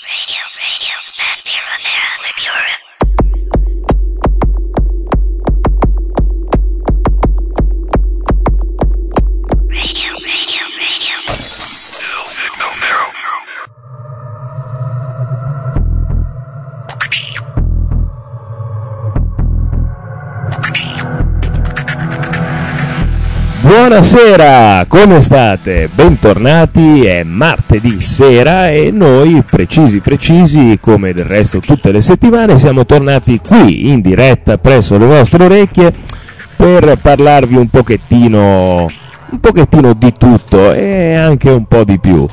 Buonasera, come state? Bentornati, è martedì sera e noi, precisi come del resto tutte le settimane, siamo tornati qui in diretta presso le vostre orecchie per parlarvi un pochettino di tutto e anche un po' di più.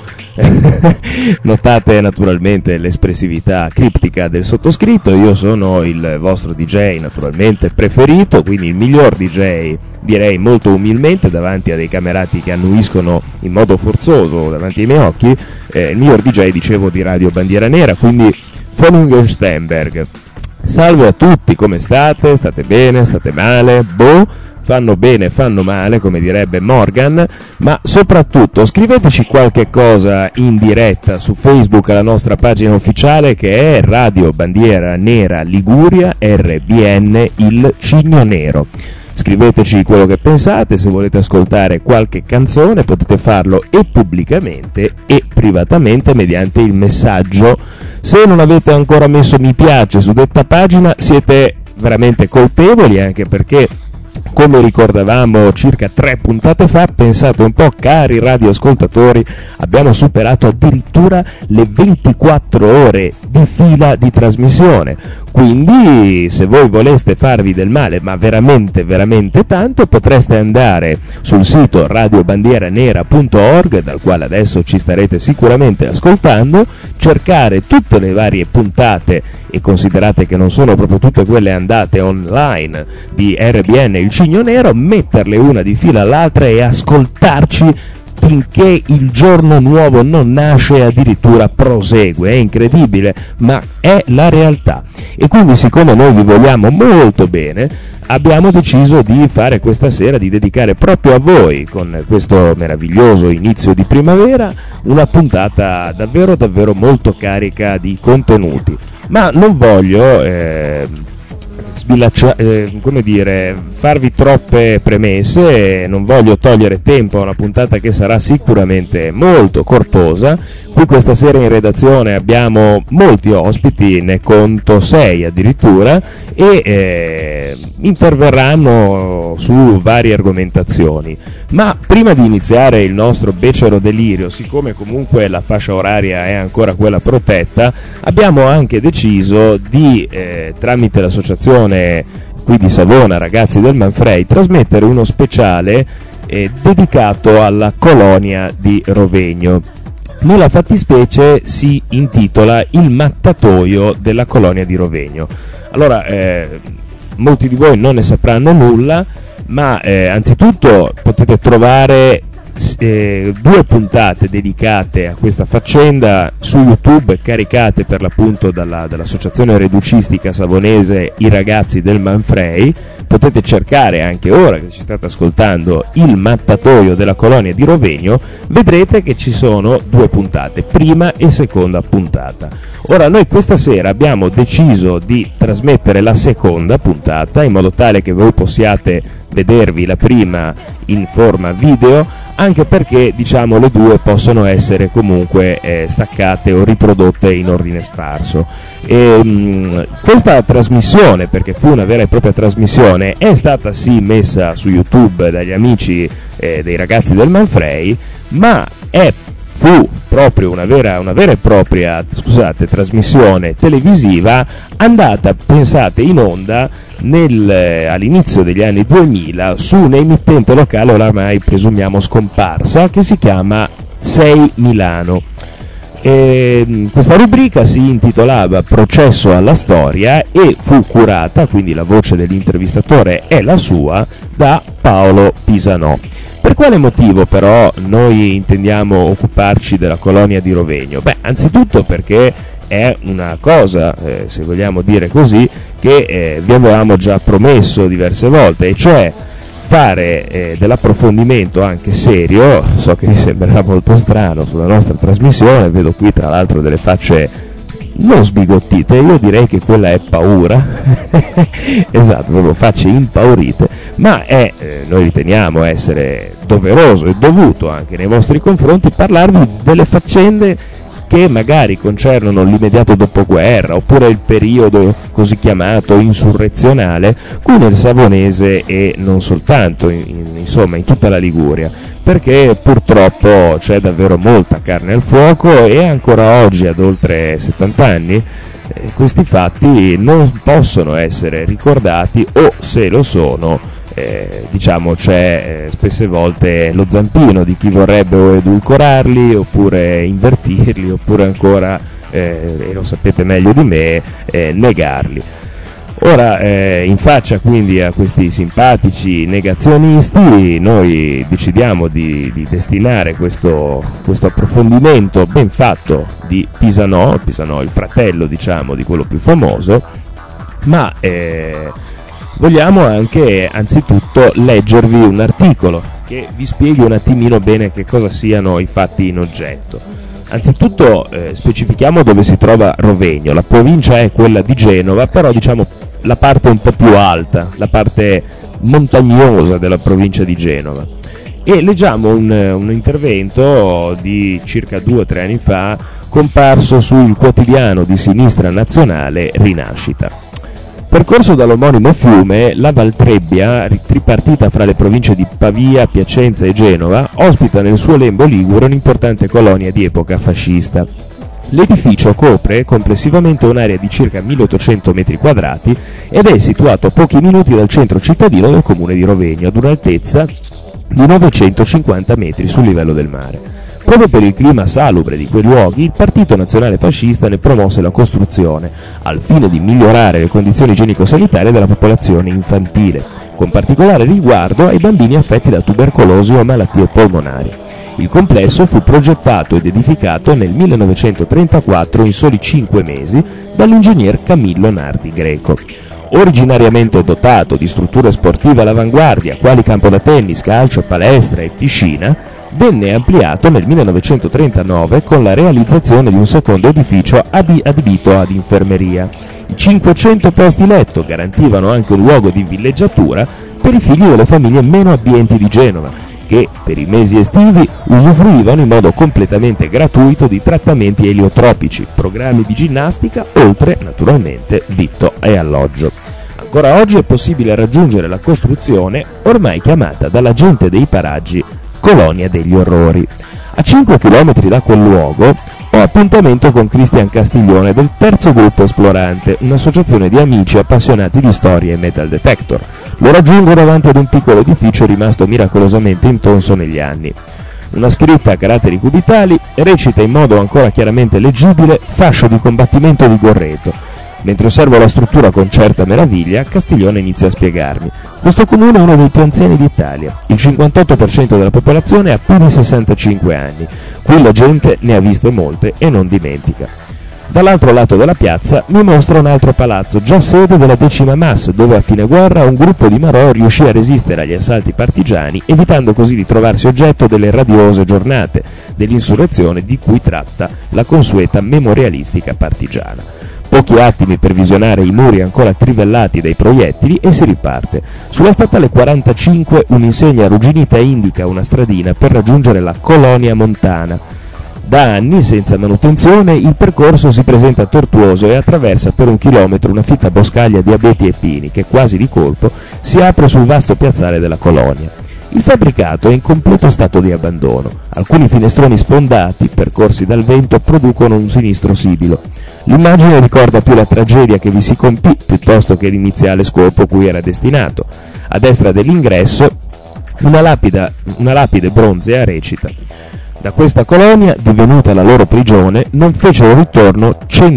Notate naturalmente l'espressività criptica del sottoscritto. Io sono il vostro DJ naturalmente preferito, quindi il miglior DJ, direi molto umilmente, davanti a dei camerati che annuiscono in modo forzoso davanti ai miei occhi, il miglior DJ, dicevo, di Radio Bandiera Nera, quindi von Ungerstenberg. Salve a tutti, come state? State bene? State male? Boh, fanno bene, fanno male, come direbbe Morgan, ma soprattutto scriveteci qualche cosa in diretta su Facebook alla nostra pagina ufficiale, che è Radio Bandiera Nera Liguria RBN il Cigno Nero. Scriveteci quello che pensate, se volete ascoltare qualche canzone potete farlo e pubblicamente e privatamente mediante il messaggio. Se non avete ancora messo mi piace su detta pagina siete veramente colpevoli, anche perché, come ricordavamo circa 3 puntate fa, pensate un po', cari radioascoltatori, abbiamo superato addirittura le 24 ore di fila di trasmissione. Quindi, se voi voleste farvi del male, ma veramente tanto, potreste andare sul sito radiobandieranera.org, dal quale adesso ci starete sicuramente ascoltando, cercare tutte le varie puntate, e considerate che non sono proprio tutte quelle andate online, di RBN il Cigno Nero, metterle una di fila all'altra e ascoltarci finché il giorno nuovo non nasce e addirittura prosegue. È incredibile, ma è la realtà. E quindi, siccome noi vi vogliamo molto bene, abbiamo deciso di fare questa sera, di dedicare proprio a voi, con questo meraviglioso inizio di primavera, una puntata davvero molto carica di contenuti. Ma non voglio farvi troppe premesse, non voglio togliere tempo a una puntata che sarà sicuramente molto corposa. Qui questa sera in redazione abbiamo molti ospiti, ne conto 6 addirittura, e interverranno su varie argomentazioni. Ma prima di iniziare il nostro becero delirio, siccome comunque la fascia oraria è ancora quella protetta, abbiamo anche deciso di, tramite l'associazione qui di Savona, Ragazzi del Manfrey, trasmettere uno speciale dedicato alla colonia di Rovegno. Nella fattispecie si intitola Il mattatoio della colonia di Rovegno. Allora, molti di voi non ne sapranno nulla, ma anzitutto potete trovare 2 puntate dedicate a questa faccenda su YouTube, caricate per l'appunto dall'associazione reducistica savonese I Ragazzi del Manfrey. Potete cercare anche ora che ci state ascoltando Il mattatoio della colonia di Rovegno, vedrete che ci sono 2 puntate, prima e seconda puntata. Ora, noi questa sera abbiamo deciso di trasmettere la seconda puntata in modo tale che voi possiate vedervi la prima in forma video, anche perché, diciamo, le 2 possono essere comunque staccate o riprodotte in ordine sparso. Questa trasmissione, perché fu una vera e propria trasmissione, è stata sì messa su YouTube dagli amici dei Ragazzi del Manfrey, ma fu proprio una vera e propria, trasmissione televisiva andata, pensate, in onda all'inizio degli anni 2000 su un'emittente locale oramai presumiamo scomparsa, che si chiama 6 Milano. Questa rubrica si intitolava Processo alla storia e fu curata, quindi la voce dell'intervistatore è la sua, da Paolo Pisanò. Per quale motivo però noi intendiamo occuparci della colonia di Rovegno? Beh, anzitutto perché è una cosa, se vogliamo dire così, che vi avevamo già promesso diverse volte, e cioè fare dell'approfondimento anche serio. So che vi sembrerà molto strano sulla nostra trasmissione, vedo qui tra l'altro delle facce non sbigottite, io direi che quella è paura, esatto, proprio facce impaurite, ma è, noi riteniamo essere doveroso e dovuto anche nei vostri confronti parlarvi delle faccende che magari concernono l'immediato dopoguerra oppure il periodo così chiamato insurrezionale qui nel Savonese e non soltanto, insomma in tutta la Liguria, perché purtroppo c'è davvero molta carne al fuoco e ancora oggi, ad oltre 70 anni, questi fatti non possono essere ricordati, o se lo sono, diciamo c'è spesse volte lo zampino di chi vorrebbe o edulcorarli oppure invertirli oppure ancora, e lo sapete meglio di me, negarli. Ora, in faccia quindi a questi simpatici negazionisti, noi decidiamo di destinare questo approfondimento ben fatto di Pisanò, il fratello diciamo di quello più famoso, ma vogliamo anche anzitutto leggervi un articolo che vi spieghi un attimino bene che cosa siano i fatti in oggetto. Anzitutto specifichiamo dove si trova Rovegno. La provincia è quella di Genova, però diciamo la parte un po' più alta, la parte montagnosa della provincia di Genova. E leggiamo un intervento di circa 2 o 3 anni fa comparso sul quotidiano di sinistra nazionale Rinascita. Percorso dall'omonimo fiume, la Valtrebbia, tripartita fra le province di Pavia, Piacenza e Genova, ospita nel suo lembo ligure un'importante colonia di epoca fascista. L'edificio copre complessivamente un'area di circa 1800 metri quadrati ed è situato a pochi minuti dal centro cittadino del comune di Rovegno, ad un'altezza di 950 metri sul livello del mare. Proprio per il clima salubre di quei luoghi, il Partito Nazionale Fascista ne promosse la costruzione, al fine di migliorare le condizioni igienico-sanitarie della popolazione infantile, con particolare riguardo ai bambini affetti da tubercolosi o malattie polmonari. Il complesso fu progettato ed edificato nel 1934 in soli 5 mesi dall'ingegner Camillo Nardi Greco. Originariamente dotato di strutture sportive all'avanguardia, quali campo da tennis, calcio, palestra e piscina, venne ampliato nel 1939 con la realizzazione di un secondo edificio adibito ad infermeria. I 500 posti letto garantivano anche un luogo di villeggiatura per i figli delle famiglie meno abbienti di Genova, che per i mesi estivi usufruivano in modo completamente gratuito di trattamenti eliotropici, programmi di ginnastica, oltre naturalmente vitto e alloggio. Ancora oggi è possibile raggiungere la costruzione, ormai chiamata dalla gente dei paraggi Colonia degli Orrori. A 5 km da quel luogo ho appuntamento con Cristian Castiglione del terzo gruppo Esplorante, un'associazione di amici appassionati di storia e metal detector. Lo raggiungo davanti ad un piccolo edificio rimasto miracolosamente intonso negli anni. Una scritta a caratteri cubitali recita in modo ancora chiaramente leggibile "Fascio di combattimento di Gorreto". Mentre osservo la struttura con certa meraviglia, Castiglione inizia a spiegarmi. Questo comune è uno dei più anziani d'Italia. Il 58% della popolazione ha più di 65 anni. Qui la gente ne ha viste molte e non dimentica. Dall'altro lato della piazza mi mostra un altro palazzo, già sede della 10ª MAS, dove a fine guerra un gruppo di marò riuscì a resistere agli assalti partigiani, evitando così di trovarsi oggetto delle radiose giornate dell'insurrezione di cui tratta la consueta memorialistica partigiana. Pochi attimi per visionare i muri ancora trivellati dai proiettili e si riparte. Sulla statale 45 un'insegna arrugginita indica una stradina per raggiungere la Colonia Montana. Da anni, senza manutenzione, il percorso si presenta tortuoso e attraversa per 1 chilometro una fitta boscaglia di abeti e pini che quasi di colpo si apre sul vasto piazzale della colonia. Il fabbricato è in completo stato di abbandono. Alcuni finestroni sfondati, percorsi dal vento, producono un sinistro sibilo. L'immagine ricorda più la tragedia che vi si compì piuttosto che l'iniziale scopo cui era destinato. A destra dell'ingresso una lapide bronzea recita: da questa colonia, divenuta la loro prigione, non fecero ritorno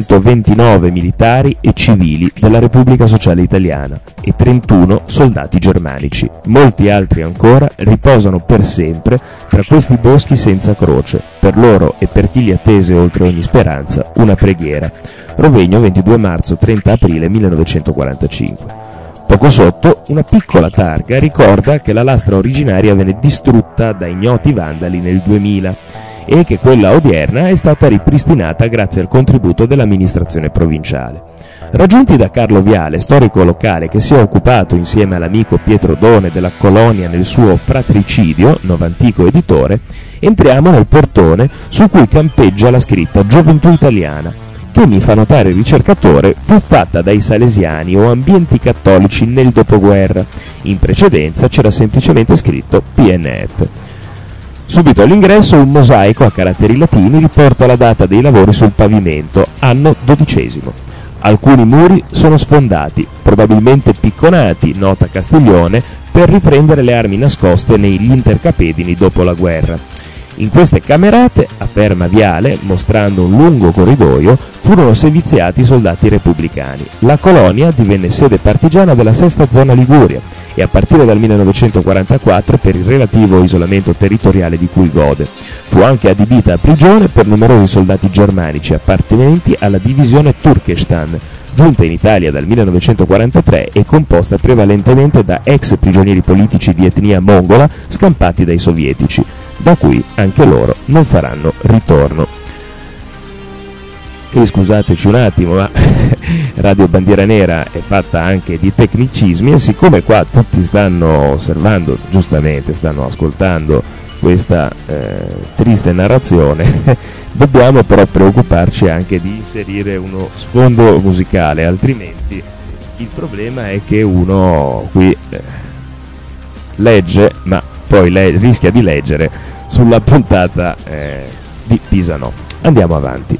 129 militari e civili della Repubblica Sociale Italiana e 31 soldati germanici. Molti altri ancora riposano per sempre tra questi boschi senza croce. Per loro e per chi li attese oltre ogni speranza, una preghiera. Rovegno, 22 marzo, 30 aprile 1945. Poco sotto, una piccola targa ricorda che la lastra originaria venne distrutta da ignoti vandali nel 2000 e che quella odierna è stata ripristinata grazie al contributo dell'amministrazione provinciale. Raggiunti da Carlo Viale, storico locale che si è occupato insieme all'amico Pietro Done della colonia nel suo Fratricidio, novantico editore, entriamo nel portone su cui campeggia la scritta Gioventù Italiana, che, mi fa notare il ricercatore, fu fatta dai salesiani o ambienti cattolici nel dopoguerra. In precedenza c'era semplicemente scritto PNF. Subito all'ingresso un mosaico a caratteri latini riporta la data dei lavori sul pavimento, anno XII. Alcuni muri sono sfondati, probabilmente picconati, nota Castiglione, per riprendere le armi nascoste negli intercapedini dopo la guerra. In queste camerate, afferma Viale, mostrando un lungo corridoio, furono seviziati i soldati repubblicani. La colonia divenne sede partigiana della sesta zona Liguria e a partire dal 1944, per il relativo isolamento territoriale di cui gode, fu anche adibita a prigione per numerosi soldati germanici appartenenti alla divisione Turkestan, giunta in Italia dal 1943 e composta prevalentemente da ex prigionieri politici di etnia mongola scampati dai sovietici, da cui anche loro non faranno ritorno. E scusateci un attimo, ma Radio Bandiera Nera è fatta anche di tecnicismi, e siccome qua tutti stanno osservando, giustamente stanno ascoltando questa triste narrazione, dobbiamo però preoccuparci anche di inserire uno sfondo musicale, altrimenti il problema è che uno qui legge, ma poi rischia di leggere sulla puntata di Pisano. Andiamo avanti.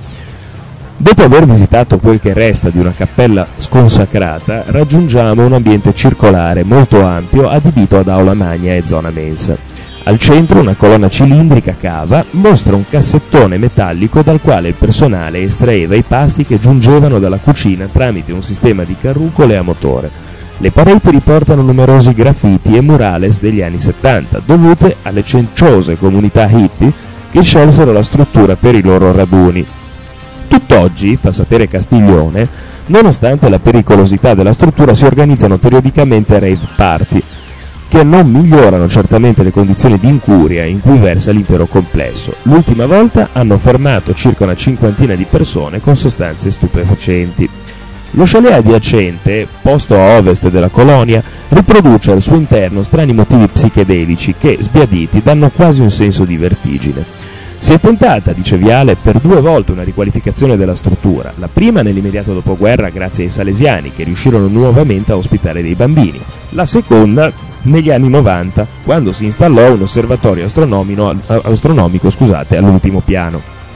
Dopo aver visitato quel che resta di una cappella sconsacrata, raggiungiamo un ambiente circolare molto ampio adibito ad aula magna e zona mensa. Al centro una colonna cilindrica cava mostra un cassettone metallico dal quale il personale estraeva i pasti che giungevano dalla cucina tramite un sistema di carrucole a motore. Le pareti riportano numerosi graffiti e murales degli anni 70, dovute alle cenciose comunità hippie che scelsero la struttura per i loro raduni. Tutt'oggi, fa sapere Castiglione, nonostante la pericolosità della struttura, si organizzano periodicamente rave party, che non migliorano certamente le condizioni di incuria in cui versa l'intero complesso. L'ultima volta hanno fermato circa una cinquantina di persone con sostanze stupefacenti. Lo chalet adiacente, posto a ovest della colonia, riproduce al suo interno strani motivi psichedelici che, sbiaditi, danno quasi un senso di vertigine. Si è tentata, dice Viale, per 2 volte una riqualificazione della struttura, la prima nell'immediato dopoguerra grazie ai salesiani che riuscirono nuovamente a ospitare dei bambini, la seconda negli anni 90, quando si installò un osservatorio astronomico all'ultimo piano.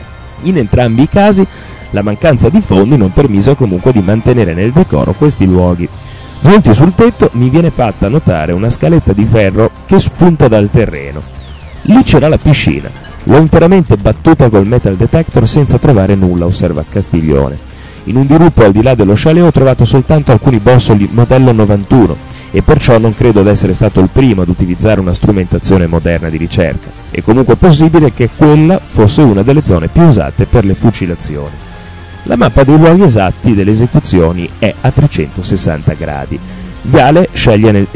In entrambi i casi la mancanza di fondi non permise comunque di mantenere nel decoro questi luoghi. Giunti sul tetto mi viene fatta notare una scaletta di ferro che spunta dal terreno. Lì c'era la piscina. L'ho interamente battuta col metal detector senza trovare nulla, osserva Castiglione. In un dirupo al di là dello chalet ho trovato soltanto alcuni bossoli modello 91 e perciò non credo di essere stato il primo ad utilizzare una strumentazione moderna di ricerca. È comunque possibile che quella fosse una delle zone più usate per le fucilazioni. La mappa dei luoghi esatti delle esecuzioni è a 360 gradi. Viale scende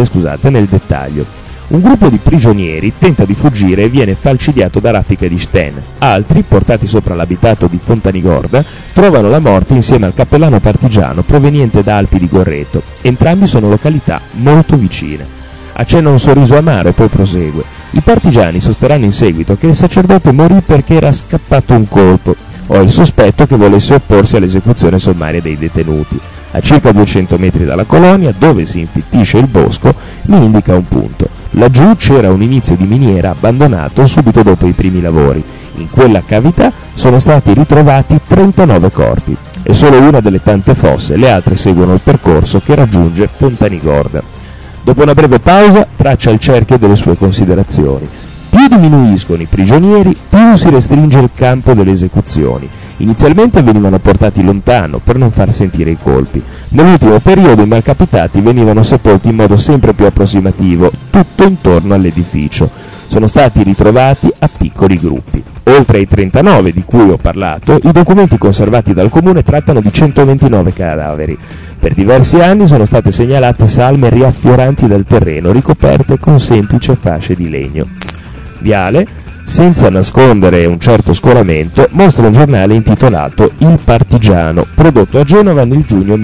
nel dettaglio. Un gruppo di prigionieri tenta di fuggire e viene falcidiato da raffiche di Sten. Altri, portati sopra l'abitato di Fontanigorda, trovano la morte insieme al cappellano partigiano proveniente da Alpi di Gorreto. Entrambi sono località molto vicine. Accenna un sorriso amaro e poi prosegue. I partigiani sosterranno in seguito che il sacerdote morì perché era scappato un colpo. Ho il sospetto che volesse opporsi all'esecuzione sommaria dei detenuti. A circa 200 metri dalla colonia, dove si infittisce il bosco, mi indica un punto. Laggiù c'era un inizio di miniera abbandonato subito dopo i primi lavori. In quella cavità sono stati ritrovati 39 corpi. È solo una delle tante fosse, le altre seguono il percorso che raggiunge Fontanigorda. Dopo una breve pausa traccia il cerchio delle sue considerazioni. Più diminuiscono i prigionieri, più si restringe il campo delle esecuzioni. Inizialmente venivano portati lontano per non far sentire i colpi. Nell'ultimo periodo i malcapitati venivano sepolti in modo sempre più approssimativo, tutto intorno all'edificio. Sono stati ritrovati a piccoli gruppi. Oltre ai 39 di cui ho parlato, i documenti conservati dal comune trattano di 129 cadaveri. Per diversi anni sono state segnalate salme riaffioranti dal terreno, ricoperte con semplici fasce di legno. Viale senza nascondere un certo scoramento, mostra un giornale intitolato Il Partigiano, prodotto a Genova nel giugno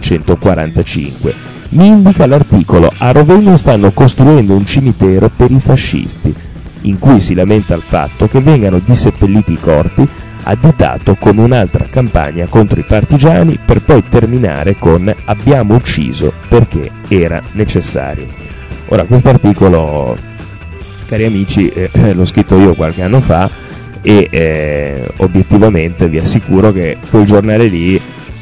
1945. Mi indica l'articolo: a Rovegno stanno costruendo un cimitero per i fascisti, in cui si lamenta il fatto che vengano disseppelliti i corpi, additato come un'altra campagna contro i partigiani, per poi terminare con abbiamo ucciso perché era necessario. Ora, quest'articolo, cari amici, l'ho scritto io qualche anno fa e obiettivamente vi assicuro che quel giornale lì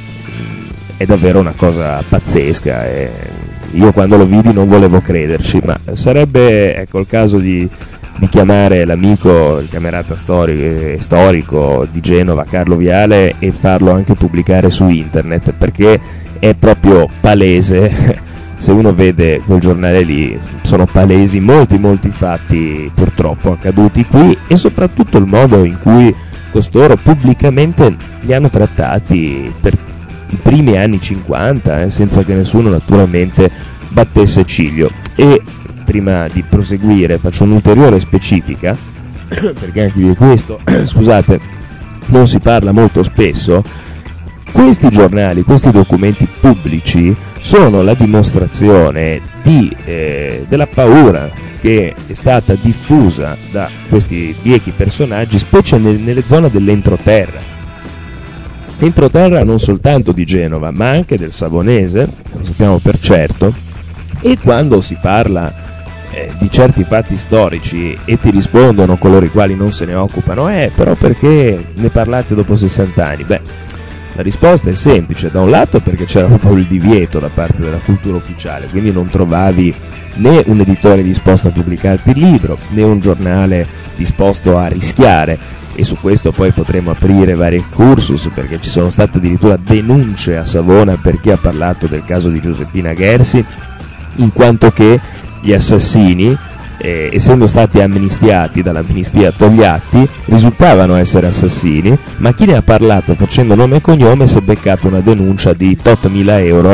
è davvero una cosa pazzesca. Io quando lo vidi non volevo crederci, ma sarebbe, ecco, il caso di chiamare l'amico, il camerata storico di Genova, Carlo Viale, e farlo anche pubblicare su internet, perché è proprio palese. Se uno vede quel giornale lì, sono palesi molti fatti purtroppo accaduti qui, e soprattutto il modo in cui costoro pubblicamente li hanno trattati per i primi anni 50, senza che nessuno naturalmente battesse ciglio. E prima di proseguire faccio un'ulteriore specifica, perché anche di questo, scusate, non si parla molto spesso. Questi giornali, questi documenti pubblici sono la dimostrazione della paura che è stata diffusa da questi biechi personaggi, specie nelle zone dell'entroterra. Entroterra non soltanto di Genova, ma anche del Savonese, lo sappiamo per certo, e quando si parla di certi fatti storici e ti rispondono coloro i quali non se ne occupano, però perché ne parlate dopo 60 anni? Beh, la risposta è semplice: da un lato perché c'era proprio il divieto da parte della cultura ufficiale, quindi non trovavi né un editore disposto a pubblicarti il libro, né un giornale disposto a rischiare, e su questo poi potremo aprire vari cursus, perché ci sono state addirittura denunce a Savona per chi ha parlato del caso di Giuseppina Gersi, in quanto che gli assassini, essendo stati amnistiati dall'amnistia Togliatti, risultavano essere assassini, ma chi ne ha parlato facendo nome e cognome si è beccato una denuncia di tot mila euro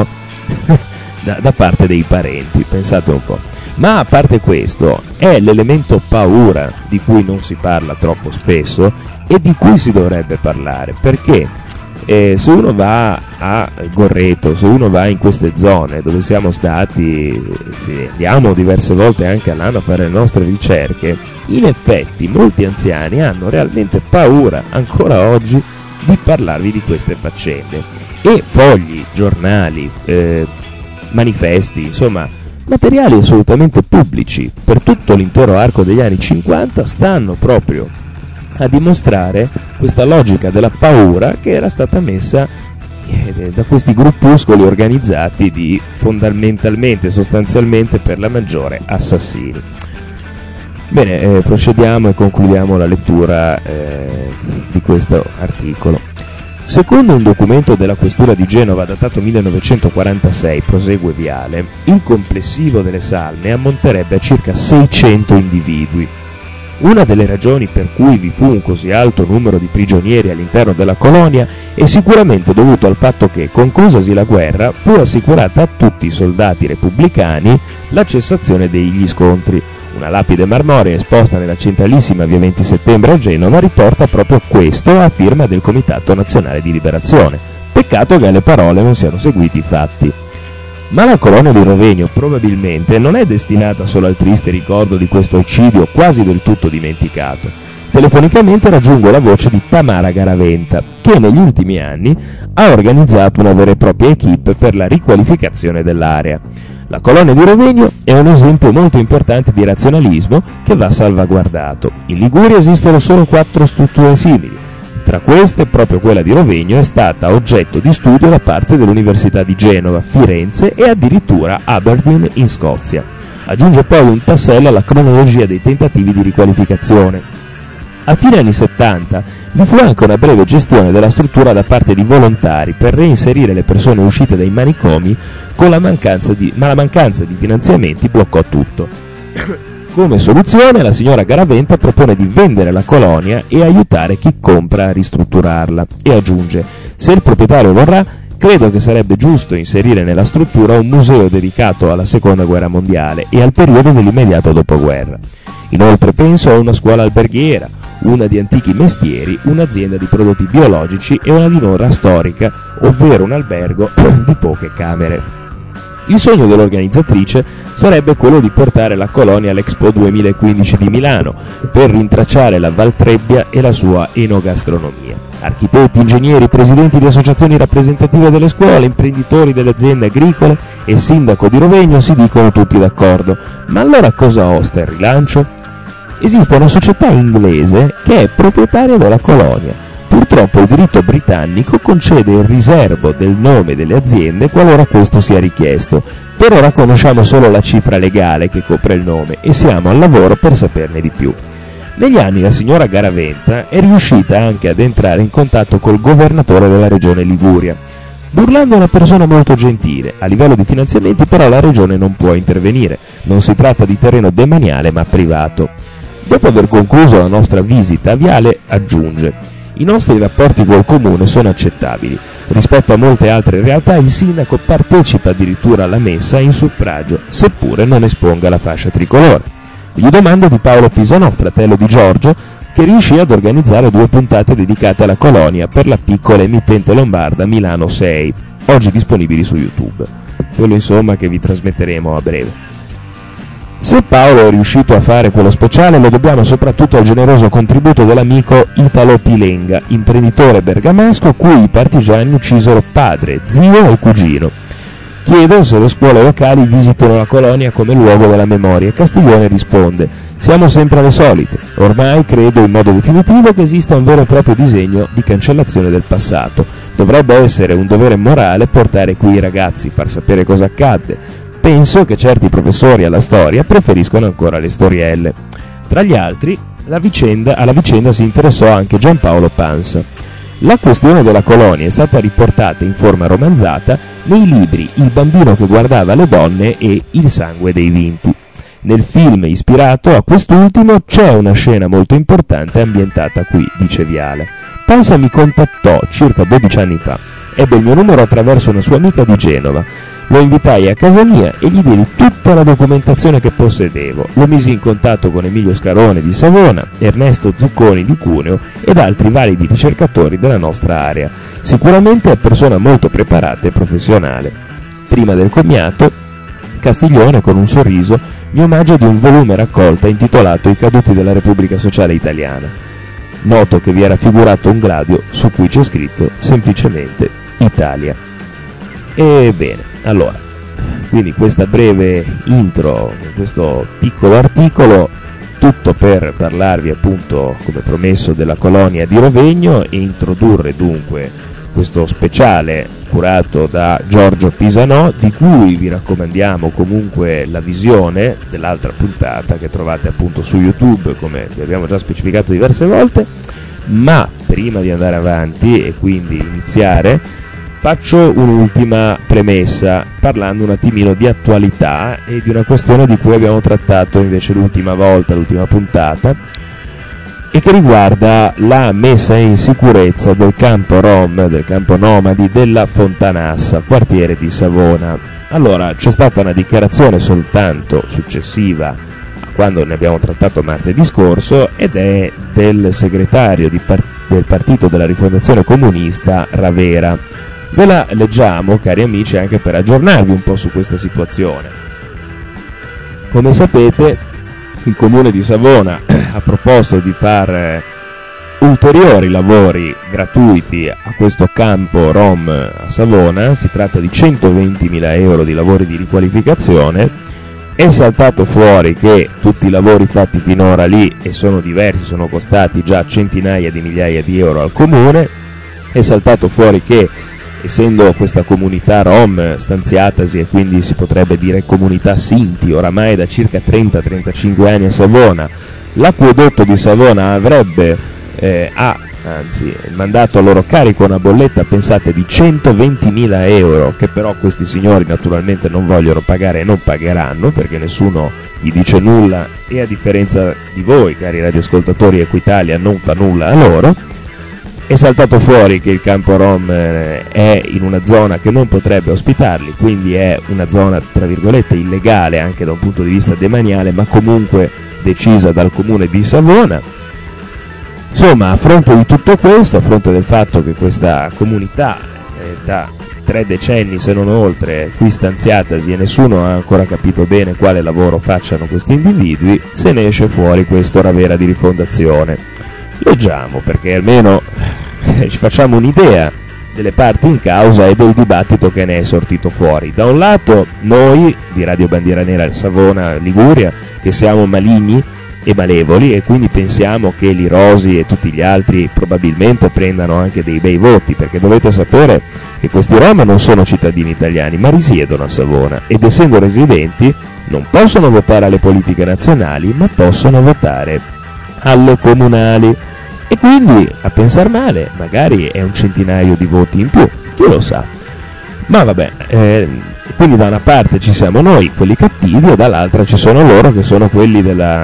da parte dei parenti, pensate un po'. Ma a parte questo, è l'elemento paura di cui non si parla troppo spesso e di cui si dovrebbe parlare, perché se uno va a Gorreto, se uno va in queste zone dove siamo stati, andiamo diverse volte anche all'anno a fare le nostre ricerche, in effetti molti anziani hanno realmente paura ancora oggi di parlarvi di queste faccende, e fogli, giornali, manifesti, insomma materiali assolutamente pubblici per tutto l'intero arco degli anni 50 stanno proprio a dimostrare questa logica della paura che era stata messa da questi gruppuscoli organizzati fondamentalmente, sostanzialmente, per la maggiore, assassini. Bene, procediamo e concludiamo la lettura di questo articolo. Secondo un documento della Questura di Genova datato 1946, prosegue Viale, il complessivo delle salme ammonterebbe a circa 600 individui. Una delle ragioni per cui vi fu un così alto numero di prigionieri all'interno della colonia è sicuramente dovuto al fatto che, conclusasi la guerra, fu assicurata a tutti i soldati repubblicani la cessazione degli scontri. Una lapide marmorea esposta nella centralissima via 20 settembre a Genova riporta proprio questo a firma del Comitato Nazionale di Liberazione. Peccato che alle parole non siano seguiti i fatti. Ma la colonia di Rovegno probabilmente non è destinata solo al triste ricordo di questo eccidio quasi del tutto dimenticato. Telefonicamente raggiungo la voce di Tamara Garaventa, che negli ultimi anni ha organizzato una vera e propria equipe per la riqualificazione dell'area. La colonia di Rovegno è un esempio molto importante di razionalismo che va salvaguardato. In Liguria esistono solo 4 strutture simili. Tra queste, proprio quella di Rovegno è stata oggetto di studio da parte dell'Università di Genova, Firenze e addirittura Aberdeen in Scozia. Aggiunge poi un tassello alla cronologia dei tentativi di riqualificazione. A fine anni 70 vi fu anche una breve gestione della struttura da parte di volontari per reinserire le persone uscite dai manicomi, ma la mancanza di finanziamenti bloccò tutto. Come soluzione, la signora Garaventa propone di vendere la colonia e aiutare chi compra a ristrutturarla, e aggiunge: se il proprietario vorrà, credo che sarebbe giusto inserire nella struttura un museo dedicato alla Seconda Guerra Mondiale e al periodo dell'immediato dopoguerra. Inoltre penso a una scuola alberghiera, una di antichi mestieri, un'azienda di prodotti biologici e una dimora storica, ovvero un albergo di poche camere. Il sogno dell'organizzatrice sarebbe quello di portare la colonia all'Expo 2015 di Milano per rintracciare la Val Trebbia e la sua enogastronomia. Architetti, ingegneri, presidenti di associazioni rappresentative delle scuole, imprenditori delle aziende agricole e sindaco di Rovegno si dicono tutti d'accordo. Ma allora cosa osta il rilancio? Esiste una società inglese che è proprietaria della colonia. Purtroppo il diritto britannico concede il riserbo del nome delle aziende qualora questo sia richiesto. Per ora conosciamo solo la cifra legale che copre il nome e siamo al lavoro per saperne di più. Negli anni la signora Garaventa è riuscita anche ad entrare in contatto col governatore della regione Liguria. Burlando è una persona molto gentile, a livello di finanziamenti però la regione non può intervenire, non si tratta di terreno demaniale ma privato. Dopo aver concluso la nostra visita, Viale aggiunge: i nostri rapporti col comune sono accettabili. Rispetto a molte altre realtà, il sindaco partecipa addirittura alla messa in suffragio, seppure non esponga la fascia tricolore. Gli domando di Paolo Pisanò, fratello di Giorgio, che riuscì ad organizzare 2 puntate dedicate alla colonia per la piccola emittente lombarda Milano 6, oggi disponibili su YouTube. Quello insomma che vi trasmetteremo a breve. Se Paolo è riuscito a fare quello speciale lo dobbiamo soprattutto al generoso contributo dell'amico Italo Pilenga, imprenditore bergamasco cui i partigiani uccisero padre, zio e cugino. Chiedo se le scuole locali visitano la colonia come luogo della memoria e Castiglione risponde: siamo sempre alle solite, ormai credo in modo definitivo che esista un vero e proprio disegno di cancellazione del passato. Dovrebbe essere un dovere morale portare qui i ragazzi, far sapere cosa accadde. Penso che certi professori alla storia preferiscono ancora le storielle. Tra gli altri, alla vicenda si interessò anche Giampaolo Pansa. La questione della colonia è stata riportata in forma romanzata nei libri Il bambino che guardava le donne e Il sangue dei vinti. Nel film ispirato a quest'ultimo c'è una scena molto importante ambientata qui, dice Viale. Pansa mi contattò circa 12 anni fa. Ebbe il mio numero attraverso una sua amica di Genova. Lo invitai a casa mia e gli diedi tutta la documentazione che possedevo. Lo misi in contatto con Emilio Scarone di Savona, Ernesto Zucconi di Cuneo ed altri validi ricercatori della nostra area. Sicuramente è persona molto preparata e professionale. Prima del commiato, Castiglione, con un sorriso, mi omaggia di un volume raccolta intitolato I caduti della Repubblica Sociale Italiana. Noto che vi era figurato un gladio su cui c'è scritto semplicemente Italia. Ebbene, allora, quindi questa breve intro, questo piccolo articolo, tutto per parlarvi appunto, come promesso, della colonia di Rovegno e introdurre dunque questo speciale curato da Giorgio Pisanò, di cui vi raccomandiamo comunque la visione dell'altra puntata che trovate appunto su YouTube, come vi abbiamo già specificato diverse volte. Ma prima di andare avanti e quindi iniziare, faccio un'ultima premessa parlando un attimino di attualità e di una questione di cui abbiamo trattato invece l'ultima puntata, e che riguarda la messa in sicurezza del campo Rom, del campo nomadi della Fontanassa, quartiere di Savona. Allora, c'è stata una dichiarazione soltanto successiva a quando ne abbiamo trattato martedì scorso, ed è del segretario del Partito della Rifondazione Comunista Ravera. Ve la leggiamo, cari amici, anche per aggiornarvi un po' su questa situazione. Come sapete, il Comune di Savona ha proposto di fare ulteriori lavori gratuiti a questo campo Rom a Savona. Si tratta di 120.000 euro di lavori di riqualificazione. È saltato fuori che tutti i lavori fatti finora lì, e sono diversi, sono costati già centinaia di migliaia di euro al Comune. È saltato fuori che, essendo questa comunità Rom stanziatasi, e quindi si potrebbe dire comunità Sinti, oramai da circa 30-35 anni a Savona, l'acquedotto di Savona avrebbe mandato a loro carico una bolletta, pensate, di 120.000 euro, che però questi signori naturalmente non vogliono pagare e non pagheranno, perché nessuno gli dice nulla, e a differenza di voi, cari radioascoltatori, Equitalia non fa nulla a loro. È saltato fuori che il campo Rom è in una zona che non potrebbe ospitarli, quindi è una zona tra virgolette illegale anche da un punto di vista demaniale, ma comunque decisa dal comune di Savona. Insomma, a fronte di tutto questo, a fronte del fatto che questa comunità da 3 decenni se non oltre qui stanziatasi e nessuno ha ancora capito bene quale lavoro facciano questi individui, se ne esce fuori questo Ravera di Rifondazione. Leggiamo, perché almeno ci facciamo un'idea delle parti in causa e del dibattito che ne è sortito fuori. Da un lato noi di Radio Bandiera Nera Savona Liguria, che siamo maligni e malevoli e quindi pensiamo che l'Irosi e tutti gli altri probabilmente prendano anche dei bei voti, perché dovete sapere che questi Rom non sono cittadini italiani ma risiedono a Savona, ed essendo residenti non possono votare alle politiche nazionali ma possono votare alle comunali, e quindi a pensar male magari è un centinaio di voti in più, chi lo sa. Ma vabbè, quindi da una parte ci siamo noi, quelli cattivi, e dall'altra ci sono loro che sono quelli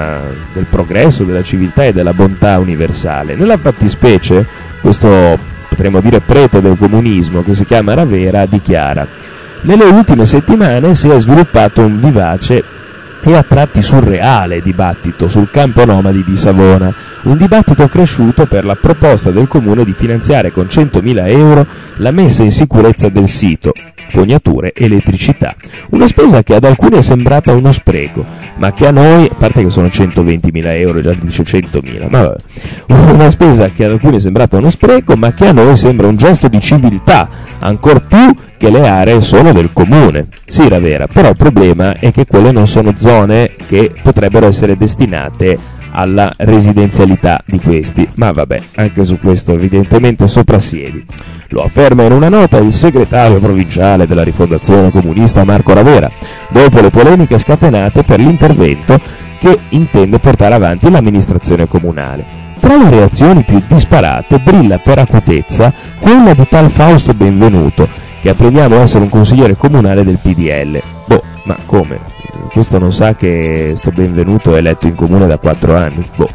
del progresso, della civiltà e della bontà universale. Nella fattispecie questo, potremmo dire, prete del comunismo che si chiama Ravera dichiara: nelle ultime settimane si è sviluppato un vivace e a tratti surreale dibattito sul campo nomadi di Savona, un dibattito cresciuto per la proposta del comune di finanziare con 100.000 euro la messa in sicurezza del sito, fognature, elettricità, una spesa che ad alcuni è sembrata uno spreco, ma che a noi, a parte che sono 120.000 euro, già dice 100.000, ma vabbè, una spesa che ad alcuni è sembrata uno spreco, ma che a noi sembra un gesto di civiltà, ancor più che le aree sono del comune. Sì, Ravera, però il problema è che quelle non sono zone che potrebbero essere destinate alla residenzialità di questi, ma vabbè, anche su questo evidentemente soprassiedi. Lo afferma in una nota il segretario provinciale della Rifondazione Comunista Marco Ravera, dopo le polemiche scatenate per l'intervento che intende portare avanti l'amministrazione comunale. Tra le reazioni più disparate brilla per acutezza quella di tal Fausto Benvenuto, che apprendiamo essere un consigliere comunale del PDL. Boh, ma come? Questo non sa che sto Benvenuto è eletto in comune da 4 anni? Boh,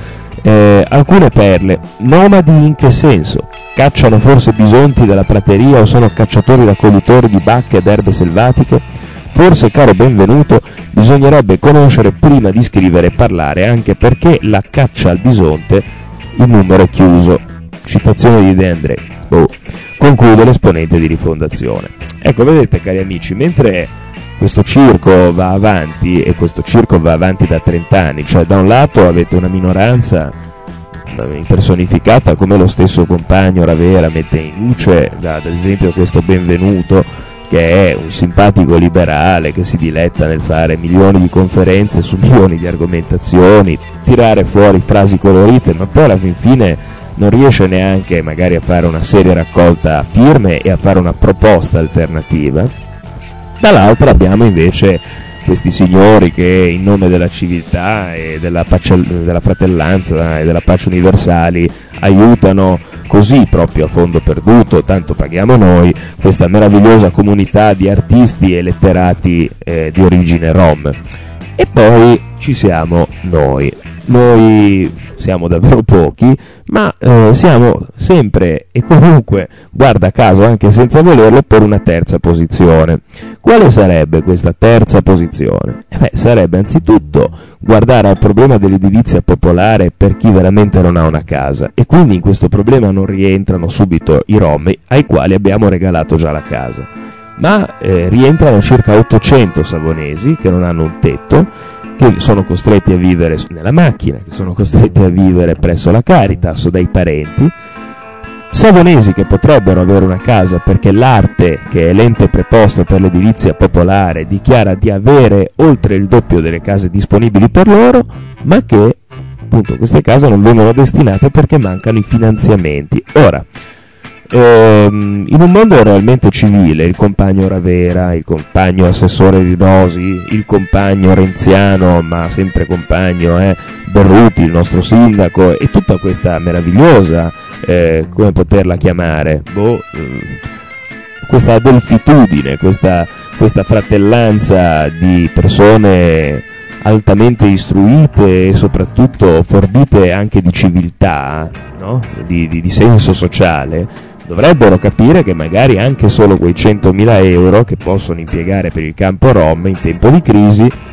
vabbè. Alcune perle. Nomadi in che senso? Cacciano forse bisonti della prateria o sono cacciatori raccoglitori di bacche ed erbe selvatiche? Forse, caro Benvenuto, bisognerebbe conoscere prima di scrivere e parlare, anche perché la caccia al bisonte il numero è chiuso. Citazione di De André. Boh. Conclude l'esponente di Rifondazione. Ecco, vedete, cari amici, mentre questo circo va avanti, e questo circo va avanti da 30 anni, cioè da un lato avete una minoranza impersonificata come lo stesso compagno Ravera mette in luce, ad esempio questo Benvenuto, che è un simpatico liberale che si diletta nel fare milioni di conferenze su milioni di argomentazioni, tirare fuori frasi colorite, ma poi alla fin fine non riesce neanche magari a fare una seria raccolta firme e a fare una proposta alternativa. Dall'altra abbiamo invece questi signori che in nome della civiltà e della fratellanza e della pace universali aiutano così, proprio a fondo perduto, tanto paghiamo noi, questa meravigliosa comunità di artisti e letterati di origine rom. E poi ci siamo noi. Noi siamo davvero pochi, ma siamo sempre e comunque, guarda caso anche senza volerlo, per una terza posizione. Quale sarebbe questa terza posizione? Sarebbe anzitutto guardare al problema dell'edilizia popolare per chi veramente non ha una casa, e quindi in questo problema non rientrano subito i rom ai quali abbiamo regalato già la casa, ma rientrano circa 800 savonesi che non hanno un tetto, che sono costretti a vivere nella macchina, che sono costretti a vivere presso la Caritas o dai parenti, savonesi che potrebbero avere una casa perché l'Arte, che è l'ente preposto per l'edilizia popolare, dichiara di avere oltre il doppio delle case disponibili per loro, ma che appunto queste case non vengono destinate perché mancano i finanziamenti. Ora, in un mondo realmente civile, il compagno Ravera, il compagno assessore Rirosi, il compagno renziano, ma sempre compagno Berruti, il nostro sindaco, e tutta questa meravigliosa, come poterla chiamare, questa adelfitudine, questa fratellanza di persone altamente istruite e soprattutto forbite anche di civiltà, no? di senso sociale, dovrebbero capire che magari anche solo quei 100.000 euro che possono impiegare per il campo rom in tempo di crisi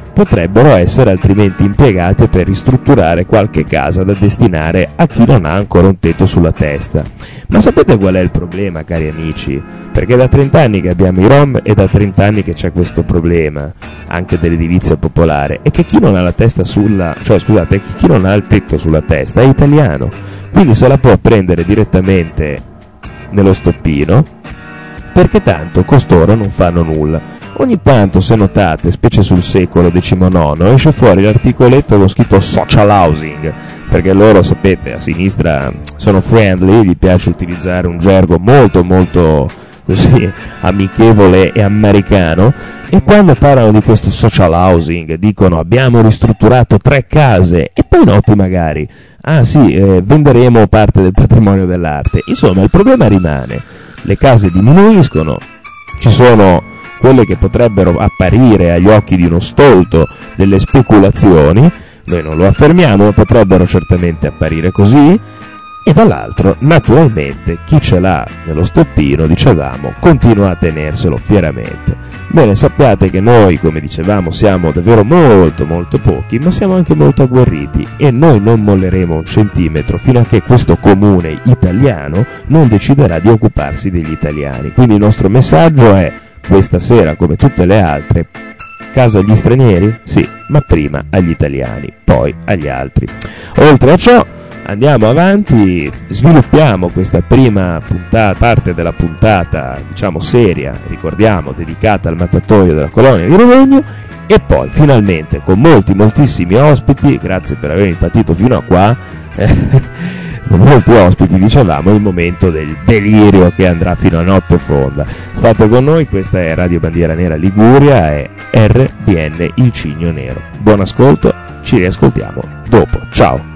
potrebbero essere altrimenti impiegate per ristrutturare qualche casa da destinare a chi non ha ancora un tetto sulla testa. Ma sapete qual è il problema, cari amici? Perché da 30 anni che abbiamo i Rom e da 30 anni che c'è questo problema anche dell'edilizia popolare, e che chi non ha la testa chi non ha il tetto sulla testa è italiano, quindi se la può prendere direttamente nello stoppino, perché tanto costoro non fanno nulla. Ogni tanto, se notate, specie sul secolo XIX, esce fuori l'articoletto con scritto social housing, perché loro, sapete, a sinistra sono friendly, gli piace utilizzare un gergo molto molto così amichevole e americano, e quando parlano di questo social housing dicono abbiamo ristrutturato 3 case, e poi noti magari venderemo parte del patrimonio dell'arte. Insomma, il problema rimane, le case diminuiscono, ci sono quelle che potrebbero apparire agli occhi di uno stolto delle speculazioni, noi non lo affermiamo, ma potrebbero certamente apparire così, e dall'altro, naturalmente, chi ce l'ha nello stoppino, dicevamo, continua a tenerselo fieramente. Bene, sappiate che noi, come dicevamo, siamo davvero molto molto pochi, ma siamo anche molto agguerriti, e noi non molleremo un centimetro fino a che questo comune italiano non deciderà di occuparsi degli italiani. Quindi il nostro messaggio è: questa sera, come tutte le altre, casa agli stranieri? Sì, ma prima agli italiani, poi agli altri. Oltre a ciò, andiamo avanti, sviluppiamo questa prima parte della puntata, diciamo seria, ricordiamo, dedicata al mattatoio della colonia di Rovegno, e poi finalmente con moltissimi ospiti, grazie per avermi patito fino a qua, con molti ospiti, dicevamo, il momento del delirio che andrà fino a notte fonda. State con noi, questa è Radio Bandiera Nera Liguria e RBN Il Cigno Nero. Buon ascolto, ci riascoltiamo dopo, ciao!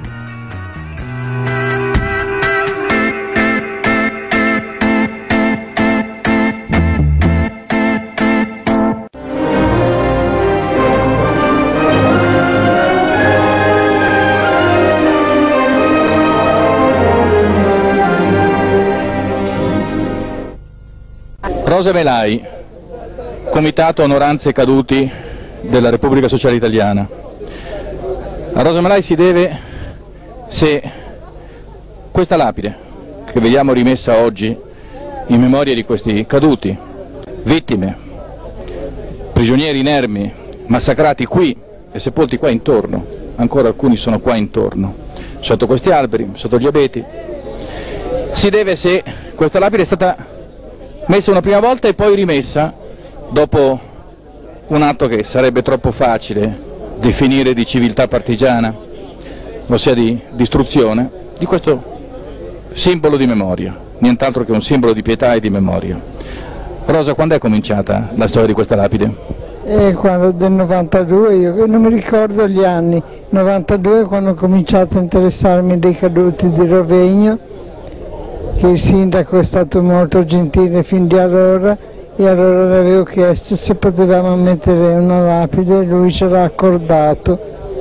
Rosa Melai, Comitato Onoranze ai Caduti della Repubblica Sociale Italiana. A Rosa Melai si deve se questa lapide che vediamo rimessa oggi in memoria di questi caduti, vittime, prigionieri inermi, massacrati qui e sepolti qua intorno, ancora alcuni sono qua intorno, sotto questi alberi, sotto gli abeti, si deve se questa lapide è stata messa una prima volta e poi rimessa dopo un atto che sarebbe troppo facile definire di civiltà partigiana, ossia di distruzione, di questo simbolo di memoria, nient'altro che un simbolo di pietà e di memoria. Rosa, quando è cominciata la storia di questa lapide? Quando del 92, io non mi ricordo gli anni, 92 quando ho cominciato a interessarmi dei caduti di Rovegno, che il sindaco è stato molto gentile fin di allora, e allora le avevo chiesto se potevamo mettere una lapide e lui ce l'ha accordato.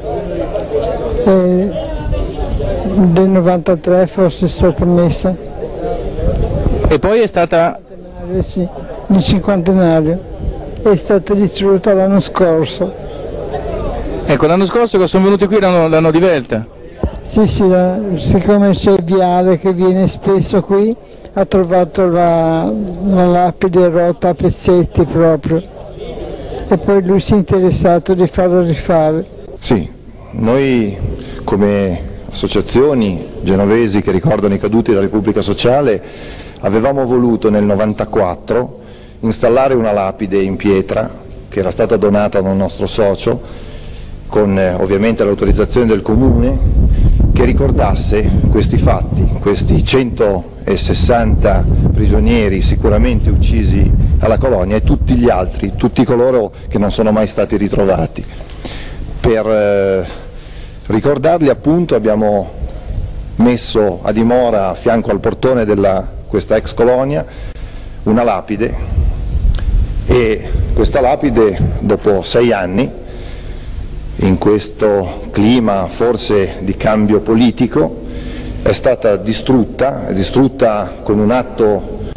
Del 93 forse è stata messa. E poi è stata... Sì, il cinquantenario, è stata distrutta l'anno scorso. Ecco, l'anno scorso che sono venuti qui l'hanno divelta. Sì, siccome c'è il viale che viene spesso qui, ha trovato la lapide rotta a pezzetti proprio, e poi lui si è interessato di farla rifare. Sì, noi come associazioni genovesi che ricordano i caduti della Repubblica Sociale avevamo voluto nel 94 installare una lapide in pietra che era stata donata da un nostro socio, con ovviamente l'autorizzazione del comune, che ricordasse questi fatti, questi 160 prigionieri sicuramente uccisi alla colonia e tutti gli altri, tutti coloro che non sono mai stati ritrovati. Per ricordarli appunto abbiamo messo a dimora a fianco al portone di questa ex colonia una lapide, e questa lapide dopo 6 anni, in questo clima forse di cambio politico, è stata distrutta con un atto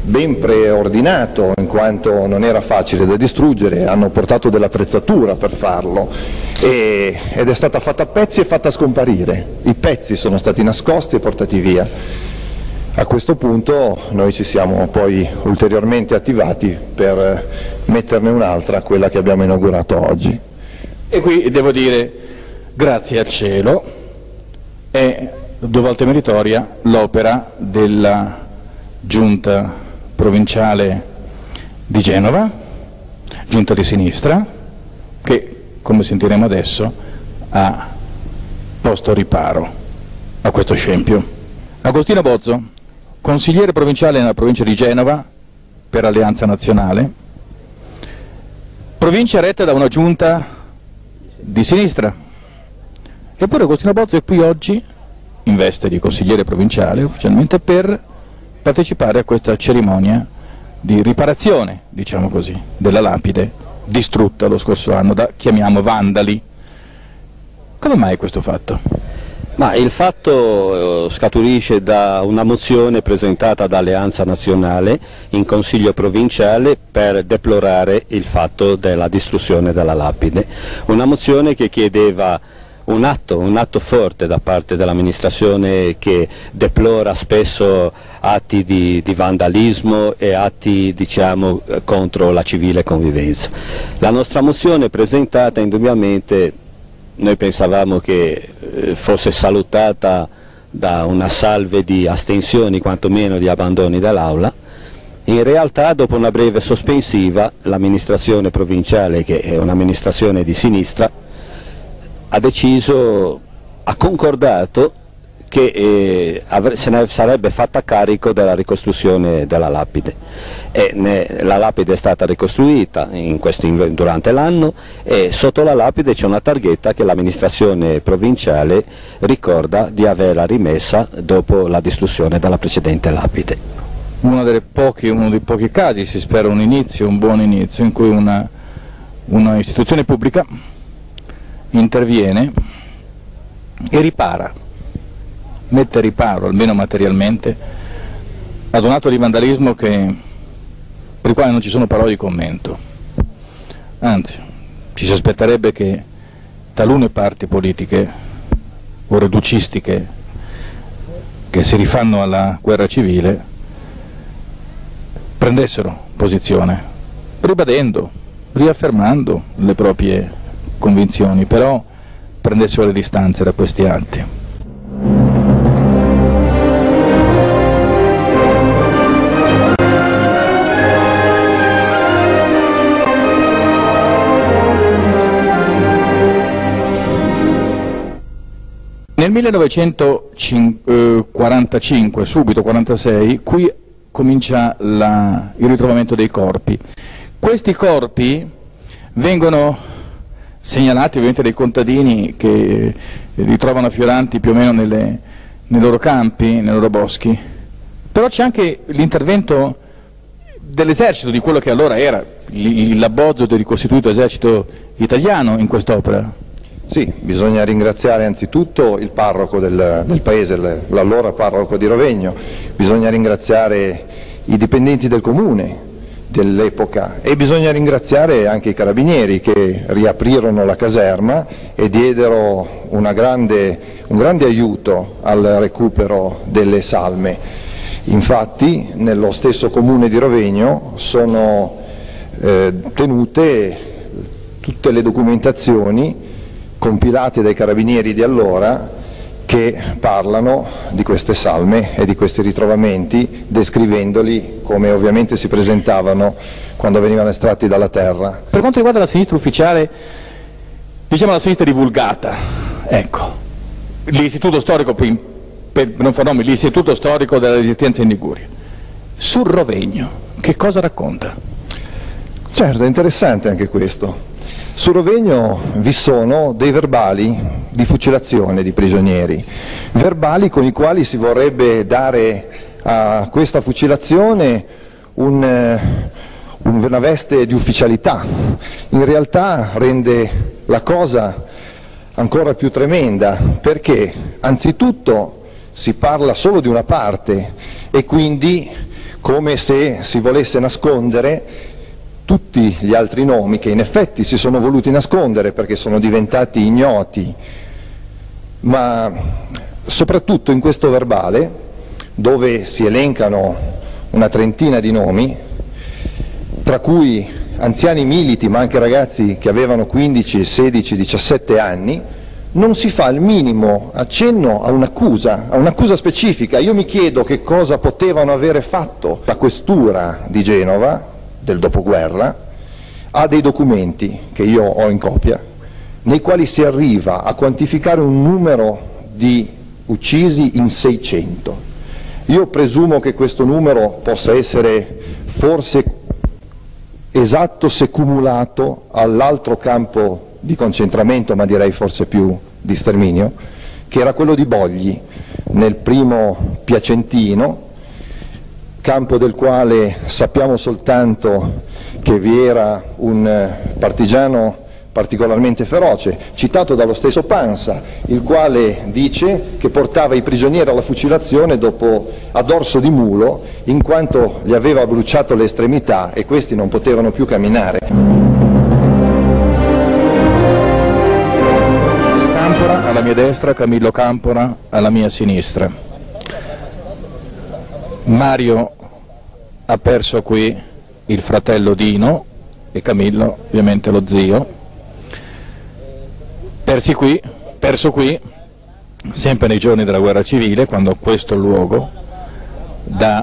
ben preordinato, in quanto non era facile da distruggere, hanno portato dell'attrezzatura per farlo ed è stata fatta a pezzi e fatta scomparire. I pezzi sono stati nascosti e portati via. A questo punto noi ci siamo poi ulteriormente attivati per metterne un'altra, quella che abbiamo inaugurato oggi. E qui devo dire, grazie al cielo, è 2 volte meritoria l'opera della Giunta provinciale di Genova, giunta di sinistra, che, come sentiremo adesso, ha posto riparo a questo scempio. Agostino Bozzo, consigliere provinciale nella provincia di Genova per Alleanza Nazionale, provincia retta da una giunta di sinistra. Eppure Agostino Bozzo è qui oggi, in veste di consigliere provinciale, ufficialmente, per partecipare a questa cerimonia di riparazione, diciamo così, della lapide distrutta lo scorso anno da, chiamiamo, vandali. Come mai questo fatto? Ma il fatto scaturisce da una mozione presentata da Alleanza Nazionale in Consiglio provinciale per deplorare il fatto della distruzione della lapide. Una mozione che chiedeva un atto forte da parte dell'amministrazione, che deplora spesso atti di vandalismo e atti, diciamo, contro la civile convivenza. La nostra mozione presentata, indubbiamente noi pensavamo che fosse salutata da una salve di astensioni, quantomeno di abbandoni dall'Aula. In realtà, dopo una breve sospensiva, l'amministrazione provinciale, che è un'amministrazione di sinistra, ha concordato che se ne sarebbe fatta carico della ricostruzione della lapide. La lapide è stata ricostruita durante l'anno, e sotto la lapide c'è una targhetta che l'amministrazione provinciale ricorda di averla rimessa dopo la distruzione della precedente lapide. Uno dei pochi casi, si spera un buon inizio, in cui una istituzione pubblica interviene e ripara, mette riparo, almeno materialmente, ad un atto di vandalismo per il quale non ci sono parole di commento. Anzi, ci si aspetterebbe che talune parti politiche o reducistiche che si rifanno alla guerra civile prendessero posizione, ribadendo, riaffermando le proprie convinzioni, però prendessero le distanze da questi atti. Nel 1945, subito 46, qui comincia il ritrovamento dei corpi. Questi corpi vengono segnalati ovviamente dai contadini, che li trovano affioranti più o meno nei loro campi, nei loro boschi. Però c'è anche l'intervento dell'esercito, di quello che allora era l'abbozzo del ricostituito esercito italiano in quest'opera. Sì, bisogna ringraziare anzitutto il parroco del paese, l'allora parroco di Rovegno, bisogna ringraziare i dipendenti del comune dell'epoca e bisogna ringraziare anche i carabinieri che riaprirono la caserma e diedero un grande aiuto al recupero delle salme. Infatti nello stesso comune di Rovegno sono tenute tutte le documentazioni compilate dai carabinieri di allora che parlano di queste salme e di questi ritrovamenti, descrivendoli come ovviamente si presentavano quando venivano estratti dalla terra. Per quanto riguarda la sinistra ufficiale, diciamo la sinistra divulgata, ecco, l'istituto storico, per non far nomi, l'istituto storico della resistenza in Liguria, sul Rovegno, che cosa racconta? Certo, è interessante anche questo. Su Rovegno vi sono dei verbali di fucilazione di prigionieri, verbali con i quali si vorrebbe dare a questa fucilazione una veste di ufficialità. In realtà rende la cosa ancora più tremenda, perché anzitutto si parla solo di una parte e quindi come se si volesse nascondere tutti gli altri nomi che in effetti si sono voluti nascondere perché sono diventati ignoti, ma soprattutto in questo verbale, dove si elencano una trentina di nomi, tra cui anziani militi ma anche ragazzi che avevano 15, 16, 17 anni, non si fa il minimo accenno a un'accusa specifica. Io mi chiedo che cosa potevano avere fatto la questura di Genova del dopoguerra. Ha dei documenti che io ho in copia, nei quali si arriva a quantificare un numero di uccisi in 600. Io presumo che questo numero possa essere forse esatto se cumulato all'altro campo di concentramento, ma direi forse più di sterminio, che era quello di Bogli, nel primo Piacentino, campo del quale sappiamo soltanto che vi era un partigiano particolarmente feroce, citato dallo stesso Pansa, il quale dice che portava i prigionieri alla fucilazione a dorso di mulo, in quanto gli aveva bruciato le estremità e questi non potevano più camminare. Campora alla mia destra, Camillo Campora alla mia sinistra. Mario ha perso qui il fratello Dino e Camillo ovviamente lo zio. Perso qui, sempre nei giorni della guerra civile, quando questo luogo, da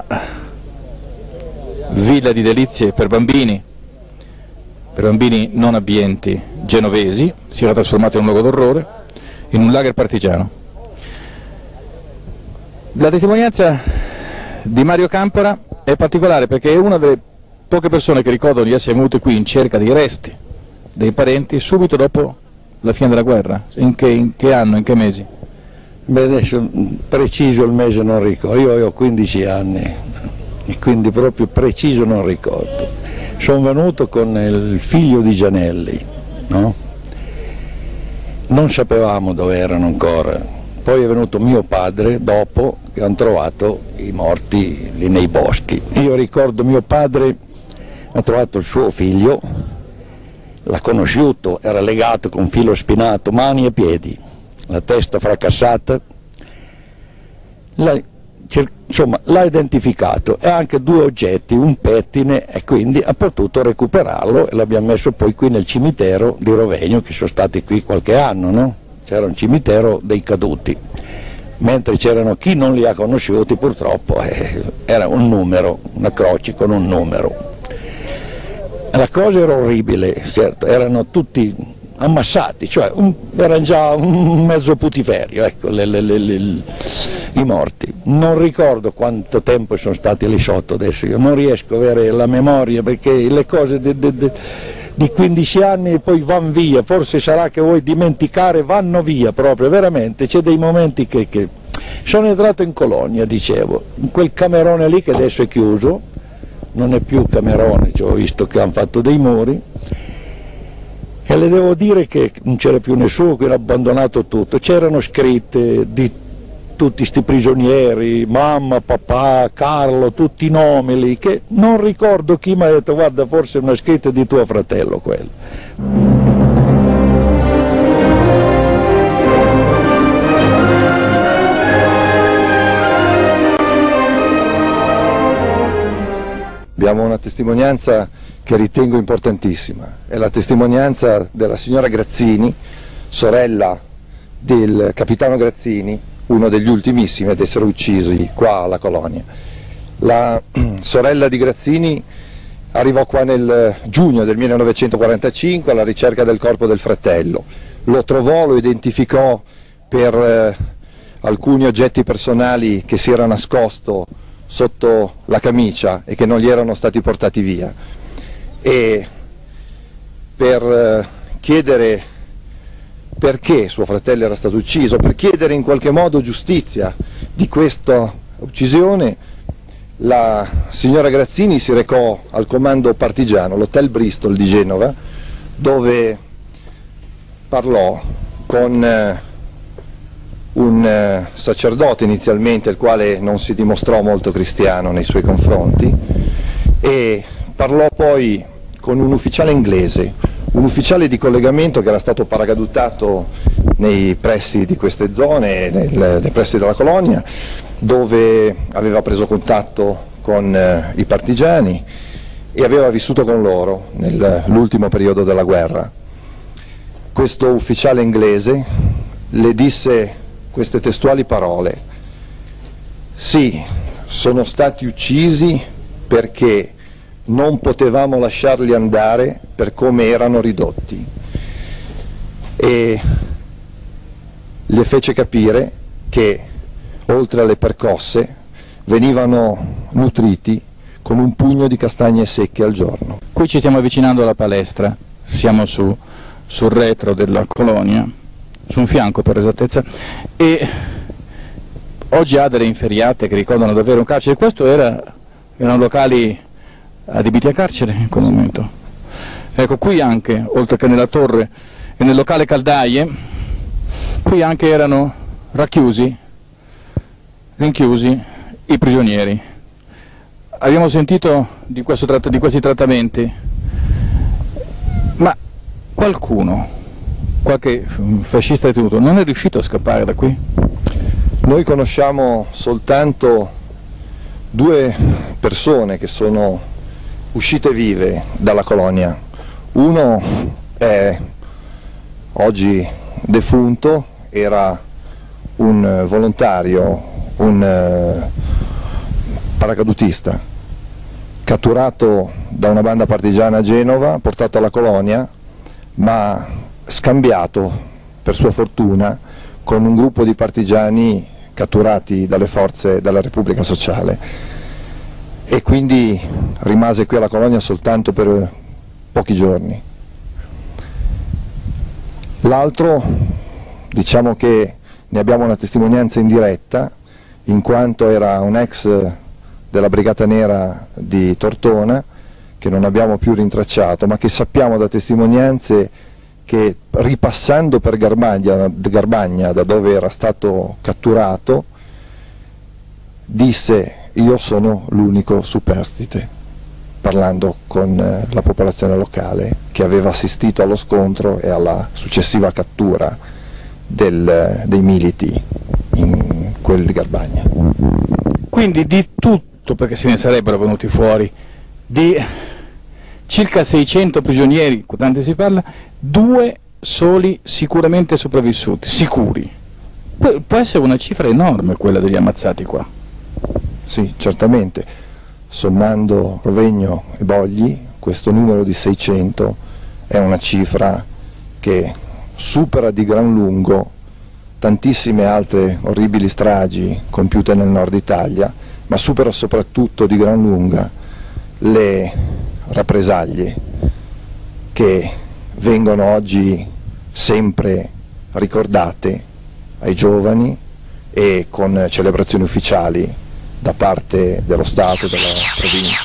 villa di delizie per bambini non abbienti genovesi, si era trasformato in un luogo d'orrore, in un lager partigiano. La testimonianza di Mario Campora è particolare perché è una delle poche persone che ricordano di essere venute qui in cerca dei resti dei parenti subito dopo la fine della guerra. In che anno, in che mesi? Beh, adesso preciso il mese non ricordo, io ho 15 anni e quindi proprio preciso non ricordo. Sono venuto con il figlio di Gianelli, no? Non sapevamo dove erano ancora, poi è venuto mio padre dopo che hanno trovato i morti lì nei boschi. Io ricordo mio padre ha trovato il suo figlio, l'ha conosciuto, era legato con filo spinato, mani e piedi, la testa fracassata, insomma l'ha identificato e anche 2 oggetti, un pettine, e quindi ha potuto recuperarlo e l'abbiamo messo poi qui nel cimitero di Rovegno, che sono stati qui qualche anno, no? C'era un cimitero dei caduti, mentre c'erano chi non li ha conosciuti purtroppo, era un numero, una croce con un numero. La cosa era orribile, certo, erano tutti ammassati, cioè era già un mezzo putiferio, ecco, i morti. Non ricordo quanto tempo sono stati lì sotto adesso, io non riesco a avere la memoria perché le cose di 15 anni poi vanno via, forse sarà che vuoi dimenticare, vanno via proprio, veramente, c'è dei momenti che... Sono entrato in Colonia, dicevo, in quel camerone lì che adesso è chiuso, non è più camerone, cioè ho visto che hanno fatto dei muri, e le devo dire che non c'era più nessuno, che era abbandonato tutto, c'erano scritte di tutti sti prigionieri, mamma, papà, Carlo, tutti i nomi lì, che non ricordo chi mi ha detto guarda forse è una scritta di tuo fratello quello. Abbiamo una testimonianza che ritengo importantissima, è la testimonianza della signora Grazzini, sorella del capitano Grazzini, uno degli ultimissimi ad essere uccisi qua alla Colonia. La sorella di Grazzini arrivò qua nel giugno del 1945 alla ricerca del corpo del fratello, lo trovò, lo identificò per alcuni oggetti personali che si era nascosto sotto la camicia e che non gli erano stati portati via, e per chiedere perché suo fratello era stato ucciso, per chiedere in qualche modo giustizia di questa uccisione, la signora Grazzini si recò al comando partigiano, l'Hotel Bristol di Genova, dove parlò con un sacerdote inizialmente, il quale non si dimostrò molto cristiano nei suoi confronti, e parlò poi con un ufficiale inglese, un ufficiale di collegamento che era stato paracadutato nei pressi di queste zone, nei pressi della colonia, dove aveva preso contatto con i partigiani e aveva vissuto con loro nell'ultimo periodo della guerra. Questo ufficiale inglese le disse queste testuali parole: sì, sono stati uccisi perché non potevamo lasciarli andare per come erano ridotti, e le fece capire che oltre alle percosse venivano nutriti con un pugno di castagne secche al giorno. Qui ci stiamo avvicinando alla palestra, siamo sul retro della colonia, su un fianco per esattezza, e oggi ha delle inferriate che ricordano davvero un carcere. Questo erano locali adibiti a carcere in quel momento. Ecco, qui anche, oltre che nella torre e nel locale caldaie, qui anche erano rinchiusi i prigionieri. Abbiamo sentito di questi trattamenti, ma qualche fascista detenuto non è riuscito a scappare da qui? Noi conosciamo soltanto 2 persone che sono uscite vive dalla colonia. Uno è oggi defunto, era un volontario, un paracadutista, catturato da una banda partigiana a Genova, portato alla colonia, ma scambiato per sua fortuna con un gruppo di partigiani catturati dalle forze della Repubblica Sociale, e quindi rimase qui alla colonia soltanto per pochi giorni. L'altro, diciamo che ne abbiamo una testimonianza indiretta, in quanto era un ex della Brigata Nera di Tortona, che non abbiamo più rintracciato, ma che sappiamo da testimonianze che, ripassando per Garbagna, da dove era stato catturato, disse: io sono l'unico superstite, parlando con la popolazione locale che aveva assistito allo scontro e alla successiva cattura dei militi in quel di Garbagna. Quindi di tutto, perché se ne sarebbero venuti fuori, di circa 600 prigionieri, quante si parla, 2 soli sicuramente sopravvissuti, sicuri. Può essere una cifra enorme quella degli ammazzati qua. Sì, certamente, sommando Rovegno e Bogli, questo numero di 600 è una cifra che supera di gran lungo tantissime altre orribili stragi compiute nel nord Italia, ma supera soprattutto di gran lunga le rappresaglie che vengono oggi sempre ricordate ai giovani e con celebrazioni ufficiali da parte dello Stato, della provincia.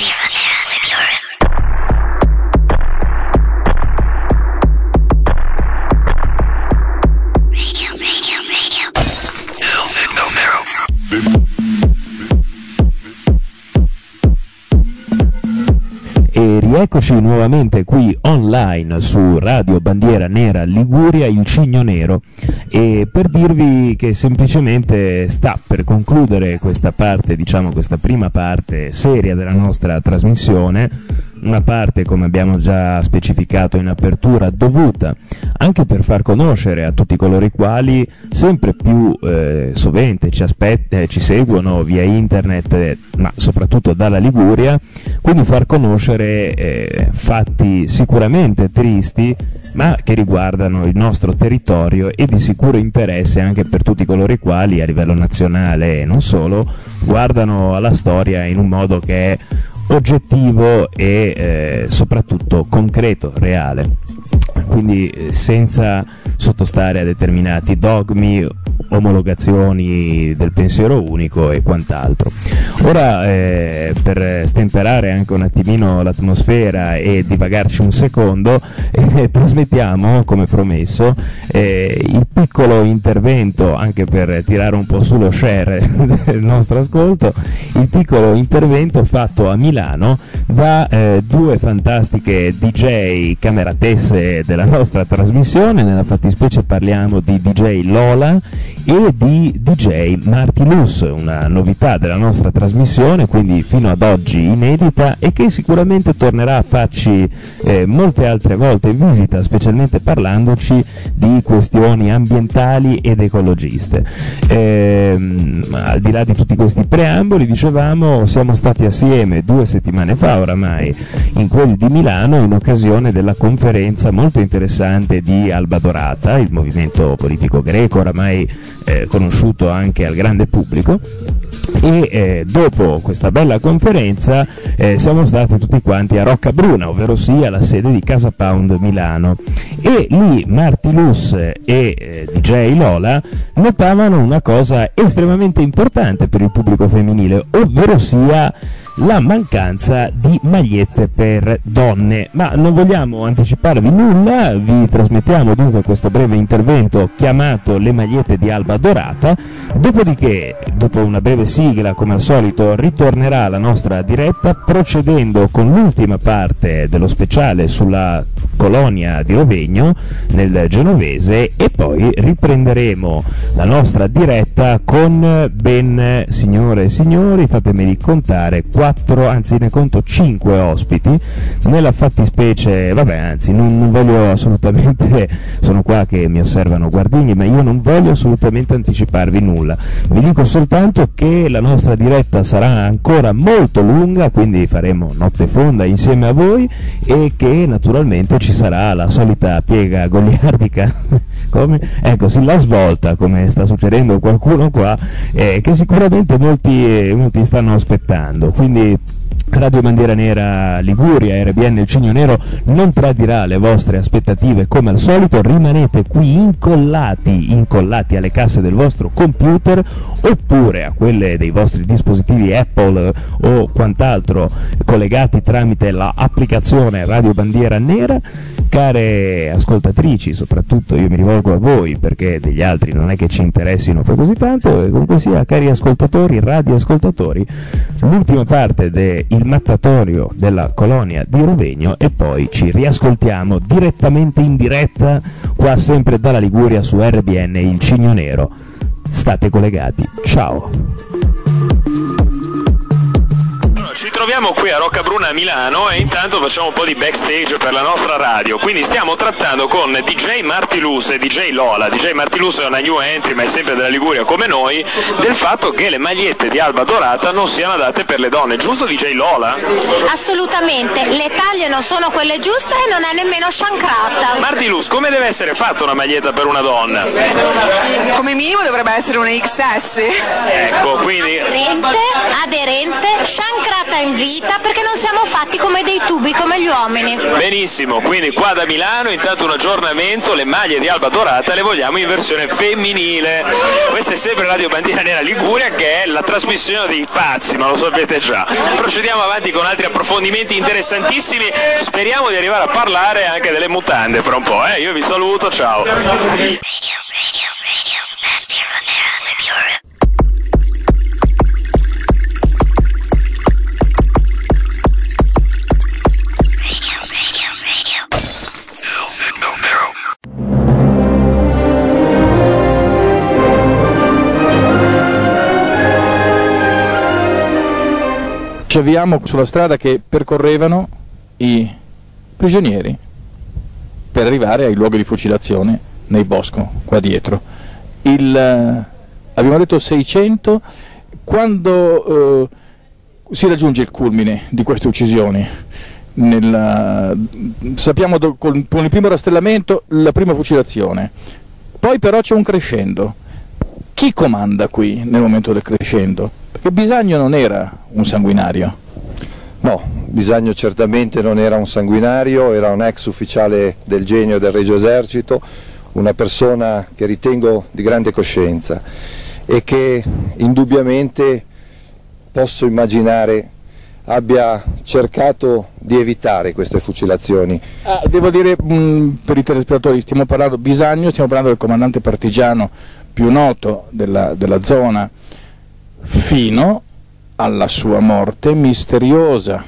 E rieccoci nuovamente qui online su Radio Bandiera Nera Liguria, il Cigno Nero, e per dirvi che semplicemente sta per concludere questa parte, diciamo questa prima parte seria della nostra trasmissione, una parte, come abbiamo già specificato in apertura, dovuta anche per far conoscere a tutti coloro i quali sempre più sovente ci seguono via internet, ma soprattutto dalla Liguria, quindi far conoscere fatti sicuramente tristi, ma che riguardano il nostro territorio e di sicuro interesse anche per tutti coloro i quali a livello nazionale e non solo guardano alla storia in un modo che è oggettivo e soprattutto concreto, reale, quindi senza sottostare a determinati dogmi omologazioni del pensiero unico e quant'altro. Ora, per stemperare anche un attimino l'atmosfera e divagarci un secondo, trasmettiamo, come promesso, il piccolo intervento, anche per tirare un po' sullo share del nostro ascolto, il piccolo intervento fatto a Milano da due fantastiche DJ cameratesse della nostra trasmissione. Nella fattispecie parliamo di DJ Lola e di DJ Martilus, una novità della nostra trasmissione, quindi fino ad oggi inedita, e che sicuramente tornerà a farci molte altre volte in visita, specialmente parlandoci di questioni ambientali ed ecologiste. Al di là di tutti questi preamboli, dicevamo, siamo stati assieme 2 settimane fa oramai in quel di Milano in occasione della conferenza molto interessante di Alba Dorata, il movimento politico greco oramai conosciuto anche al grande pubblico. E dopo questa bella conferenza siamo stati tutti quanti a Roccabruna, ovvero sia la sede di Casa Pound Milano, e lì Martilus e DJ Lola notavano una cosa estremamente importante per il pubblico femminile, ovvero sia la mancanza di magliette per donne. Ma non vogliamo anticiparvi nulla, vi trasmettiamo dunque questo breve intervento chiamato Le magliette di Alba Dorata, dopodiché, dopo una breve sigla come al solito, ritornerà la nostra diretta procedendo con l'ultima parte dello speciale sulla colonia di Rovegno nel Genovese, e poi riprenderemo la nostra diretta con ben, signore e signori, fatemi contare, 4, anzi ne conto 5 ospiti. Nella fattispecie, vabbè, anzi non voglio assolutamente, sono qua che mi osservano guardini, ma io non voglio assolutamente anticiparvi nulla, vi dico soltanto che la nostra diretta sarà ancora molto lunga, quindi faremo notte fonda insieme a voi, e che naturalmente ci sarà la solita piega goliardica come? Ecco sì, la svolta, come sta succedendo a qualcuno qua, che sicuramente molti stanno aspettando. Quindi Radio Bandiera Nera Liguria, RBN il Cigno Nero, non tradirà le vostre aspettative come al solito. Rimanete qui incollati alle casse del vostro computer oppure a quelle dei vostri dispositivi Apple o quant'altro collegati tramite la applicazione Radio Bandiera Nera. Care ascoltatrici, soprattutto io mi rivolgo a voi perché degli altri non è che ci interessino poi così tanto, e comunque sia, cari ascoltatori, radioascoltatori, l'ultima parte del mattatorio della colonia di Rovegno, e poi ci riascoltiamo direttamente in diretta qua sempre dalla Liguria su RBN il Cigno Nero. State collegati, ciao. Ci troviamo qui a Roccabruna a Milano e intanto facciamo un po' di backstage per la nostra radio, quindi stiamo trattando con DJ Martilus e DJ Lola. DJ Martilus è una new entry ma è sempre della Liguria come noi, del fatto che le magliette di Alba Dorata non siano adatte per le donne, giusto DJ Lola? Assolutamente, le taglie non sono quelle giuste e non è nemmeno sciancrata. Martilus, come deve essere fatta una maglietta per una donna? Come minimo dovrebbe essere una XS. Ecco, quindi aderente, sciancrata in vita, perché non siamo fatti come dei tubi come gli uomini. Benissimo, quindi qua da Milano intanto un aggiornamento: le maglie di Alba Dorata le vogliamo in versione femminile. Questa è sempre Radio Bandiera Nera Liguria, che è la trasmissione dei pazzi, ma lo sapete già. Procediamo avanti con altri approfondimenti interessantissimi, speriamo di arrivare a parlare anche delle mutande fra un po', Io vi saluto, ciao. Ci avviamo sulla strada che percorrevano i prigionieri per arrivare ai luoghi di fucilazione nel bosco qua dietro. Abbiamo detto 600, quando si raggiunge il culmine di queste uccisioni? Sappiamo con il primo rastrellamento la prima fucilazione, poi però c'è un crescendo. Chi comanda qui nel momento del crescendo? Perché Bisagno non era un sanguinario. No, Bisagno certamente non era un sanguinario, era un ex ufficiale del Genio del Regio Esercito, una persona che ritengo di grande coscienza e che indubbiamente posso immaginare abbia cercato di evitare queste fucilazioni. Devo dire per i telespettatori, stiamo parlando del comandante partigiano più noto della zona fino alla sua morte misteriosa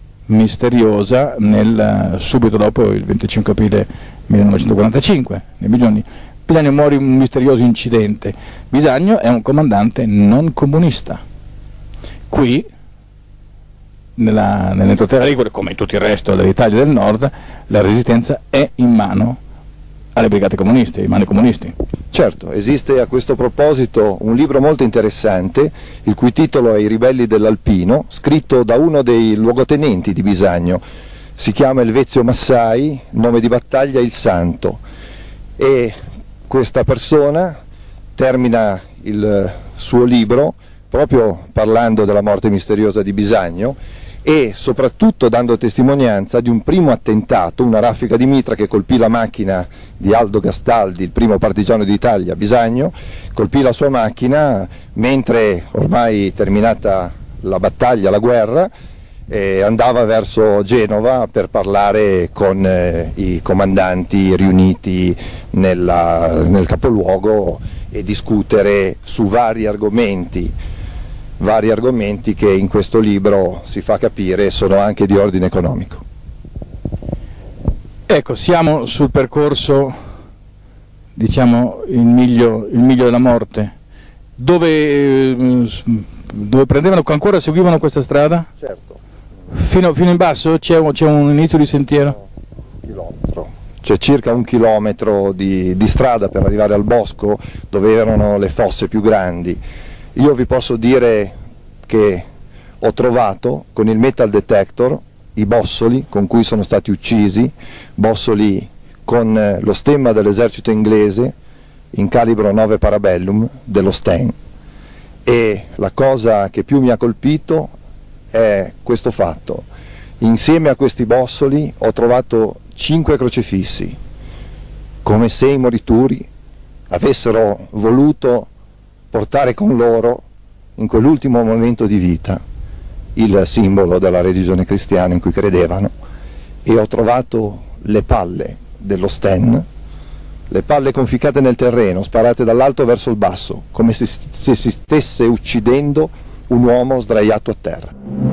subito dopo il 25 aprile 1945. Bisagno muore in un misterioso incidente. Bisagno è un comandante non comunista. Qui nell'entroterra ligure, come in tutto il resto dell'Italia del Nord, la resistenza è in mano alle brigate comuniste, in mano ai comunisti. Certo, esiste a questo proposito un libro molto interessante, il cui titolo è I ribelli dell'Alpino, scritto da uno dei luogotenenti di Bisagno. Si chiama Elvezio Massai, nome di battaglia Il Santo, e questa persona termina il suo libro proprio parlando della morte misteriosa di Bisagno e soprattutto dando testimonianza di un primo attentato, una raffica di mitra che colpì la macchina di Aldo Gastaldi, il primo partigiano d'Italia a Bisagno, colpì la sua macchina mentre, ormai terminata la battaglia, la guerra, andava verso Genova per parlare con i comandanti riuniti nel capoluogo e discutere su vari argomenti che in questo libro si fa capire sono anche di ordine economico. Ecco, siamo sul percorso, diciamo, il miglio della morte, dove prendevano, ancora seguivano questa strada? Certo. Fino in basso c'è un inizio di sentiero? Un chilometro. C'è circa 1 chilometro di strada per arrivare al bosco dove erano le fosse più grandi. Io vi posso dire che ho trovato con il metal detector i bossoli con cui sono stati uccisi, bossoli con lo stemma dell'esercito inglese in calibro 9 Parabellum dello Sten, e la cosa che più mi ha colpito è questo fatto: insieme a questi bossoli ho trovato 5 crocefissi, come se i morituri avessero voluto portare con loro in quell'ultimo momento di vita il simbolo della religione cristiana in cui credevano, e ho trovato le palle dello Sten, le palle conficcate nel terreno, sparate dall'alto verso il basso, come se si stesse uccidendo un uomo sdraiato a terra.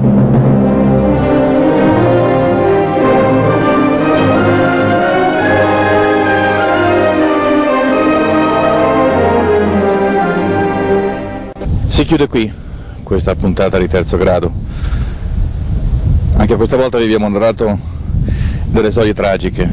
Si chiude qui questa puntata di Terzo Grado. Anche questa volta vi abbiamo narrato delle storie tragiche,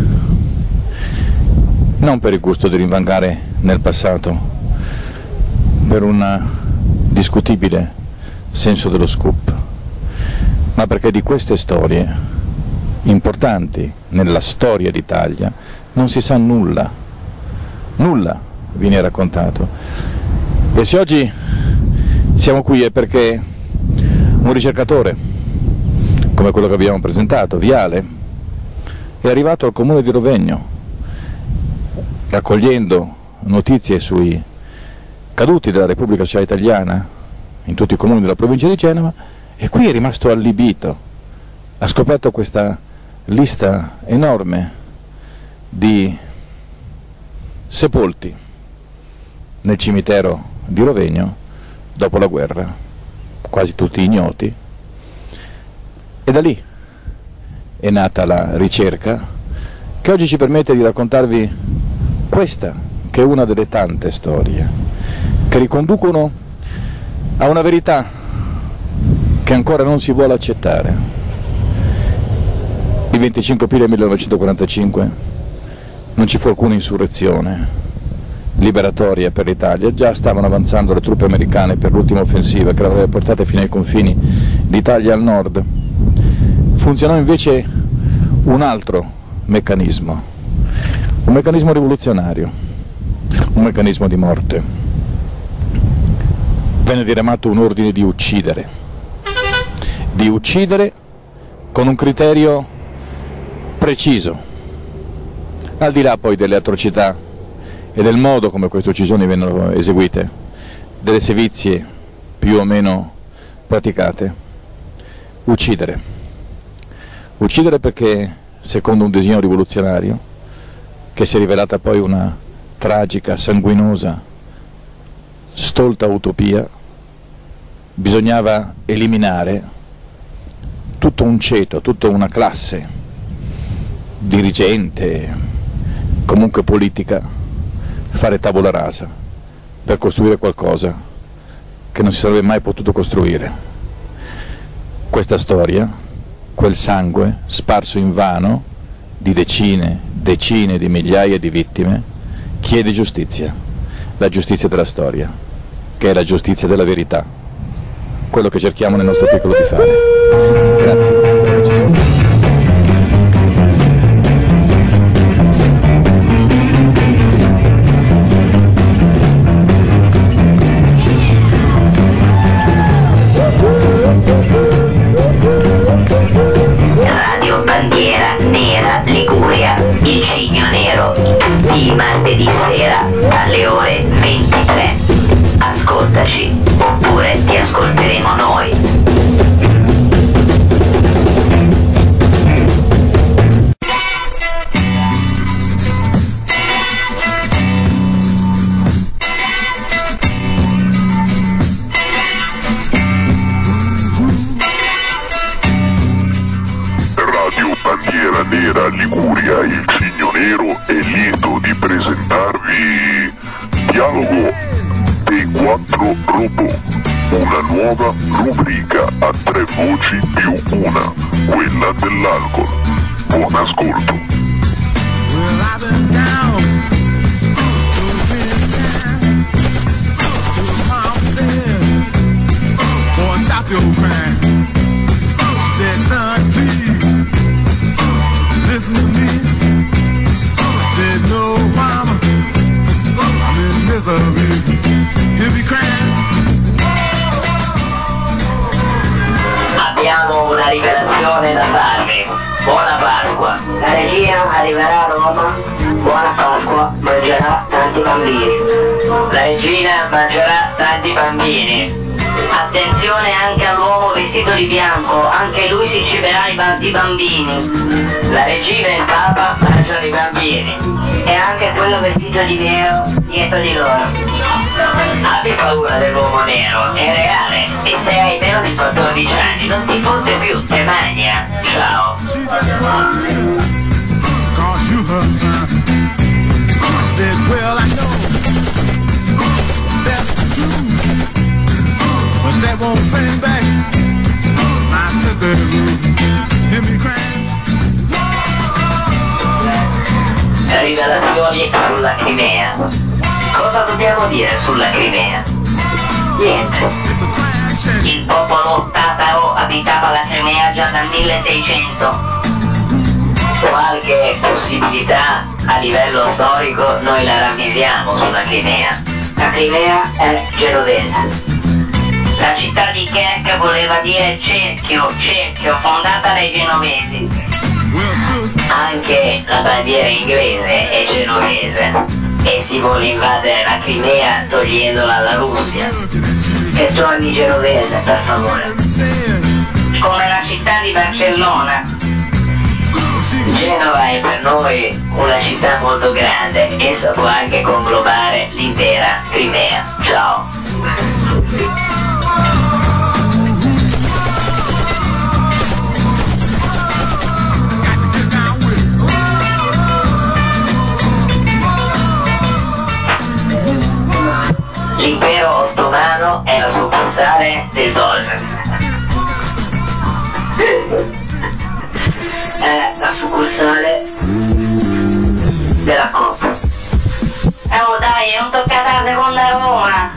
non per il gusto di rinvangare nel passato, per un discutibile senso dello scoop, ma perché di queste storie importanti nella storia d'Italia non si sa nulla, nulla viene raccontato. E se oggi siamo qui è perché un ricercatore, come quello che abbiamo presentato, Viale, è arrivato al comune di Rovegno, raccogliendo notizie sui caduti della Repubblica Sociale Italiana in tutti i comuni della provincia di Genova, e qui è rimasto allibito. Ha scoperto questa lista enorme di sepolti nel cimitero di Rovegno dopo la guerra, quasi tutti ignoti, e da lì è nata la ricerca che oggi ci permette di raccontarvi questa, che è una delle tante storie che riconducono a una verità che ancora non si vuole accettare. Il 25 aprile 1945 non ci fu alcuna insurrezione liberatoria per l'Italia, già stavano avanzando le truppe americane per l'ultima offensiva che l'avrebbe portata fino ai confini d'Italia al nord. Funzionò invece un altro meccanismo, un meccanismo rivoluzionario, un meccanismo di morte. Venne diramato un ordine di uccidere con un criterio preciso, al di là poi delle atrocità e del modo come queste uccisioni vennero eseguite, delle sevizie più o meno praticate. Uccidere perché, secondo un disegno rivoluzionario, che si è rivelata poi una tragica, sanguinosa, stolta utopia, bisognava eliminare tutto un ceto, tutta una classe dirigente, comunque politica, fare tavola rasa per costruire qualcosa che non si sarebbe mai potuto costruire. Questa storia, quel sangue sparso invano di decine di migliaia di vittime, chiede giustizia, la giustizia della storia, che è la giustizia della verità, quello che cerchiamo nel nostro piccolo di fare. Grazie. Radio Bandiera Nera Liguria, il Cigno Nero, tutti i martedì sera alle ore 23. Ascoltaci, oppure ti ascolteremo noi. Bandiera Nera Liguria, il Cigno Nero è lieto di presentarvi Dialogo dei 4 robot, una nuova rubrica a 3 voci più una, quella dell'alcol. Buon ascolto. Well, I've been down too many times. Till mom said, boy, stop your crying. She said, son, please listen to me. I said, no, mama, I'm in misery. He'll be crying. Abbiamo una rivelazione da farvi. Buona Pasqua. La regina arriverà a Roma. Buona Pasqua, mangerà tanti bambini. La regina mangerà tanti bambini. Attenzione anche all'uomo vestito di bianco, anche lui si ciberà i bambini. La regina e il papa mangiano i bambini. E anche quello vestito di nero dietro di loro. Abbi paura dell'uomo nero, è reale. E se hai meno di 14 anni non ti fotte più, te magna. Ciao. That won't bring back my sister. Hear me crying. Rivelazioni sulla Crimea. Cosa dobbiamo dire sulla Crimea? Niente. Il popolo tataro abitava la Crimea già dal 1600. Qualche possibilità a livello storico noi la ravvisiamo sulla Crimea. La Crimea è genovese. La città di Kerch voleva dire cerchio, fondata dai genovesi. Anche la bandiera inglese è genovese e si vuole invadere la Crimea togliendola alla Russia. Che torni genovese, per favore. Come la città di Barcellona. Genova è per noi una città molto grande, essa può anche conglobare l'intera Crimea. Ciao. L'impero ottomano è la succursale del dollaro. È la succursale della Coppa. Oh dai, non toccate la seconda Roma!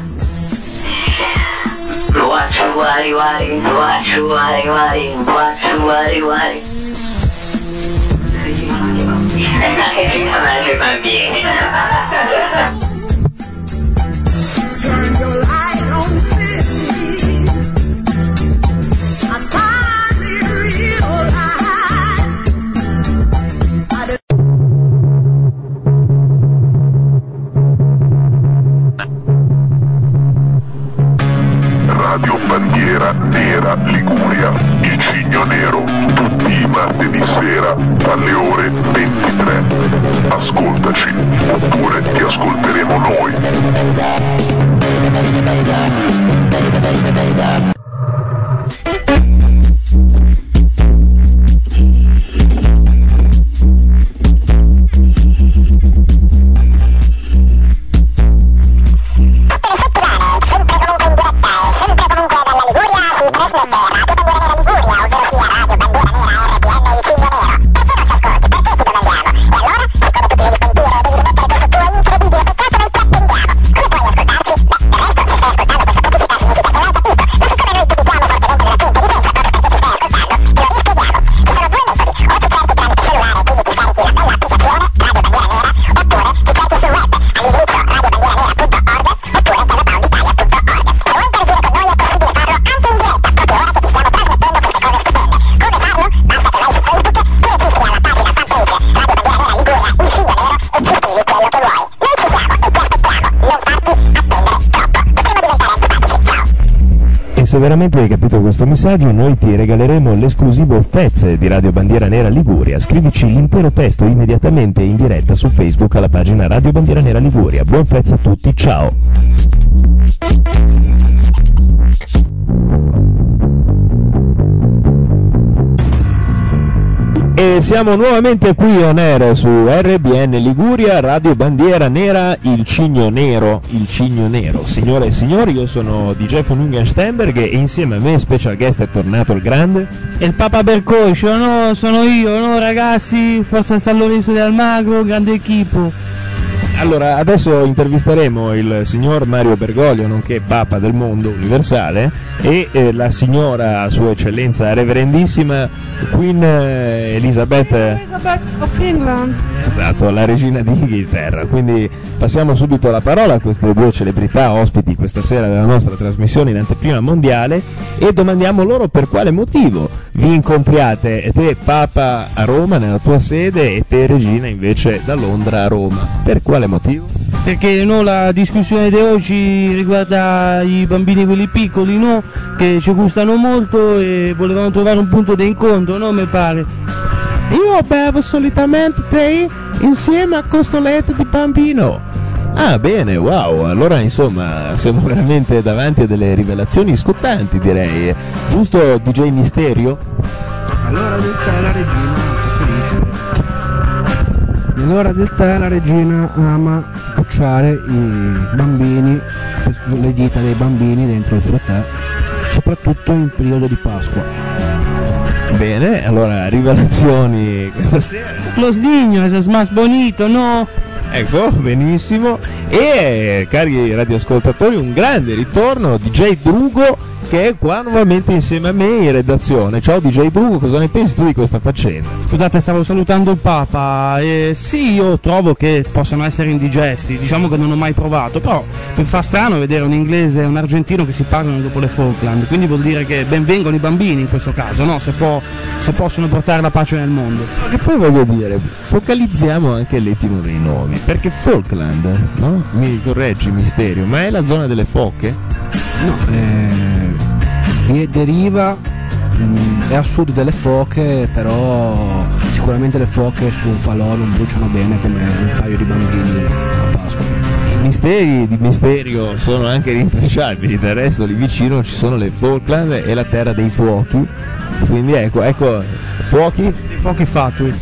Guaccio guari guari, guaccio guari guari, guaccio guari guari. Che ci mangia i bambini. Turn your light on the city. I finally realized I domenica alle ore 23. Ascoltaci, oppure ti ascolteremo noi. Se veramente hai capito questo messaggio, noi ti regaleremo l'esclusivo Fez di Radio Bandiera Nera Liguria. Scrivici l'intero testo immediatamente in diretta su Facebook alla pagina Radio Bandiera Nera Liguria. Buon Fez a tutti, ciao! E siamo nuovamente qui on air su RBN Liguria, Radio Bandiera Nera, il Cigno Nero. Signore e signori, io sono DJ von Ungenstenberg e insieme a me special guest è tornato il grande... E il Papa Bercoscio, no, sono io, no ragazzi, Forza San Lorenzo di Almagro, grande equipo. Allora, adesso intervisteremo il signor Mario Bergoglio, nonché Papa del mondo universale, e la signora, Sua Eccellenza Reverendissima Queen Elizabeth of England. Esatto, la regina d'Inghilterra. Quindi passiamo subito la parola a queste due celebrità ospiti questa sera della nostra trasmissione in anteprima mondiale e domandiamo loro per quale motivo vi incontriate, te Papa a Roma nella tua sede e te Regina invece da Londra a Roma. Per quale motivo? Perché no, la discussione di oggi riguarda i bambini quelli piccoli, no? Che ci gustano molto e volevamo trovare un punto di incontro, no? Mi pare. Io bevo solitamente tè insieme a costolette di bambino. Ah bene, wow, allora insomma siamo veramente davanti a delle rivelazioni scottanti, direi. Giusto, DJ Misterio? All'ora del tè la regina preferisce. Nell'ora del tè la regina ama pucciare i bambini, le dita dei bambini dentro il suo tè, soprattutto in periodo di Pasqua. Bene, allora rivelazioni questa sera. Lo sdigno è más bonito, no? Ecco, benissimo. E cari radioascoltatori, un grande ritorno, DJ Drugo, che è qua nuovamente insieme a me in redazione. Ciao DJ Drugo, cosa ne pensi tu di questa faccenda? Scusate, stavo salutando il Papa. Sì, io trovo che possano essere indigesti, diciamo che non ho mai provato, però mi fa strano vedere un inglese e un argentino che si parlano dopo le Falkland, quindi vuol dire che benvengono i bambini in questo caso, no? Se possono portare la pace nel mondo. E poi voglio dire, focalizziamo anche l'etimo dei nomi, perché Falkland, no? Mi correggi Misterio, ma è la zona delle foche? No, deriva, è a sud delle foche, però sicuramente le foche su un falò non bruciano bene come un paio di bambini a Pasqua. I misteri di Misterio sono anche rintracciabili, del resto lì vicino ci sono le Falkland e la terra dei fuochi, quindi ecco, fuochi? Fuochi fatui.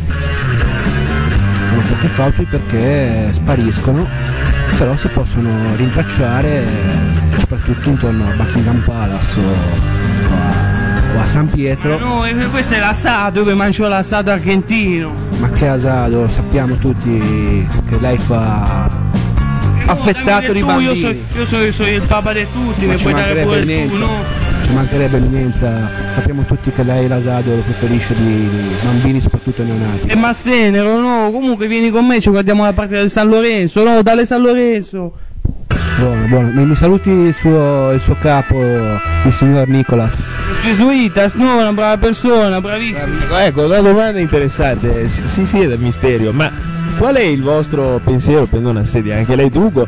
Sono fuochi fatui perché spariscono, però si possono rintracciare soprattutto intorno a Buckingham Palace o a San Pietro. No, questo è l'assado, dove mangio l'assado argentino. Ma che assado, sappiamo tutti che lei fa affettato di bambini. Io sono il Papa di tutti, ma mi puoi dare pure tu, no? Ci mancherebbe l'immensa, sappiamo tutti che lei l'asado lo preferisce di bambini, soprattutto neonati. E Mastenero, no? Comunque vieni con me, ci guardiamo la partita del San Lorenzo, no? Dalle San Lorenzo. Buono. Mi saluti il suo capo, il signor Nicolas. Gesuitas, no, una brava persona, bravissimo. Ecco, una domanda interessante, sì è da Misterio, ma qual è il vostro pensiero, prendo una sedia anche lei Drugo,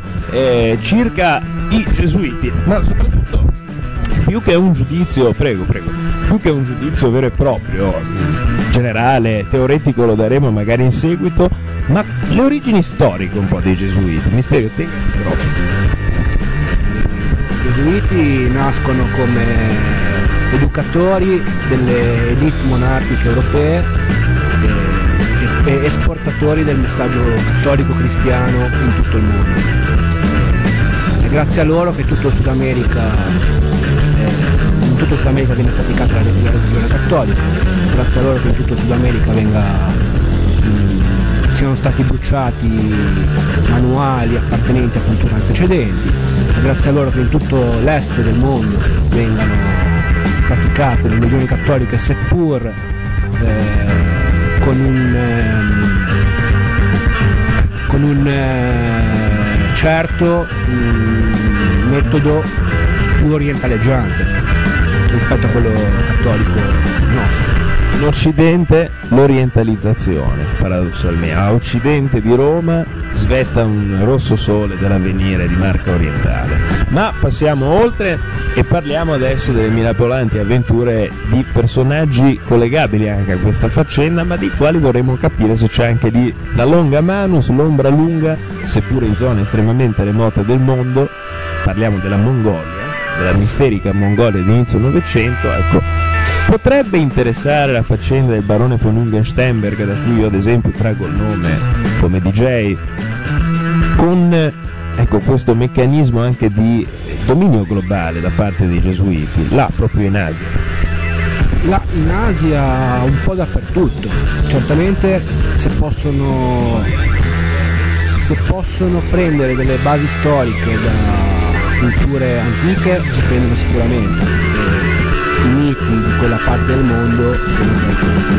circa i gesuiti, ma soprattutto più che un giudizio, prego, più che un giudizio vero e proprio, generale, teoretico, lo daremo magari in seguito, ma le origini storiche un po' dei gesuiti. Misterio, tenga il microfono. I gesuiti nascono come educatori delle elite monarchiche europee e esportatori del messaggio cattolico cristiano in tutto il mondo. È grazie a loro che in tutto il Sud America viene praticata la religione cattolica, grazie a loro che in tutto il Sud America siano stati bruciati manuali appartenenti a culture antecedenti, grazie a loro che in tutto l'est del mondo vengano praticate le religioni cattoliche, seppur con un certo metodo più orientaleggiante rispetto a quello cattolico nostro. In Occidente l'orientalizzazione, paradossalmente, a occidente di Roma svetta un rosso sole dell'avvenire di marca orientale. Ma passiamo oltre e parliamo adesso delle mirabolanti avventure di personaggi collegabili anche a questa faccenda, ma di quali vorremmo capire se c'è anche lì la longa manus, l'ombra lunga, seppure in zone estremamente remote del mondo. Parliamo della Mongolia, della misterica Mongolia di inizio Novecento. Ecco, potrebbe interessare la faccenda del barone von Ungenstenberg, da cui io ad esempio traggo il nome come DJ, con questo meccanismo anche di dominio globale da parte dei gesuiti, là proprio in Asia. Là in Asia un po' dappertutto, certamente se possono prendere delle basi storiche da culture antiche si prendono sicuramente. I miti di quella parte del mondo sono già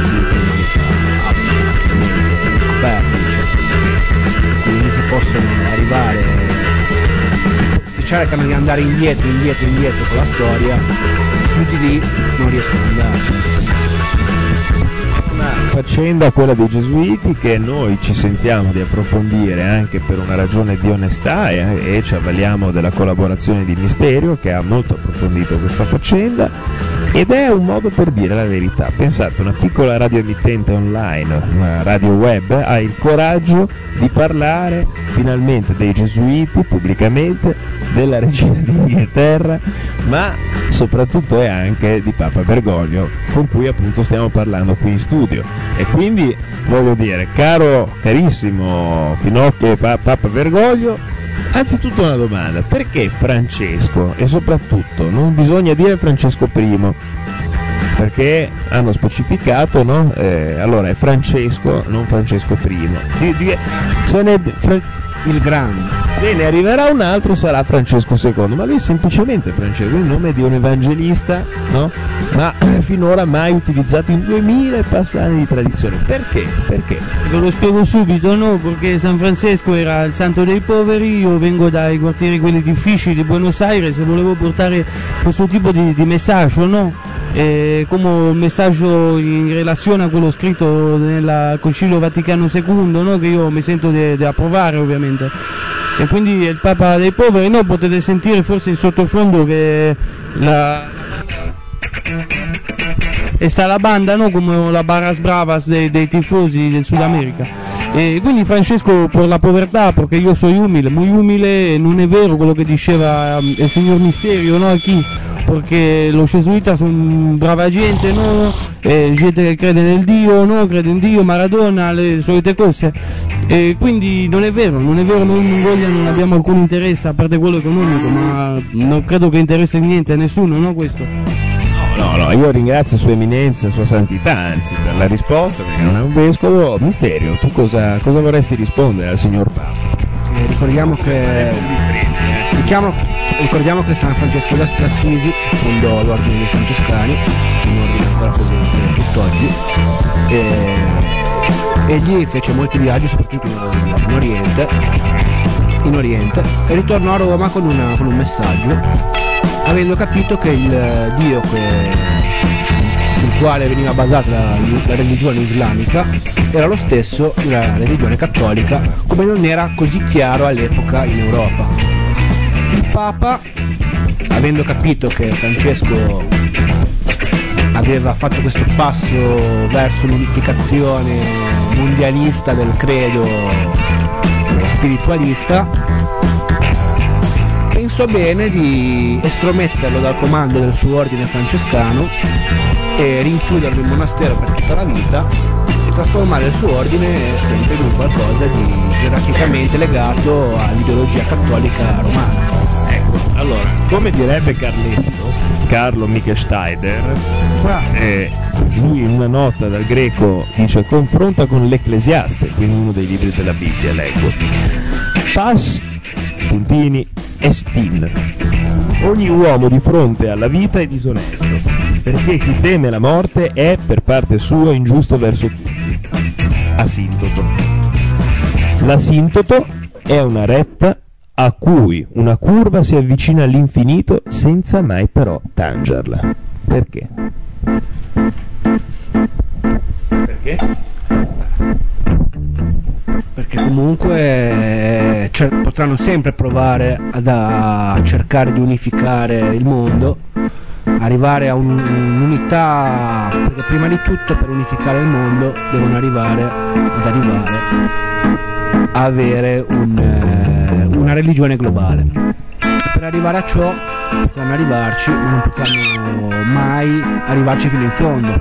scoperti, quindi si possono arrivare, si cercano di andare indietro con la storia, più di lì non riescono ad andare. Una faccenda, quella dei gesuiti, che noi ci sentiamo di approfondire anche per una ragione di onestà e ci avvaliamo della collaborazione di Misterio, che ha molto approfondito questa faccenda, ed è un modo per dire la verità. Pensate, una piccola radio emittente online, una radio web, ha il coraggio di parlare finalmente dei gesuiti pubblicamente, della regina d'Inghilterra, ma soprattutto e anche di Papa Bergoglio, con cui appunto stiamo parlando qui in studio. E quindi voglio dire, carissimo Pinocchio e Papa Bergoglio, anzitutto una domanda: perché Francesco? E soprattutto non bisogna dire Francesco I, perché hanno specificato, no? Allora è Francesco, non Francesco I. Il Grande. Se ne arriverà un altro sarà Francesco II, ma lui è semplicemente Francesco, il nome di un evangelista, no? Ma finora mai utilizzato in 2000 e passa anni di tradizione. Perché? Perché? Ve lo spiego subito, no? Perché San Francesco era il santo dei poveri, io vengo dai quartieri quelli difficili di Buenos Aires e volevo portare questo tipo di messaggio, no? Come un messaggio in relazione a quello scritto nel Concilio Vaticano II, no? Che io mi sento di approvare ovviamente. E quindi il Papa dei poveri, no? Potete sentire forse in sottofondo che e sta la banda, no? Come la Barras Bravas dei tifosi del Sud America. E quindi Francesco per la povertà, perché io sono umile, muy umile, non è vero quello che diceva il signor Misterio, no? Chi? Perché lo gesuita sono brava gente, no? Gente che crede nel Dio, no? Crede in Dio, Maradona, le solite cose. E quindi non è vero, noi non abbiamo alcun interesse a parte quello economico, ma non credo che interessi niente a nessuno, no? Questo. No, io ringrazio Sua Eminenza, Sua Santità, anzi, per la risposta, perché non è un vescovo. Misterio, tu cosa vorresti rispondere al signor Papa? Ricordiamo che San Francesco d'Assisi fondò l'ordine dei Francescani, un ordine ancora presente tutt'oggi, e egli fece molti viaggi, soprattutto in Oriente, e ritornò a Roma con un messaggio, avendo capito che il Dio sul quale veniva basata la religione islamica era lo stesso della religione cattolica, come non era così chiaro all'epoca in Europa. Il Papa, avendo capito che Francesco aveva fatto questo passo verso l'unificazione mondialista del credo spiritualista, pensò bene di estrometterlo dal comando del suo ordine francescano e rinchiuderlo in monastero per tutta la vita e trasformare il suo ordine sempre in un qualcosa di gerarchicamente legato all'ideologia cattolica romana. Ecco, allora, come direbbe Carlo Michael Steiner, lui in una nota dal greco dice: confronta con l'Ecclesiaste, quindi uno dei libri della Bibbia, leggo: Pas, puntini, estin. Ogni uomo di fronte alla vita è disonesto, perché chi teme la morte è per parte sua ingiusto verso tutti. Asintoto. L'asintoto è una retta a cui una curva si avvicina all'infinito senza mai però tangerla. Perché? Perché comunque potranno sempre provare a cercare di unificare il mondo, arrivare a un'unità, perché prima di tutto per unificare il mondo devono arrivare a avere una religione globale. Per arrivare a ciò potranno arrivarci, ma non potranno mai arrivarci fino in fondo.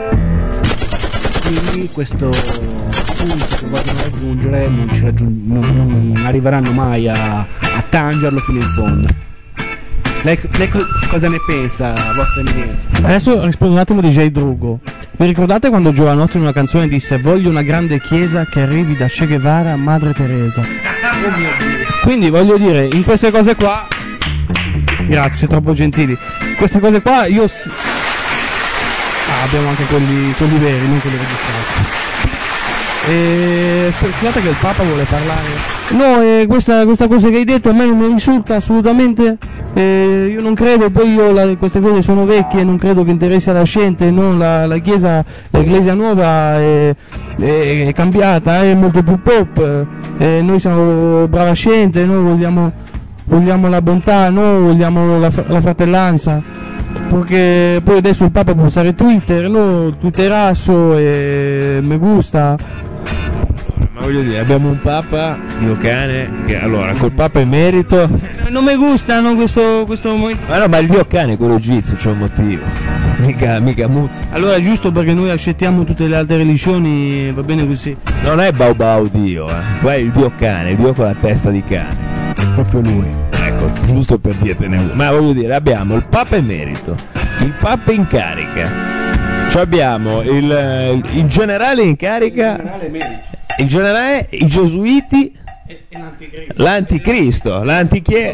Quindi questo punto che vogliono raggiungere non arriveranno mai a tangerlo fino in fondo. Lei cosa ne pensa, vostra eminenza? Adesso rispondo un attimo di J. Drugo. Vi ricordate quando Giovanotti in una canzone disse: voglio una grande chiesa che arrivi da Che Guevara a Madre Teresa? Oh mio Dio. Quindi voglio dire, in queste cose qua, grazie, troppo gentili, queste cose qua io abbiamo anche quelli veri, non quelli registrati. Scusate che il Papa vuole parlare. No, questa cosa che hai detto a me non mi risulta assolutamente. Io non credo, poi queste cose sono vecchie, non credo che interessi alla gente, no? La Chiesa nuova è cambiata, è molto più pop, noi siamo brava gente, noi vogliamo la bontà, noi vogliamo la fratellanza, perché poi adesso il Papa può usare Twitter, no? Twitterasso e me gusta. Ma voglio dire, abbiamo un Papa, Dio cane, che allora col Papa emerito non mi gusta, no, questo momento. Ma no, ma il Dio cane, quello egizio, c'è un motivo, mica Muzzo. Allora è giusto, perché noi accettiamo tutte le altre religioni, va bene così. Non è Bau Dio, qua è il Dio cane, il Dio con la testa di cane, proprio lui. Ecco, giusto per dirtene uno. Ma voglio dire, abbiamo il Papa emerito, il Papa in carica, cioè abbiamo il generale in carica, il generale, i gesuiti, l'anticristo, e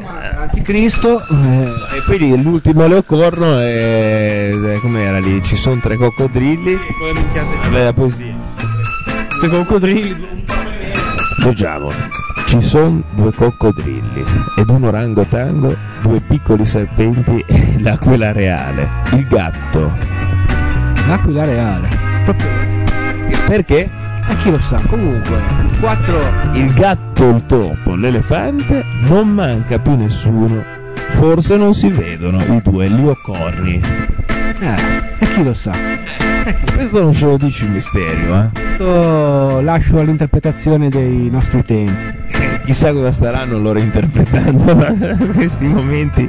quindi l'ultimo Leocorno com'era lì? Ci sono 3 coccodrilli. Vabbè, la poesia. 3 coccodrilli. Leggiamo. Ci sono 2 coccodrilli ed un orangotango, 2 piccoli serpenti e l'aquila reale. Il gatto. L'aquila reale. Proprio. Perché? Chi lo sa, comunque 4. Il gatto, il topo, l'elefante, non manca più nessuno. Forse non si vedono i 2 liocorni. E chi lo sa? Questo non ce lo dice il misterio, Questo lascio all'interpretazione dei nostri utenti. Chissà cosa staranno loro interpretando questi momenti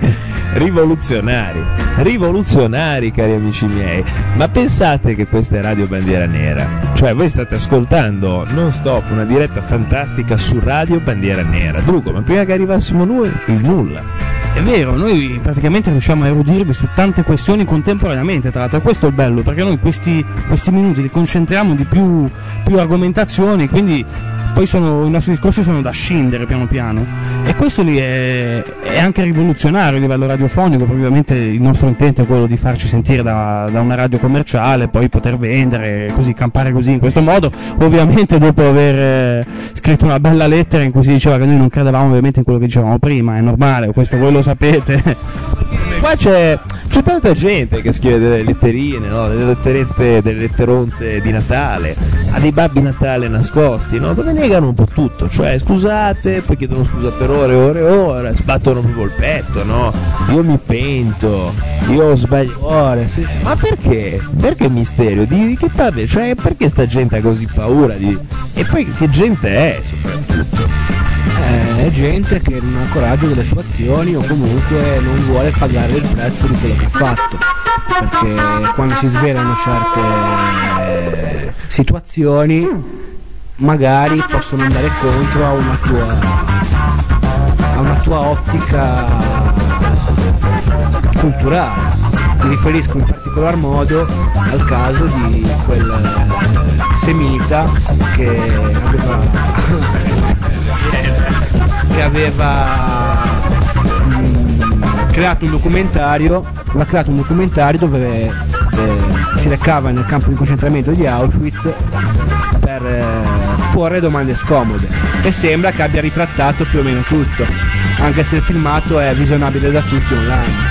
rivoluzionari, cari amici miei. Ma pensate che questa è Radio Bandiera Nera, cioè voi state ascoltando non stop una diretta fantastica su Radio Bandiera Nera. Drugo, ma prima che arrivassimo noi, il nulla. È vero, noi praticamente riusciamo a erudirvi su tante questioni contemporaneamente, tra l'altro, questo è il bello, perché noi questi minuti li concentriamo di più argomentazioni, quindi poi i nostri discorsi sono da scindere piano piano, e questo lì è anche rivoluzionario a livello radiofonico, perché ovviamente il nostro intento è quello di farci sentire da una radio commerciale, poi poter vendere, così campare così in questo modo, ovviamente dopo aver scritto una bella lettera in cui si diceva che noi non credevamo ovviamente in quello che dicevamo prima, è normale, questo voi lo sapete. Qua c'è C'è tanta gente che scrive delle letterine, no? Delle letterette, delle letteronze di Natale, ha dei babbi Natale nascosti, no? Dove negano un po' tutto, cioè scusate, poi chiedono scusa per ore e ore e ore, sbattono proprio il petto, no? Io mi pento, io sbaglio ore, sì. Ma perché? Perché misterio? Di che parli? Cioè perché sta gente ha così paura di... E poi che gente è soprattutto? È gente che non ha coraggio delle sue azioni o comunque non vuole pagare il prezzo di quello che ha fatto, perché quando si svelano certe situazioni magari possono andare contro a una tua ottica culturale. Mi riferisco in particolar modo al caso di quel semita che aveva creato un documentario dove si recava nel campo di concentramento di Auschwitz per porre domande scomode, e sembra che abbia ritrattato più o meno tutto, anche se il filmato è visionabile da tutti online.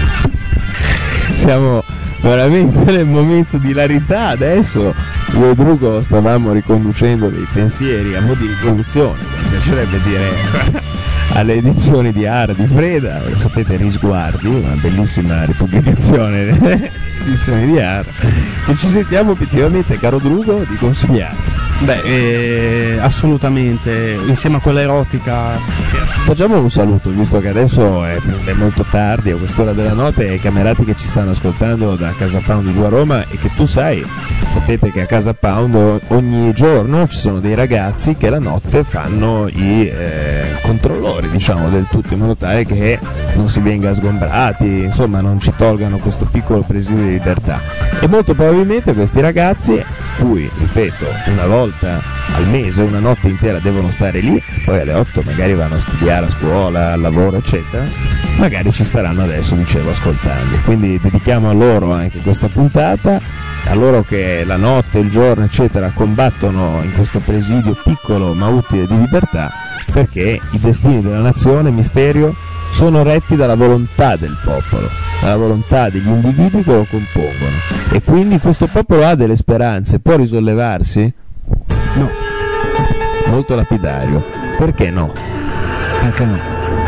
Siamo veramente nel momento di hilarità adesso. Io e Drugo stavamo riconducendo dei pensieri a mo' di riconduzione, mi piacerebbe dire, alle edizioni di Art di Freda, sapete, Risguardi, una bellissima ripubblicazione edizioni di Art, che ci sentiamo obiettivamente, caro Drugo, di consigliare. Beh, assolutamente, insieme a quella erotica. Facciamo un saluto, visto che adesso è molto tardi, a quest'ora della notte, ai camerati che ci stanno ascoltando da Casa Pound giù a Roma, e che tu sapete che a Casa Pound ogni giorno ci sono dei ragazzi che la notte fanno i controllori, diciamo, del tutto, in modo tale che non si venga sgombrati, insomma non ci tolgano questo piccolo presidio di libertà. E molto probabilmente questi ragazzi, cui, ripeto, una volta al mese, una notte intera devono stare lì, poi alle 8 magari vanno a studiare a scuola, al lavoro eccetera, magari ci staranno adesso, dicevo, ascoltando. Quindi dedichiamo a loro anche questa puntata, a loro che la notte, il giorno eccetera combattono in questo presidio piccolo ma utile di libertà, perché i destini della nazione, Misterio, sono retti dalla volontà del popolo, dalla volontà degli individui che lo compongono, e quindi questo popolo ha delle speranze. Può risollevarsi? No. Molto lapidario. Perché no? Perché no?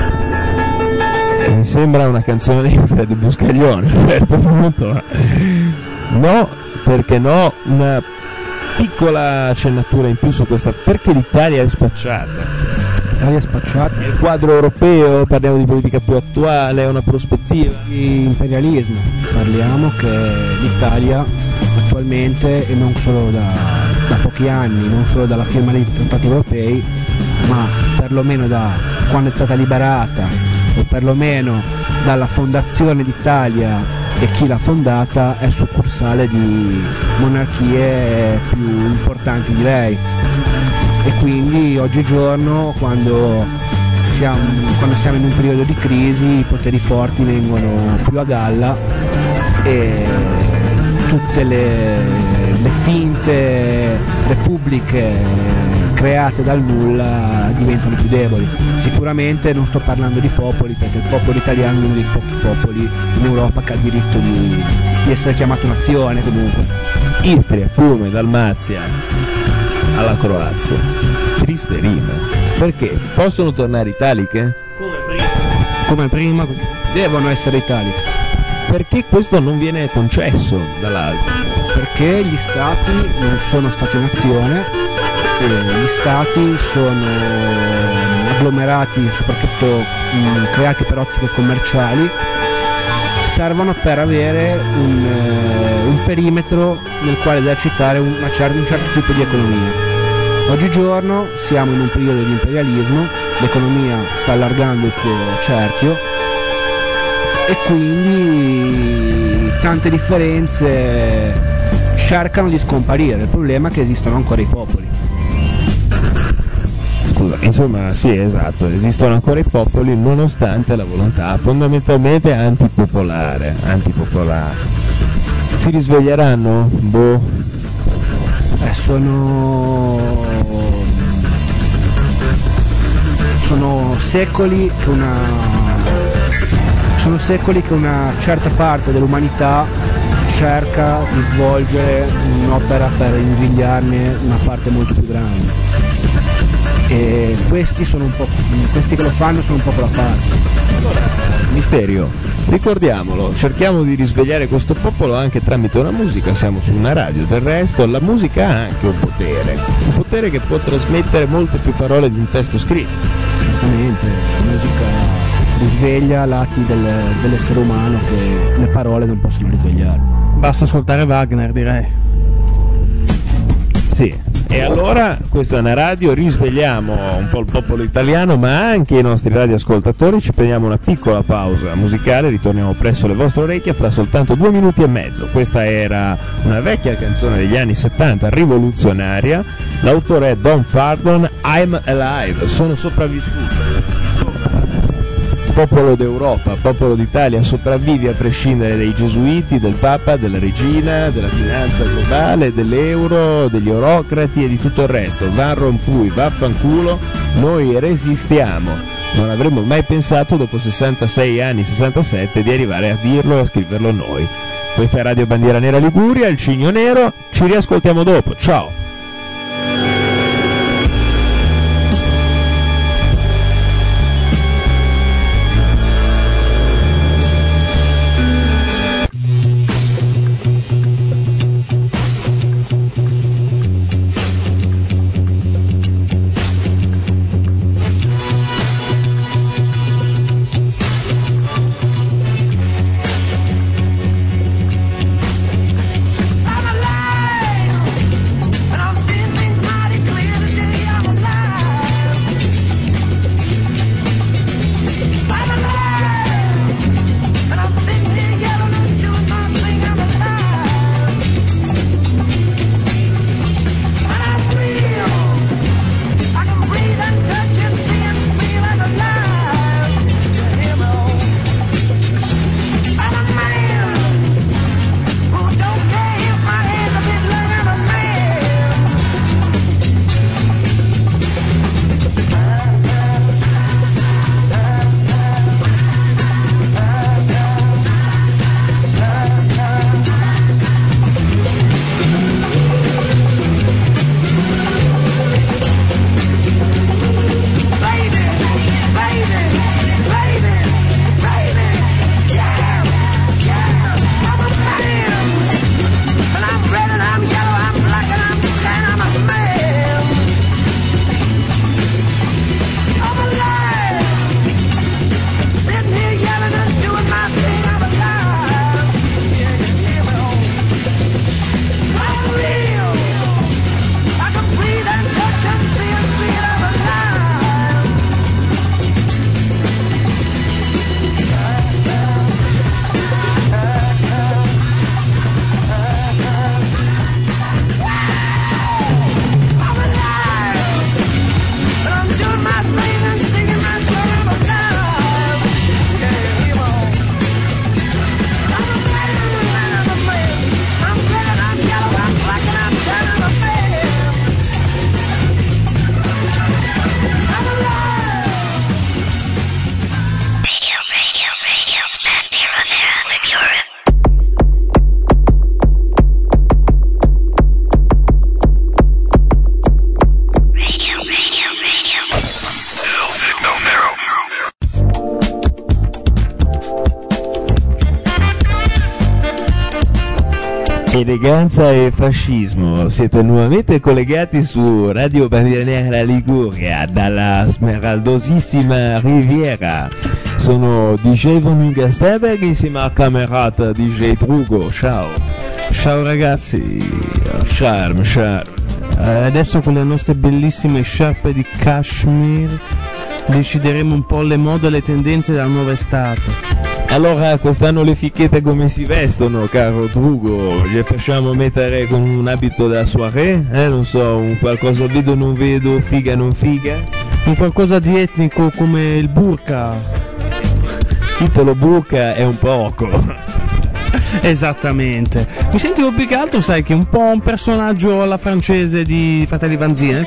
Mi sembra una canzone di Fred Buscaglione, a un certo punto. No, perché no? Una piccola accennatura in più su questa, perché l'Italia è spacciata. L'Italia è spacciata. Nel quadro europeo parliamo di politica più attuale, una prospettiva di imperialismo. Parliamo che l'Italia attualmente, e non solo da pochi anni, non solo dalla firma dei trattati europei, ma perlomeno da quando è stata liberata, o perlomeno dalla fondazione d'Italia e chi l'ha fondata, è succursale di monarchie più importanti di lei. E quindi oggigiorno, quando siamo in un periodo di crisi, i poteri forti vengono più a galla e tutte le finte repubbliche create dal nulla diventano più deboli. Sicuramente non sto parlando di popoli, perché il popolo italiano è uno dei pochi popoli in Europa che ha il diritto di essere chiamato nazione comunque. Istria, Fiume, Dalmazia, alla Croazia. Triste rima. Perché? Possono tornare italiche? Come prima. Devono essere italiche. Perché questo non viene concesso dall'alto? Perché gli stati non sono stati-nazione, gli stati sono agglomerati, soprattutto creati per ottiche commerciali, servono per avere un perimetro nel quale esercitare un certo tipo di economia. Oggigiorno siamo in un periodo di imperialismo, l'economia sta allargando il suo cerchio e quindi tante differenze cercano di scomparire. Il problema è che esistono ancora i popoli. Insomma, sì, esatto, esistono ancora i popoli nonostante la volontà fondamentalmente antipopolare. Si risveglieranno? Boh. Sono secoli che sono secoli che una certa parte dell'umanità cerca di svolgere un'opera per invidiarne una parte molto più grande, e questi che lo fanno sono un po' quella parte. Misterio, ricordiamolo, cerchiamo di risvegliare questo popolo anche tramite una musica, siamo su una radio, del resto la musica ha anche un potere che può trasmettere molte più parole di un testo scritto. Esattamente, la musica risveglia lati dell'essere umano che le parole non possono risvegliare. Basta ascoltare Wagner, direi. Sì. E allora questa è una radio, risvegliamo un po' il popolo italiano ma anche i nostri radioascoltatori, ci prendiamo una piccola pausa musicale, ritorniamo presso le vostre orecchie fra soltanto 2 minuti e mezzo. Questa era una vecchia canzone degli anni 70, rivoluzionaria, l'autore è Don Fardon, I'm Alive, sono sopravvissuto. Popolo d'Europa, popolo d'Italia, sopravvivi a prescindere dai gesuiti, del Papa, della regina, della finanza globale, dell'euro, degli eurocrati e di tutto il resto. Van Rompuy, vaffanculo, noi resistiamo. Non avremmo mai pensato dopo 66 anni, 67, di arrivare a dirlo e a scriverlo noi. Questa è Radio Bandiera Nera Liguria, il Cigno Nero, ci riascoltiamo dopo, ciao! Eleganza e fascismo, siete nuovamente collegati su Radio Bandiera Nera Liguria dalla smeraldosissima Riviera. Sono DJ Von Gasteberg insieme al camerata DJ Drugo, ciao. Ciao ragazzi, charme. Adesso con le nostre bellissime sciarpe di cashmere decideremo un po' le mode e le tendenze della nuova estate. Allora, quest'anno le ficchethe come si vestono, caro Drugo? Le facciamo mettere con un abito da soirée? Non so, un qualcosa vedo non vedo, figa non figa? Un qualcosa di etnico come il burka. Titolo burka è un poco. Esattamente. Mi sentivo più che altro, sai, che un po' un personaggio alla francese di Fratelli Vanzina,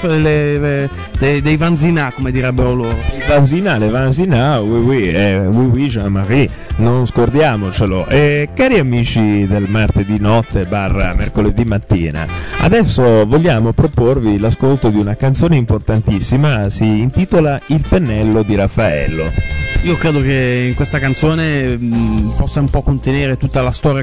dei Vanzina, come direbbero loro. Vanzina, le Vanzina, oui, Jean-Marie, non scordiamocelo. Cari amici del martedì notte / mercoledì mattina, adesso vogliamo proporvi l'ascolto di una canzone importantissima, si intitola Il pennello di Raffaello. Io credo che in questa canzone possa un po' contenere tutta la storia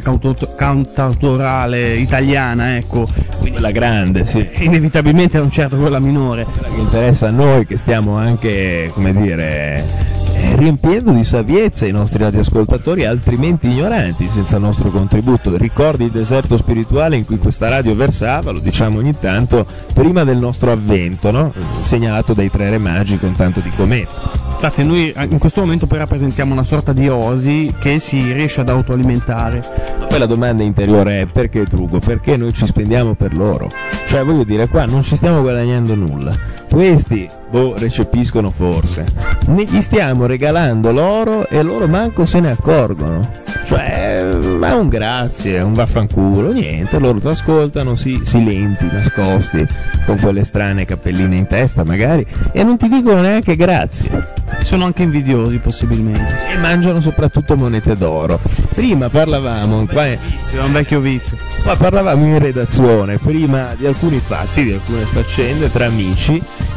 cantautorale italiana, ecco. Quindi la grande, sì. Inevitabilmente non certo quella minore. Quella che interessa a noi, che stiamo anche, come dire, riempiendo di saviezza i nostri radioascoltatori, altrimenti ignoranti senza il nostro contributo. Ricordi il deserto spirituale in cui questa radio versava, lo diciamo ogni tanto, prima del nostro avvento, no? Segnalato dai tre re magi con tanto di cometa. Infatti noi in questo momento poi rappresentiamo una sorta di oasi che si riesce ad autoalimentare. Ma poi la domanda interiore è: perché Drugo? Perché noi ci spendiamo per loro? Cioè, voglio dire, qua non ci stiamo guadagnando nulla. Questi recepiscono forse, gli stiamo regalando l'oro e loro manco se ne accorgono. Cioè, ma un grazie, un vaffanculo, niente, loro ti ascoltano, silenti, nascosti, con quelle strane cappelline in testa magari, e non ti dicono neanche grazie. Sono anche invidiosi possibilmente. E mangiano soprattutto monete d'oro. Prima parlavamo, qua è un vecchio vizio. Qua parlavamo in redazione prima di alcuni fatti, di alcune faccende tra amici,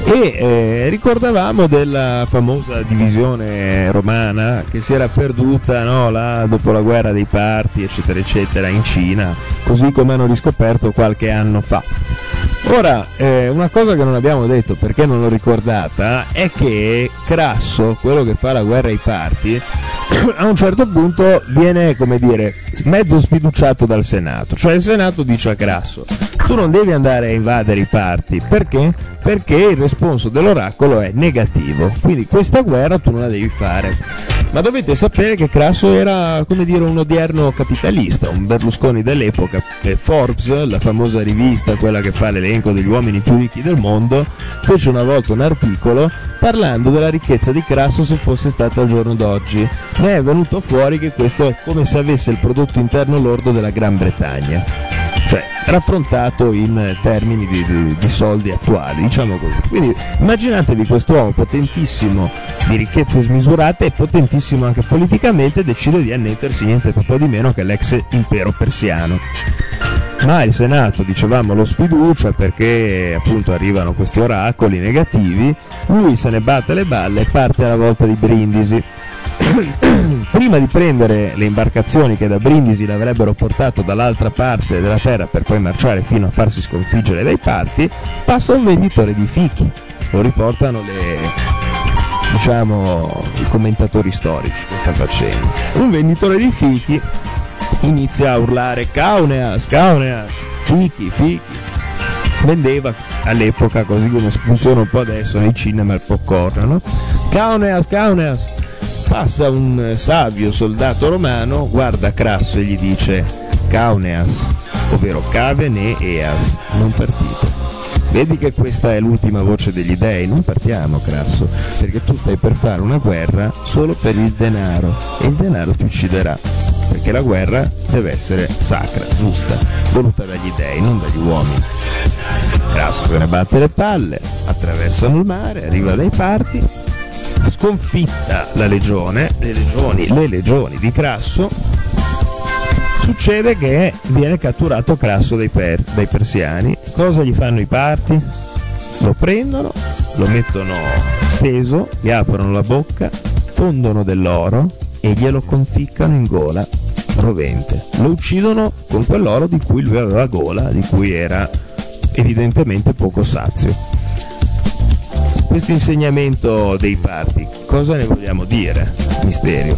e ricordavamo della famosa divisione romana che si era perduta, no, là dopo la guerra dei parti, eccetera eccetera, in Cina, così come hanno riscoperto qualche anno fa. Ora, una cosa che non abbiamo detto, perché non l'ho ricordata, è che Crasso, quello che fa la guerra ai parti, a un certo punto viene, come dire, mezzo sfiduciato dal Senato. Cioè il Senato dice a Crasso: tu non devi andare a invadere i parti. Perché? Perché il responso dell'oracolo è negativo, quindi questa guerra tu non la devi fare. Ma dovete sapere che Crasso era, come dire, un odierno capitalista, un Berlusconi dell'epoca. Forbes, la famosa rivista, quella che fa l'elenco degli uomini più ricchi del mondo, fece una volta un articolo parlando della ricchezza di Crasso se fosse stata al giorno d'oggi. Ne è venuto fuori che questo è come se avesse il prodotto interno lordo della Gran Bretagna, cioè raffrontato in termini di soldi attuali, diciamo così. Quindi immaginatevi quest'uomo potentissimo, di ricchezze smisurate e potentissimo anche politicamente, decide di annettersi niente po' di meno che l'ex impero persiano. Ma il Senato, dicevamo, lo sfiducia perché appunto arrivano questi oracoli negativi, lui se ne batte le balle e parte alla volta di Brindisi. Prima di prendere le imbarcazioni che da Brindisi l'avrebbero portato dall'altra parte della terra per poi marciare fino a farsi sconfiggere dai parti, passa un venditore di fichi. Lo riportano i commentatori storici questa faccenda. Un venditore di fichi inizia a urlare: Cauneas, Cauneas, fichi, fichi. Vendeva all'epoca, così come funziona un po' adesso nei cinema, il popcorn, no? Cauneas, Cauneas. Passa un savio soldato romano, guarda Crasso e gli dice: Cauneas, ovvero cave ne eas, non partite. Vedi che questa è l'ultima voce degli dei, non partiamo Crasso, perché tu stai per fare una guerra solo per il denaro, e il denaro ti ucciderà, perché la guerra deve essere sacra, giusta, voluta dagli dei, non dagli uomini. Crasso se ne batte le palle, attraversano il mare, arriva dai parti, sconfitta la legione, le legioni di Crasso. Succede che viene catturato Crasso dai persiani. Cosa gli fanno i parti? Lo prendono, lo mettono steso, gli aprono la bocca, fondono dell'oro e glielo conficcano in gola rovente. Lo uccidono con quell'oro di cui lui aveva gola, di cui era evidentemente poco sazio. Questo insegnamento dei parti, cosa ne vogliamo dire? Misterio.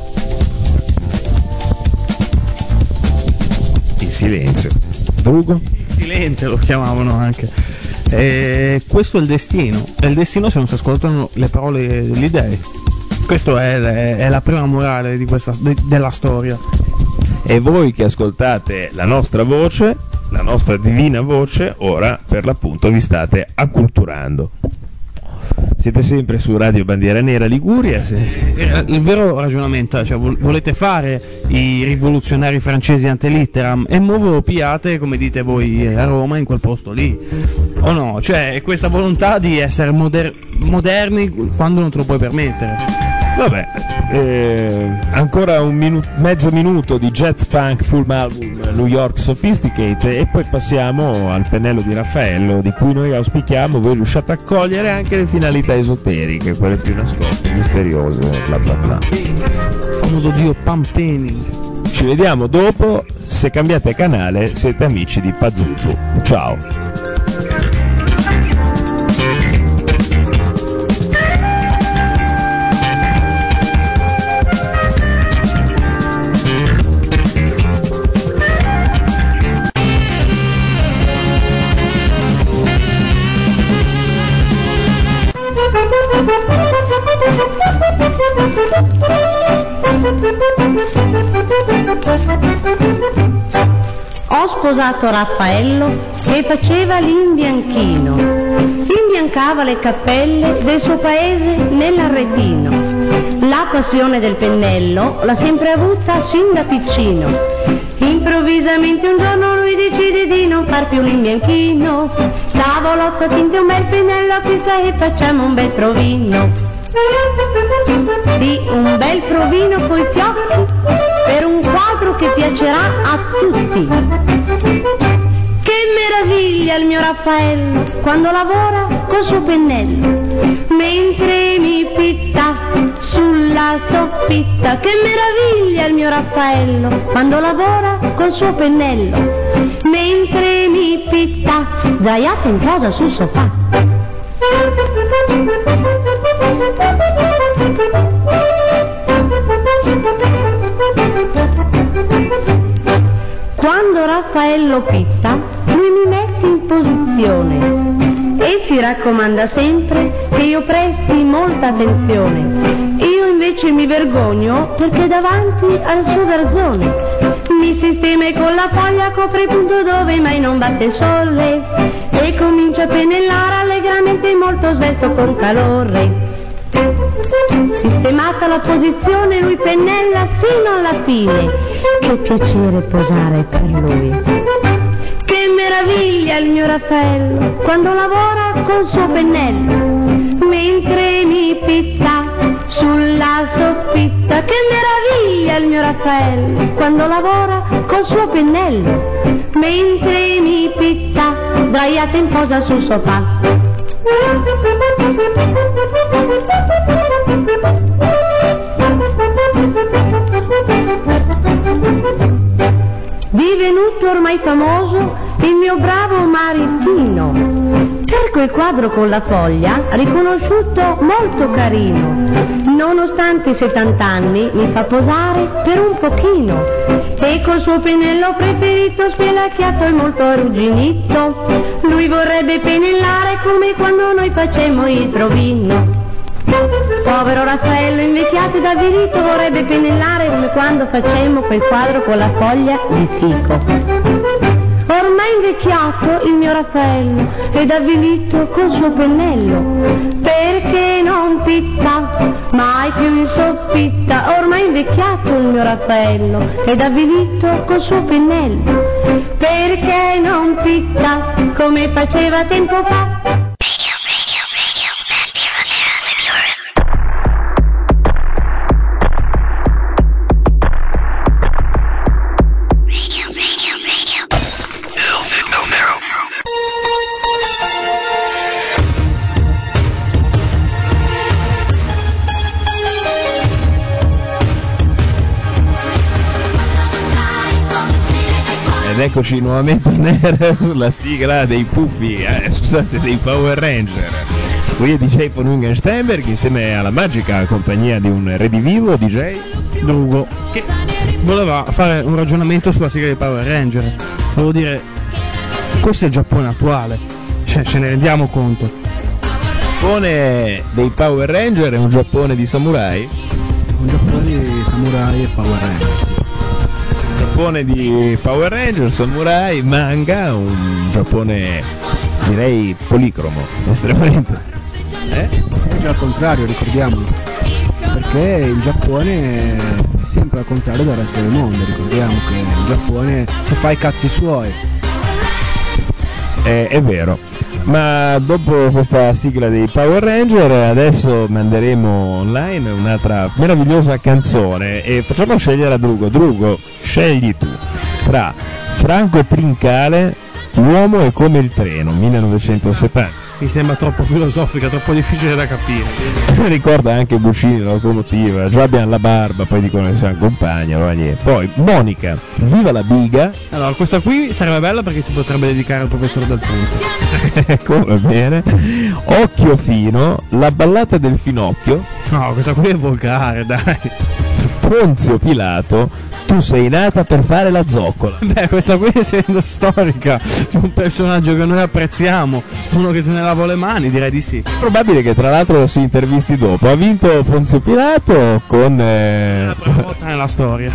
Il silenzio. Drugo? Il silenzio lo chiamavano anche. Questo è il destino. È il destino se non si ascoltano le parole degli dei. Questa è la prima morale della storia. E voi che ascoltate la nostra voce, la nostra divina voce, ora per l'appunto vi state acculturando. Siete sempre su Radio Bandiera Nera Liguria. Il vero ragionamento, cioè, volete fare i rivoluzionari francesi ante litteram e mo ve lo piate, come dite voi a Roma, in quel posto lì, o no? Cioè, questa volontà di essere moderni quando non te lo puoi permettere. Vabbè, ancora mezzo minuto di jazz funk full album New York Sophisticate e poi passiamo al pennello di Raffaello, di cui noi auspichiamo voi riusciate a cogliere anche le finalità esoteriche, quelle più nascoste, misteriose, bla bla bla. Il famoso dio Pampenis. Ci vediamo dopo, se cambiate canale siete amici di Pazuzu. Ciao. Ho sposato Raffaello che faceva l'imbianchino, imbiancava le cappelle del suo paese nell'Arretino. La passione del pennello l'ha sempre avuta sin da piccino. Improvvisamente un giorno lui decide di non far più l'imbianchino. Tavolozza, tinte, un bel pennello acquista e facciamo un bel provino. Sì, un bel provino coi fiocchi per un quadro che piacerà a tutti. Che meraviglia il mio Raffaello quando lavora col suo pennello, mentre mi pitta sulla soffitta. Che meraviglia il mio Raffaello quando lavora col suo pennello, mentre mi pitta sdraiata in posa sul sofà. Quando Raffaello pitta, lui mi mette in posizione e si raccomanda sempre che io presti molta attenzione. Io invece mi vergogno perché davanti al suo garzone mi sistema e con la foglia copre il punto dove mai non batte il sole e comincia a pennellare allegramente molto svelto con calore. Sistemata la posizione lui pennella sino alla fine, che piacere posare per lui. Che meraviglia il mio Raffaello quando lavora col suo pennello, mentre mi pitta sulla soffitta. Che meraviglia il mio Raffaello quando lavora col suo pennello, mentre mi pitta sdraiata in posa sul sofà. Divenuto ormai famoso il mio bravo marittino, per quel quadro con la foglia riconosciuto molto carino. Nonostante i 70 anni mi fa posare per un pochino e col suo pennello preferito spelacchiato e molto arrugginito. Lui vorrebbe pennellare come quando noi facemmo il provino. Povero Raffaello invecchiato ed avvilito vorrebbe pennellare come quando facemmo quel quadro con la foglia di fico. Ormai invecchiato il mio Raffaello ed avvilito col suo pennello, perché non pitta mai più in soffitta. Ormai invecchiato il mio Raffaello ed avvilito col suo pennello, perché non pitta come faceva tempo fa. Ed eccoci nuovamente in aereo sulla sigla dei Puffi, scusate, dei Power Ranger. Qui è DJ von Ungensteinberg insieme alla magica compagnia di un redivivo DJ Drugo, che voleva fare un ragionamento sulla sigla dei Power Ranger. Volevo dire, questo è il Giappone attuale, cioè ce ne rendiamo conto. Il Giappone dei Power Ranger è un Giappone di samurai? Un Giappone di samurai e Power Ranger, sì. Giappone di Power Ranger, samurai, manga, un Giappone direi policromo, estremamente. Già al contrario, ricordiamolo, perché il Giappone è sempre al contrario del resto del mondo, ricordiamo che il Giappone si fa i cazzi suoi. È vero, ma dopo questa sigla dei Power Ranger adesso manderemo online un'altra meravigliosa canzone e facciamo scegliere a Drugo, scegli tu tra Franco Trincale, L'uomo è come il treno, 1970. Mi sembra troppo filosofica, troppo difficile da capire. Ricorda anche Buscini, la locomotiva, già abbiamo la barba, poi dicono che siamo compagni, allora niente. Poi Monica, Viva la biga. Allora, questa qui sarebbe bella perché si potrebbe dedicare al professore Dal Ponte. Come bene. Occhio fino, La ballata del finocchio. No, questa qui è volgare, dai. Ponzio Pilato, Tu sei nata per fare la zoccola. Beh, questa qui, essendo storica, c'è un personaggio che noi apprezziamo, uno che se ne lava le mani, direi di sì. Probabile che tra l'altro lo si intervisti dopo. Ha vinto Ponzio Pilato con la prima volta nella storia.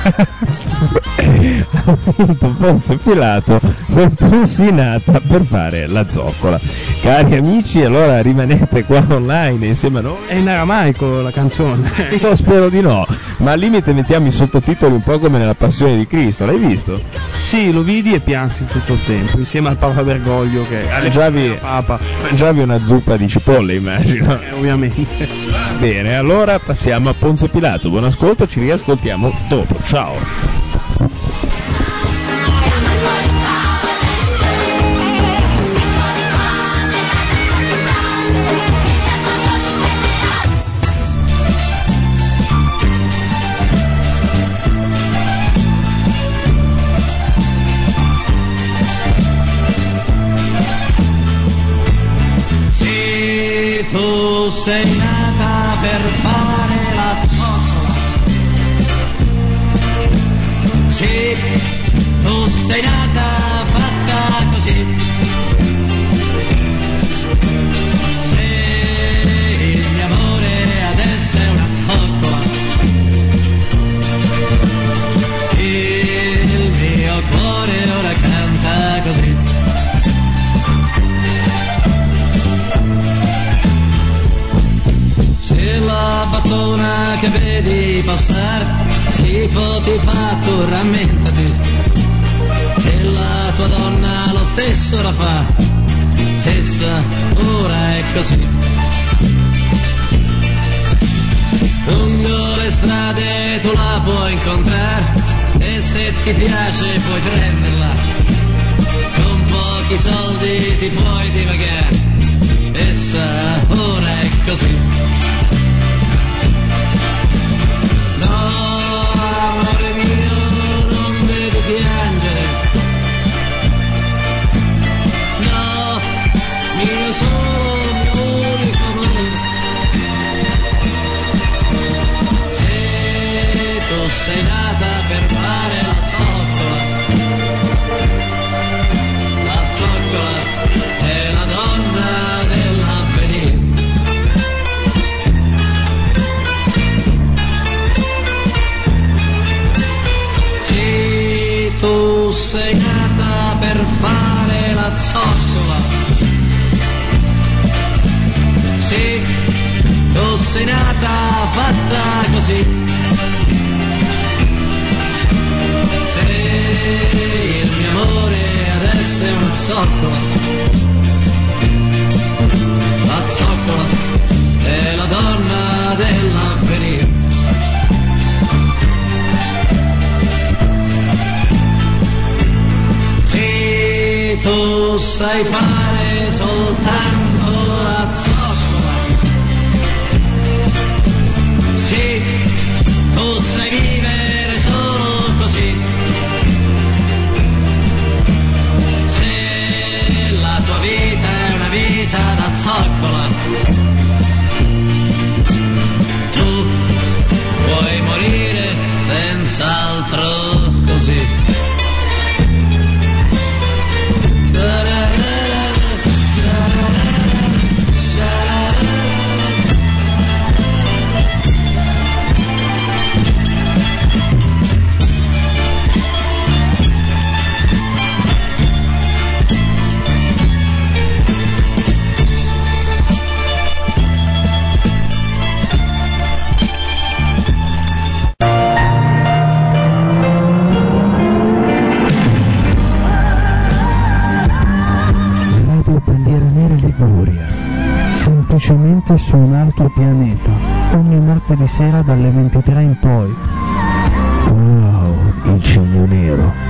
Ha vinto Ponzio Pilato con Tu sei nata per fare la zoccola. Cari amici, allora rimanete qua online insieme a noi. È in aramaico la canzone. Io spero di no, ma al limite mettiamo i sottotitoli un po' come nella Passione di Cristo. L'hai visto? Sì, lo vidi e piansi tutto il tempo, insieme al Papa Bergoglio che mangiavi una zuppa di cipolle, immagino. Ovviamente. Bene, allora passiamo a Ponzio Pilato. Buon ascolto, ci riascoltiamo dopo. Ciao. Tu sei nata per fare la zoccola, sì, tu sei nata fatta così, se il mio amore adesso è una zoccola, il mio cuore ora canta così. Se la battona che vedi passare schifo ti fa, tu rammentati che la tua donna lo stesso la fa, essa ora è così. Lungo le strade tu la puoi incontrare e se ti piace puoi prenderla, con pochi soldi ti puoi divagare, essa ora è così. No, amore mio, non devi piangere. No, mio solo, mio unico amore. Se tu sei nata per fare la zoccola è la donna dell'avvenire. Tu sei nata per fare la zoccola, sì, tu sei nata fatta così, se il mio amore adesso è una zoccola, la zoccola è la donna dell'avvenire. Tu sai fare soltanto la zoccola, sì, tu sai vivere solo così, se la tua vita è una vita da zoccola, tu puoi morire senz'altro così. trasferimenti su un altro pianeta, ogni martedì sera dalle 23 in poi. Wow, il Cigno Nero.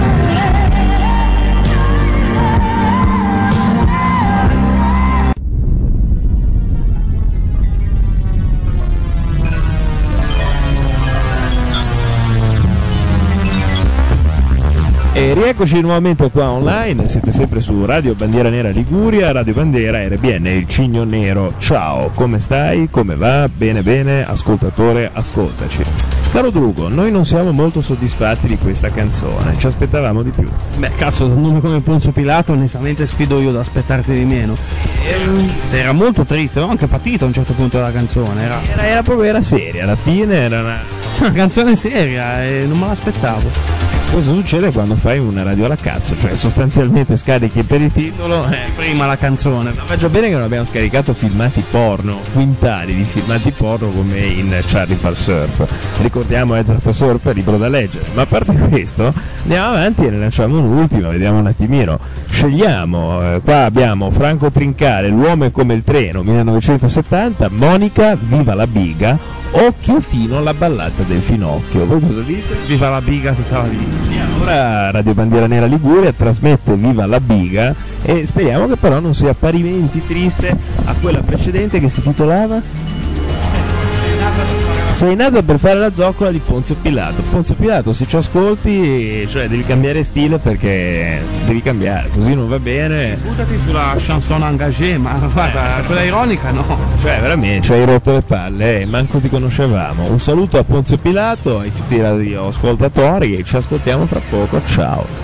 E rieccoci nuovamente qua online, siete sempre su Radio Bandiera Nera Liguria, Radio Bandiera RBN, il Cigno Nero. Ciao, come stai? Come va? Bene bene, ascoltatore, ascoltaci. Caro Drugo, noi non siamo molto soddisfatti di questa canzone, ci aspettavamo di più. Beh, cazzo, da un nome come Ponzio Pilato, onestamente sfido io ad aspettarti di meno. Era molto triste, avevo anche patito a un certo punto della canzone. Era seria, alla fine era una canzone seria e non me l'aspettavo. Questo succede quando fai una radio alla cazzo, cioè sostanzialmente scarichi per il titolo prima la canzone. Ma faccio bene che non abbiamo scaricato filmati porno, quintali di filmati porno come in Charlie fa surf. Ricordiamo Ezra fa surf, libro da leggere. Ma a parte questo, andiamo avanti e ne lanciamo un'ultima, vediamo un attimino. Scegliamo, qua abbiamo Franco Trincale, L'uomo è come il treno, 1970, Monica, Viva la biga, Occhio fino alla ballata del finocchio. Voi cosa dite? Viva la biga tutta la vita. Ora Radio Bandiera Nera Liguria trasmette Viva la biga e speriamo che però non sia parimenti triste a quella precedente che si titolava Sei nata per fare la zoccola di Ponzio Pilato. Ponzio Pilato, se ci ascolti, cioè devi cambiare stile, perché devi cambiare, così non va bene. Buttati sulla chanson engagée, ma guarda, quella ironica no. Cioè veramente ci hai rotto le palle, manco ti conoscevamo. Un saluto a Ponzio Pilato e a tutti i radioascoltatori e ci ascoltiamo fra poco, ciao.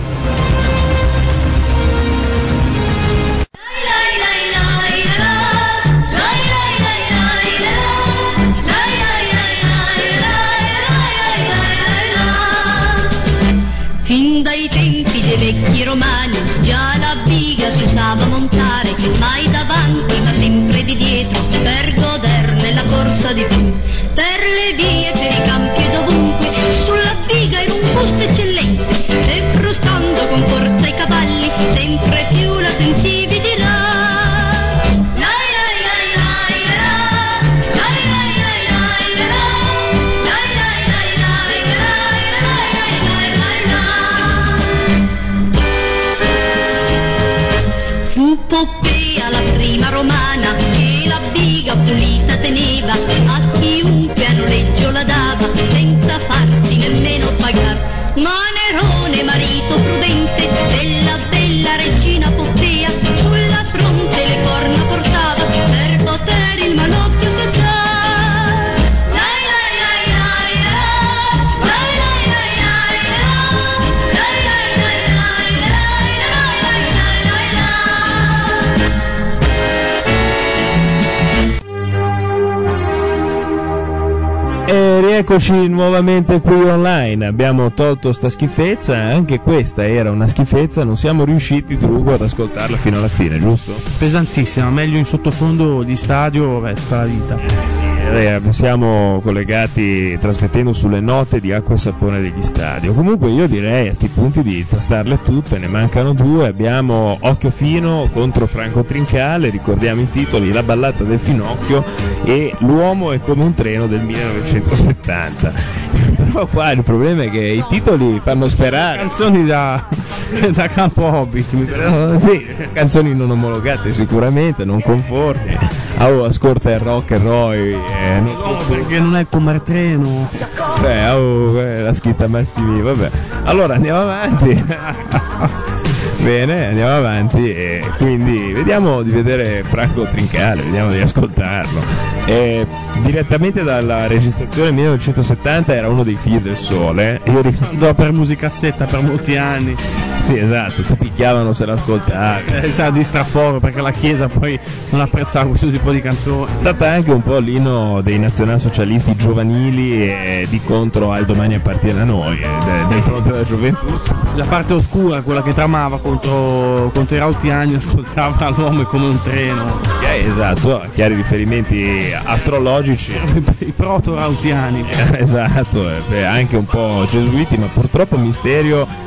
Fin dai tempi dei vecchi romani già la biga si usava montare, mai davanti ma sempre di dietro, per goderne la corsa di più. Per le vie, per i campi e dovunque, sulla biga era un posto eccellente, e frustando con forza i cavalli, sempre più la sentivi di là. Poppea la prima romana che la biga pulita teneva, a chiunque a noleggio la dava senza farsi nemmeno pagar. Ma Nerone, marito prudente della bella regina Poppea, sulla fronte le corna portava per poter il manocchio scacciare. E rieccoci nuovamente qui online, abbiamo tolto sta schifezza, anche questa era una schifezza, non siamo riusciti, Drugo, ad ascoltarla fino alla fine, giusto? Pesantissima, meglio in sottofondo di stadio, tutta la vita. Siamo collegati trasmettendo sulle note di Acqua e Sapone degli stadio. Comunque io direi a sti punti di tastarle tutte, ne mancano due. Abbiamo Occhio fino contro Franco Trincale, ricordiamo i titoli, La ballata del finocchio e L'uomo è come un treno del 1970. Però qua il problema è che i titoli fanno sperare. Canzoni da campo Hobbit, sì, canzoni non omologate sicuramente, non conformi. Ascolta il rock and roll, no, perché non è come il treno. La scritta Massimi, vabbè. Allora andiamo avanti. Bene, andiamo avanti e quindi vediamo di vedere Franco Trincale, vediamo di ascoltarlo. Direttamente dalla registrazione 1970 era uno dei figli del sole. Io ricordo per musicassetta per molti anni. Sì, esatto, ti picchiavano se l'ascoltavi. Di straforo, perché la Chiesa poi non apprezzava questo tipo di canzoni. È stata anche un po' l'inno dei nazionalsocialisti giovanili e di contro al domani appartiene a noi, del fronte della gioventù. La parte oscura, quella che tramava contro i rautiani, ascoltava L'uomo come un treno. Esatto, chiari riferimenti astrologici. I proto-rautiani. Esatto, anche un po' gesuiti, ma purtroppo Misterio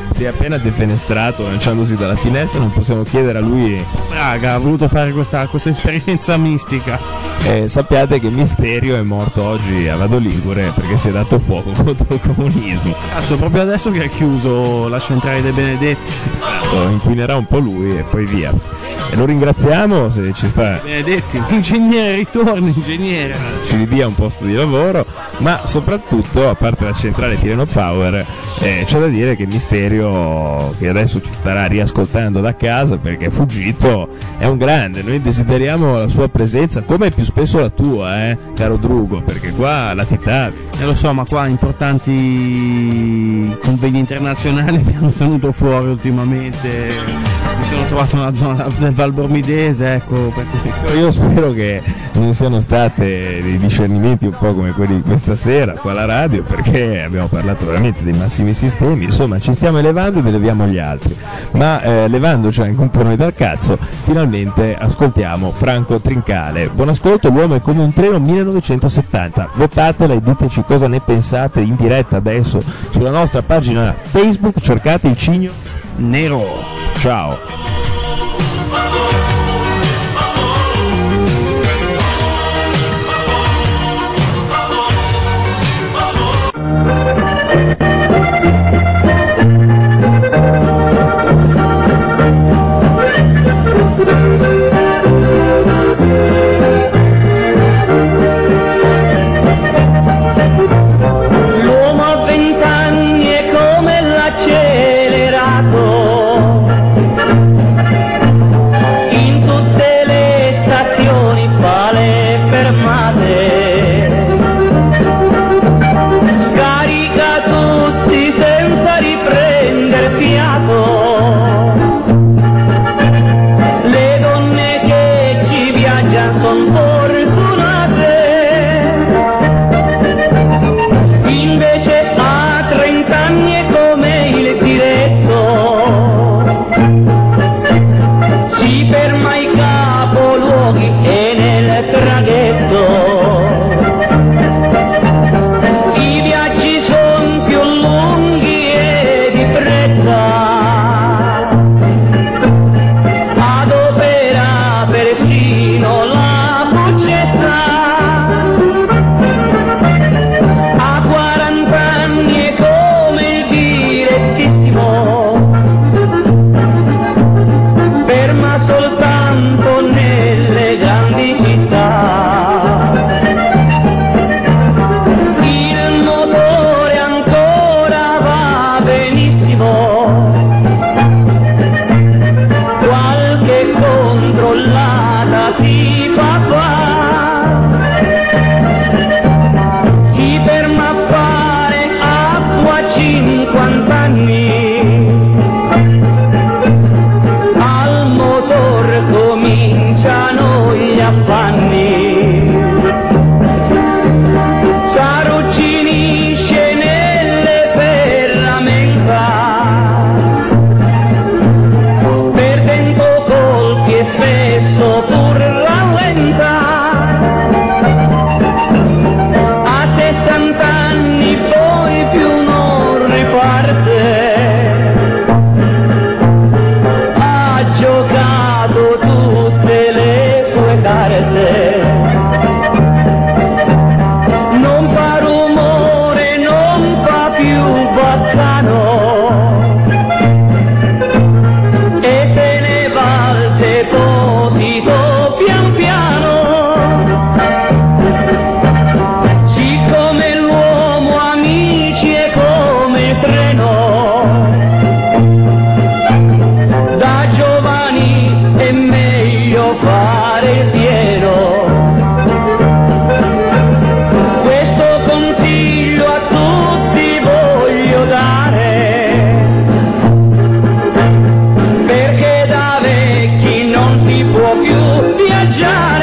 si è appena defenestrato lanciandosi dalla finestra, non possiamo chiedere a lui. Braga, ha voluto fare questa esperienza mistica. Sappiate che Misterio è morto oggi a Vado Ligure perché si è dato fuoco contro il comunismo. Cazzo, proprio adesso che ha chiuso la centrale dei Benedetti. Inquinerà un po' lui e poi via. E lo ringraziamo se ci sta. Benedetti, ingegnere, ritorno ingegnere. Ci ridia un posto di lavoro, ma soprattutto, a parte la centrale Tirreno Power, c'è da dire che Misterio, che adesso ci starà riascoltando da casa perché è fuggito, è un grande. Noi desideriamo la sua presenza, come più spesso la tua, caro Drugo, perché qua latitavi. Lo so, ma qua importanti convegni internazionali mi hanno tenuto fuori ultimamente. Mi sono trovato nella zona del Valbormidese, ecco. Io spero che non siano state dei discernimenti un po' come quelli di questa sera qua alla radio, perché abbiamo parlato veramente dei massimi sistemi. Insomma, ci stiamo elevando ed eleviamo gli altri, ma levandoci anche un po' noi dal cazzo, finalmente ascoltiamo Franco Trincale. Buon ascolto, L'uomo è come un treno 1970. Votatela e diteci cosa ne pensate in diretta adesso sulla nostra pagina Facebook, cercate il Cigno Nero. Ciao. L'uomo a 20 anni è come l'accelerato, in tutte le stazioni fa le fermate, scarica tutti senza riprendere fiato, le donne che ci viaggiano son fortunate, invece a 30 anni è come il diretto, si ferma ai capoluoghi e nel traghetto, i viaggi son più lunghi e di fretta, adopera persino la boccetta. A 40 anni è come il direttissimo, ferma soltanto nelle grandi città, il motore ancora va benissimo, qualche controllata si fa si ferma a fare acqua a 50 anni, al motor cominciano gli affanni, s'arrugginisce nelle ferramenta, perdendo colpi e spesso pur rallenta. A 60 anni poi più non riparte, ha giocato tutte le sue carte, non fa rumore, non fa più baccano, e se ne va al deposito pian piano. Siccome l'uomo, amici, è come il treno, da giovani è meglio fare il pieno. Questo consiglio a tutti voglio dare, perché da vecchi non si può più viaggiare.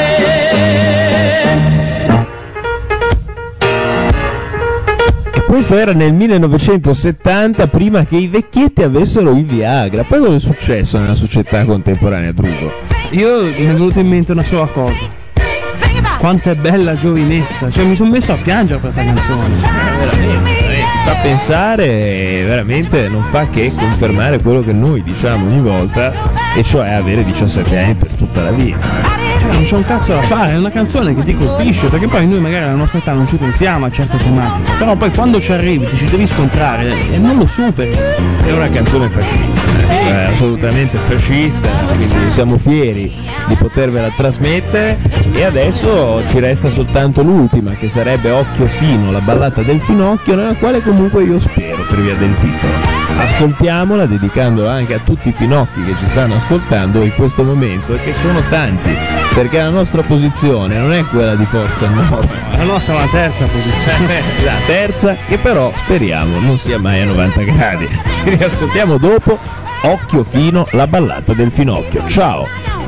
Questo era nel 1970, prima che i vecchietti avessero il Viagra. Poi cosa è successo nella società contemporanea, Drugo? Io mi è venuta in mente una sola cosa: quanto è bella giovinezza. Cioè mi sono messo a piangere per questa canzone. Veramente. fa pensare, veramente non fa che confermare quello che noi diciamo ogni volta, e cioè avere 17 anni per tutta la vita. Cioè, non c'è un cazzo da fare, è una canzone che ti colpisce, perché poi noi magari alla nostra età non ci pensiamo a certe tematiche, però poi quando ci arrivi ti ci devi scontrare e non lo superi. È una canzone fascista, assolutamente fascista, quindi siamo fieri di potervela trasmettere, e adesso ci resta soltanto l'ultima, che sarebbe Occhio Fino, la ballata del Finocchio, nella quale comunque io spero, per via del titolo. Ascoltiamola, dedicando anche a tutti i finocchi che ci stanno ascoltando in questo momento, e che sono tanti, perché la nostra posizione non è quella di Forza Nuova, la nostra è la terza posizione, la terza, che però speriamo non sia mai a 90 gradi. Ci riascoltiamo dopo Occhio Fino, la ballata del Finocchio. Ciao!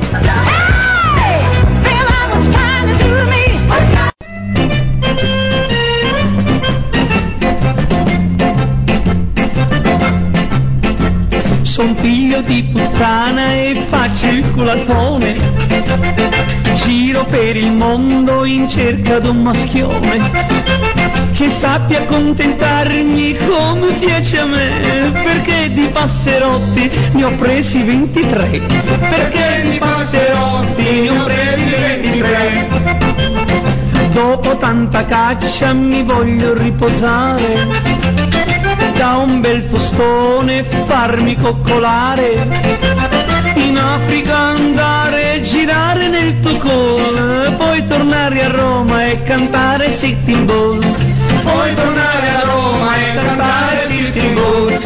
Son figlio di puttana e faccio il culatone, giro per il mondo in cerca d'un maschione che sappia accontentarmi come piace a me, perché di passerotti ne ho presi 23, perché di passerotti ne ho presi 23. Dopo tanta caccia mi voglio riposare, da un bel fustone farmi coccolare, in Africa andare, girare nel Tocol, poi tornare a Roma e cantare Sitting Bull, poi tornare a Roma e cantare Sitting Bull.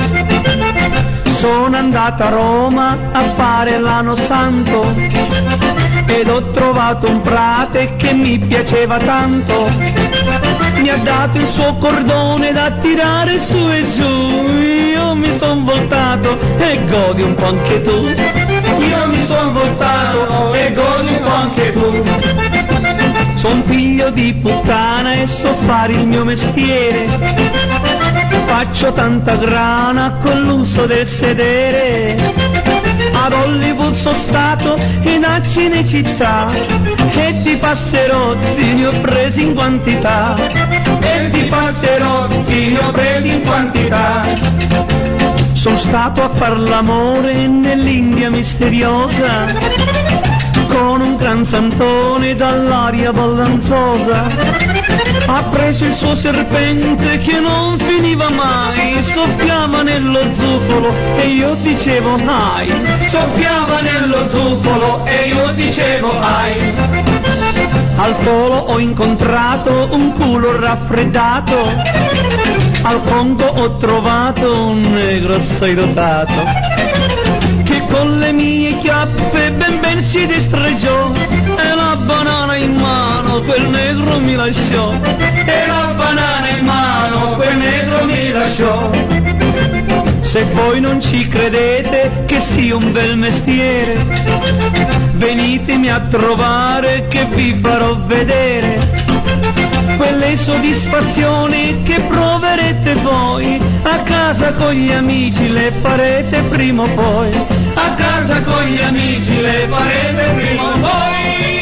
Sono andata a Roma a fare l'anno santo ed ho trovato un frate che mi piaceva tanto, mi ha dato il suo cordone da tirare su e giù, io mi son voltato e godi un po' anche tu, io mi son voltato e godi un po' anche tu. Son figlio di puttana e so fare il mio mestiere, faccio tanta grana con l'uso del sedere, ad Hollywood sono stato in Cinecittà e di passerotti ne ho presi in quantità, e di passerotti ne ho presi in quantità. Sono stato a far l'amore nell'India misteriosa con un gran santone dall'aria baldanzosa, ha preso il suo serpente che non finiva mai, soffiava nello zufolo e io dicevo ai, soffiava nello zufolo e io dicevo ai. Al polo ho incontrato un culo raffreddato, al Congo ho trovato un negro assai dotato, che con le mie chiappe ben si distreggiò, e la banana in mano quel negro mi lasciò, e la banana in mano quel negro mi lasciò. Se voi non ci credete che sia un bel mestiere, venitemi a trovare che vi farò vedere quelle soddisfazioni che proverete voi, a casa con gli amici le farete prima o poi, a casa con gli amici le farete prima o poi.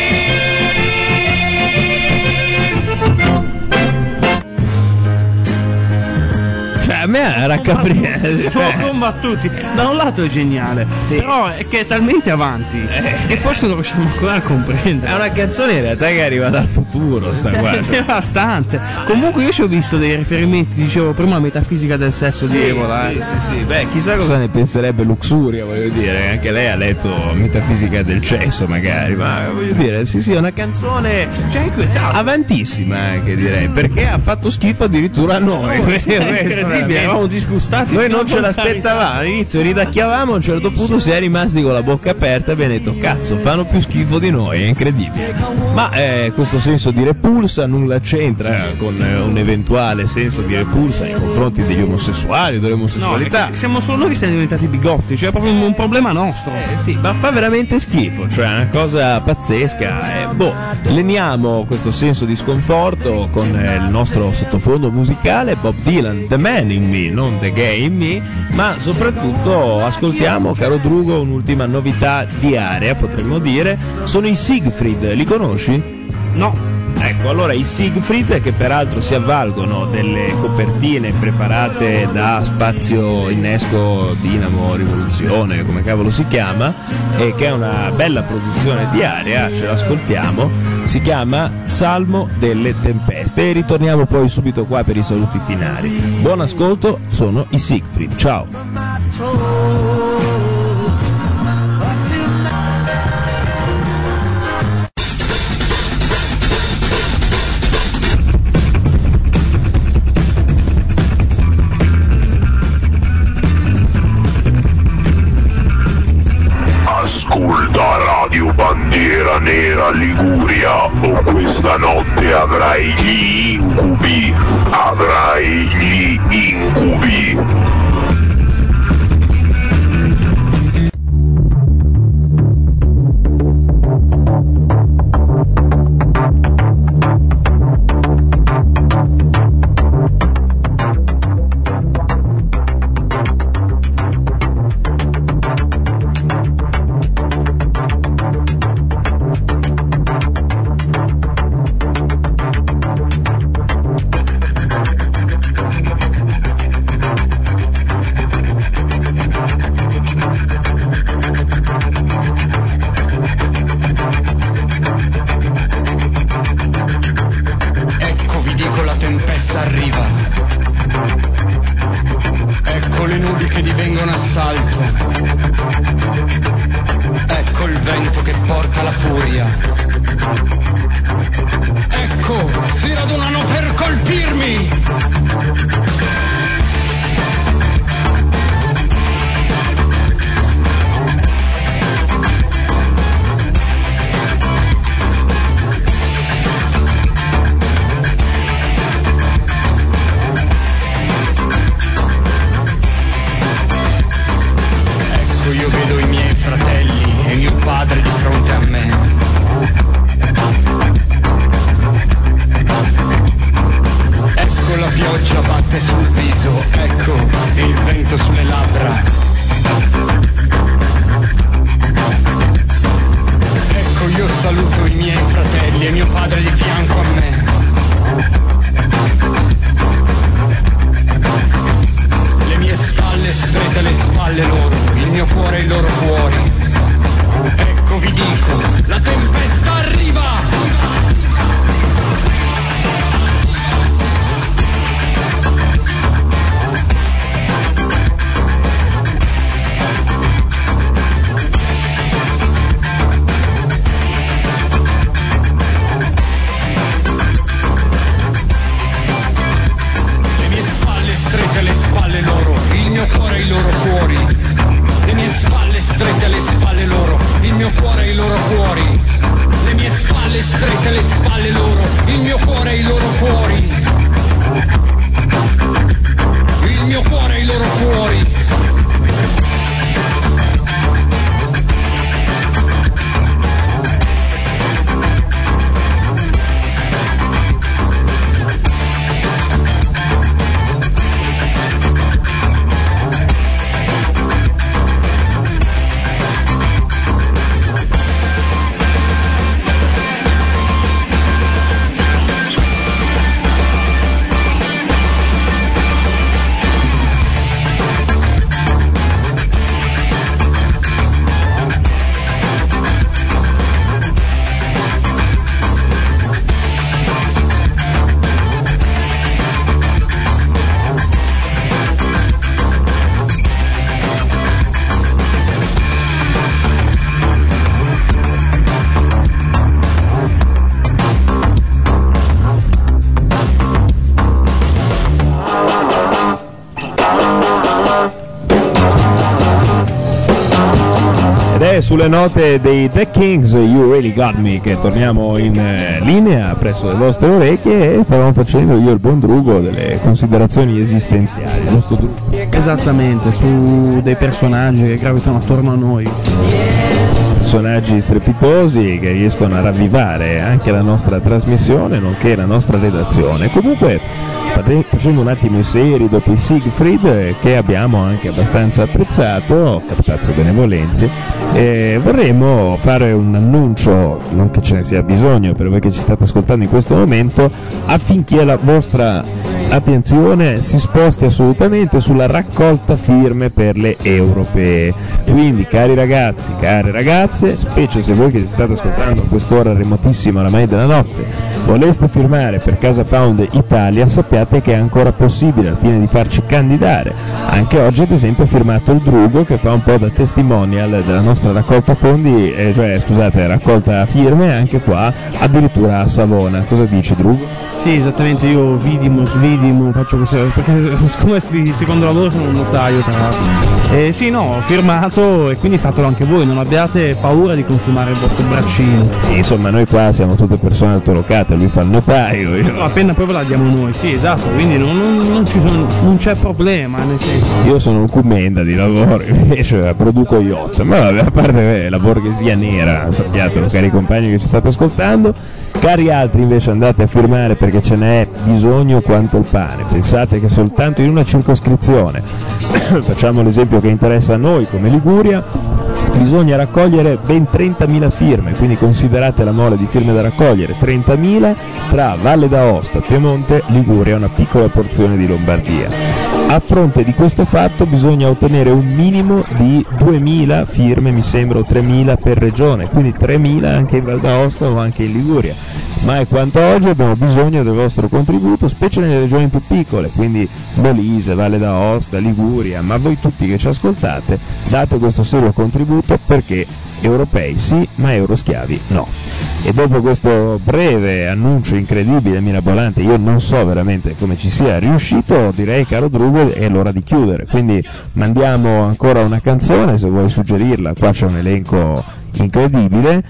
A me era Capriele. Siamo combattuti. Da un lato è geniale, però è che è talmente avanti che forse non riusciamo ancora a comprendere. È una canzone in realtà che arriva dal futuro, sta qua. È devastante. Comunque io ci ho visto dei riferimenti, dicevo prima, a Metafisica del sesso di Evola. Sì. Beh, chissà cosa ne penserebbe Luxuria, voglio dire. Anche lei ha letto Metafisica del cesso, magari. Ma voglio dire, sì, è una canzone avantissima, anche direi, perché ha fatto schifo addirittura a noi. Incredibile, eravamo disgustati. Noi non ce l'aspettavamo, all'inizio ridacchiavamo, a un certo punto si è rimasti con la bocca aperta e abbiamo detto cazzo, fanno più schifo di noi, è incredibile. Ma questo senso di repulsa nulla c'entra con un eventuale senso di repulsa nei confronti degli omosessuali, dell'omosessualità. No, siamo solo noi che siamo diventati bigotti, cioè è proprio un problema nostro. Sì, ma fa veramente schifo, cioè è una cosa pazzesca. Leniamo questo senso di sconforto con il nostro sottofondo musicale, Bob Dylan, The Man in Me, non The Gay in Me, ma soprattutto ascoltiamo, caro Drugo, un'ultima novità di area, potremmo dire, sono i Siegfried, li conosci? No. Ecco, allora i Siegfried, che peraltro si avvalgono delle copertine preparate da Spazio Innesco Dinamo Rivoluzione, come cavolo si chiama, e che è una bella produzione di Area, ce l'ascoltiamo, si chiama Salmo delle Tempeste, e ritorniamo poi subito qua per i saluti finali. Buon ascolto, sono i Siegfried, ciao! Ascolta Radio Bandiera Nera Liguria, o questa notte avrai gli incubi, avrai gli incubi. Sulle note dei The Kings, You Really Got Me, che torniamo in linea presso le vostre orecchie, e stavamo facendo io e il buon Drugo delle considerazioni esistenziali, giusto Drugo? Esattamente, su dei personaggi che gravitano attorno a noi. personaggi strepitosi che riescono a ravvivare anche la nostra trasmissione nonché la nostra redazione. Comunque, facendo un attimo i seri dopo i Siegfried, che abbiamo anche abbastanza apprezzato, Captazio Benevolenzi, vorremmo fare un annuncio, non che ce ne sia bisogno per voi che ci state ascoltando in questo momento, affinché la vostra attenzione si sposti assolutamente sulla raccolta firme per le europee. Quindi, cari ragazzi, care ragazze, specie se voi che ci state ascoltando a quest'ora remotissima oramai della notte, voleste firmare per Casa Pound Italia, sappiate che è ancora possibile al fine di farci candidare. Anche oggi ad esempio ho firmato il Drugo, che fa un po' da testimonial della nostra raccolta fondi, raccolta firme anche qua, addirittura a Savona. Cosa dici, Drugo? Sì, esattamente, io vidimo, faccio così, perché siccome di secondo lavoro sono un notaio tra l'altro. Sì, no, ho firmato e quindi fatelo anche voi, non abbiate paura di consumare il vostro braccino. Insomma, noi qua siamo tutte persone autolocate, lui fa il notaio. No, appena poi ve la diamo noi, sì, esatto, quindi non c'è problema, nel senso. Io sono un commenda di lavoro, invece produco yacht, ma vabbè, a parte la borghesia nera, sappiatelo, cari compagni che ci state ascoltando. Cari altri invece, andate a firmare perché ce n'è bisogno quanto il pane. Pensate che soltanto in una circoscrizione, facciamo l'esempio che interessa a noi come Liguria, bisogna raccogliere ben 30.000 firme, quindi considerate la mole di firme da raccogliere, 30.000 tra Valle d'Aosta, Piemonte, Liguria e una piccola porzione di Lombardia. A fronte di questo fatto bisogna ottenere un minimo di 2.000 firme, mi sembra, o 3.000 per regione, quindi 3.000 anche in Val d'Aosta o anche in Liguria. Ma è quanto oggi abbiamo bisogno del vostro contributo, specie nelle regioni più piccole, quindi Molise, Valle d'Aosta, Liguria, ma voi tutti che ci ascoltate date questo serio contributo, perché europei sì, ma euroschiavi no. E dopo questo breve annuncio incredibile, mirabolante, io non so veramente come ci sia riuscito, direi, caro Drugo, è l'ora di chiudere, quindi mandiamo ancora una canzone, se vuoi suggerirla, qua c'è un elenco incredibile,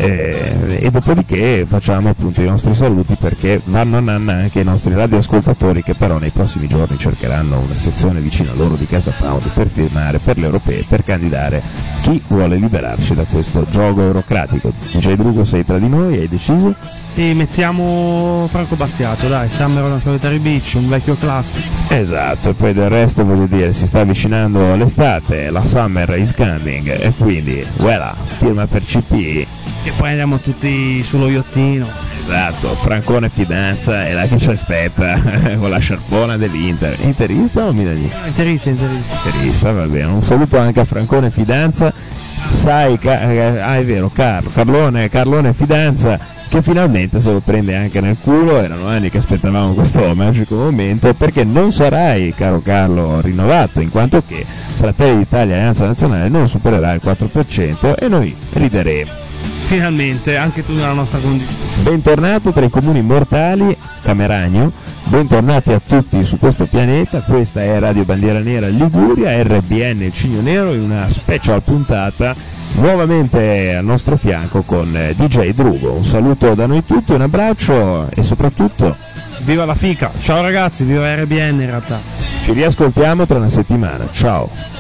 e dopodiché facciamo appunto i nostri saluti, perché vanno a nanna anche i nostri radioascoltatori, che però nei prossimi giorni cercheranno una sezione vicino a loro di Casa Pound per firmare per le europee, per candidare chi vuole liberarci da questo gioco eurocratico. DJ Drugo, sei tra di noi, hai deciso? Sì, mettiamo Franco Battiato, dai, Summer on a Solitary Beach, un vecchio classico. Esatto, e poi del resto voglio dire, si sta avvicinando l'estate, la summer is coming, e quindi, voilà, firma per CP. Che poi andiamo tutti sullo iottino. Esatto, Francone Fidanza è là che ci aspetta, con la sciarpona dell'Inter. Interista o milanista? Interista, va bene. Un saluto anche a Francone Fidanza, sai, è vero, Carlone Fidanza, che finalmente se lo prende anche nel culo. Erano anni che aspettavamo questo magico momento, perché non sarai, caro Carlo, rinnovato, in quanto che Fratelli d'Italia e Alleanza Nazionale non supererà il 4% e noi rideremo. Finalmente, anche tu nella nostra condizione. Bentornato tra i comuni mortali, Cameragno, bentornati a tutti su questo pianeta. Questa è Radio Bandiera Nera Liguria, RBN il Cigno Nero, in una special puntata nuovamente al nostro fianco con DJ Drugo. Un saluto da noi tutti, un abbraccio e soprattutto viva la fica. Ciao ragazzi, viva RBN in realtà. Ci riascoltiamo tra una settimana, ciao.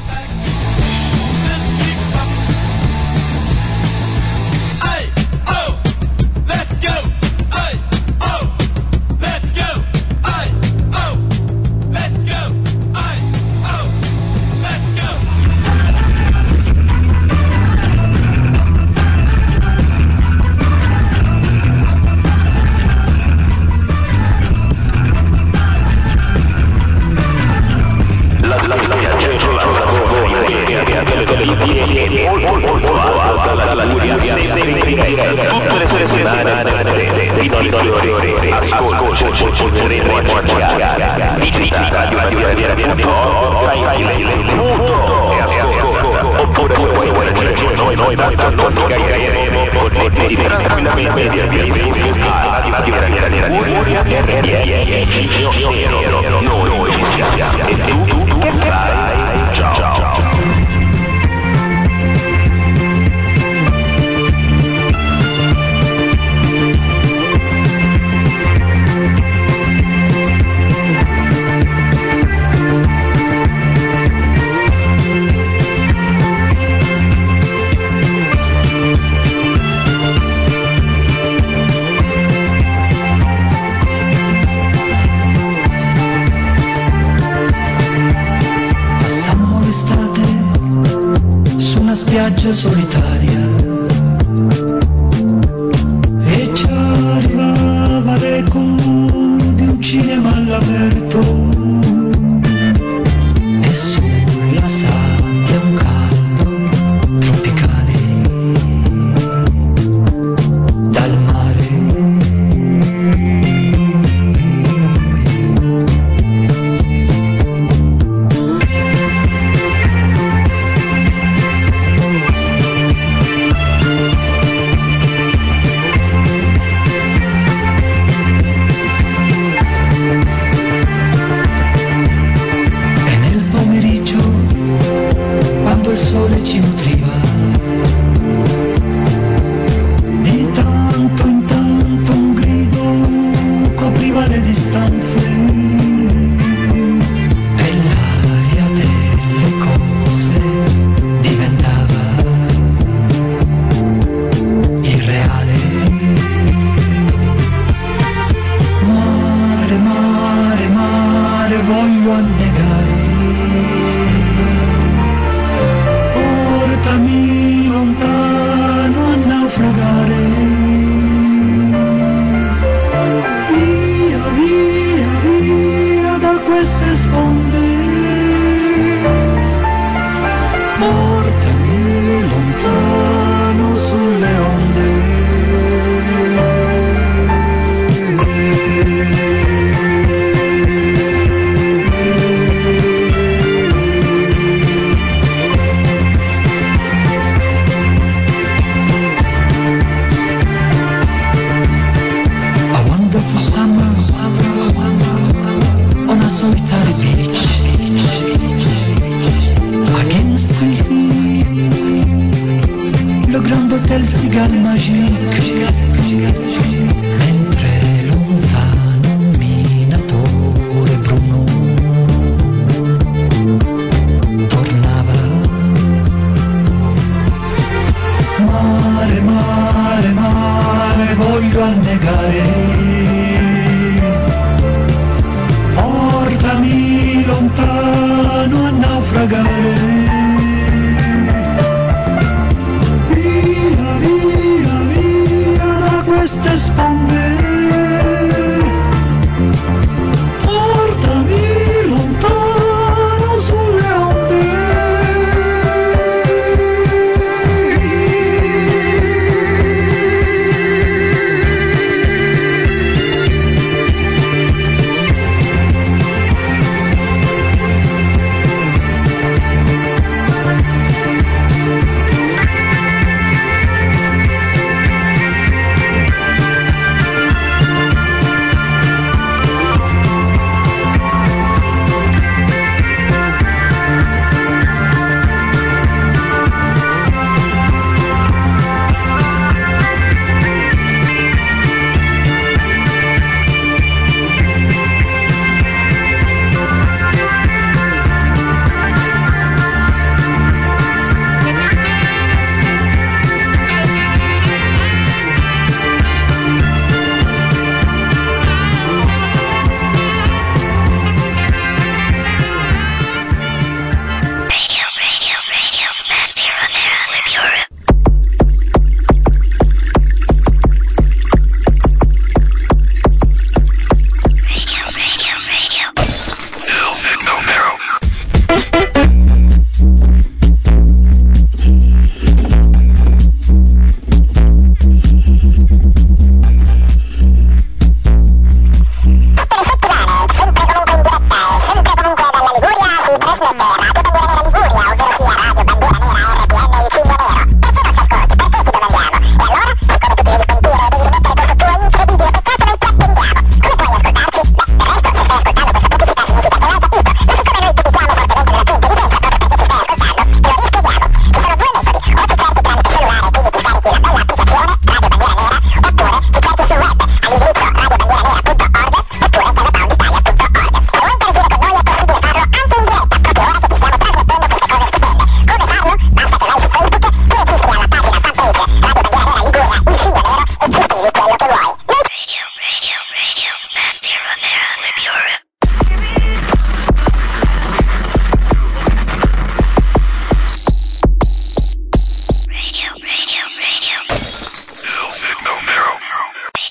spiaggia solitaria e ci arrivava l'eco di un cinema all'aperto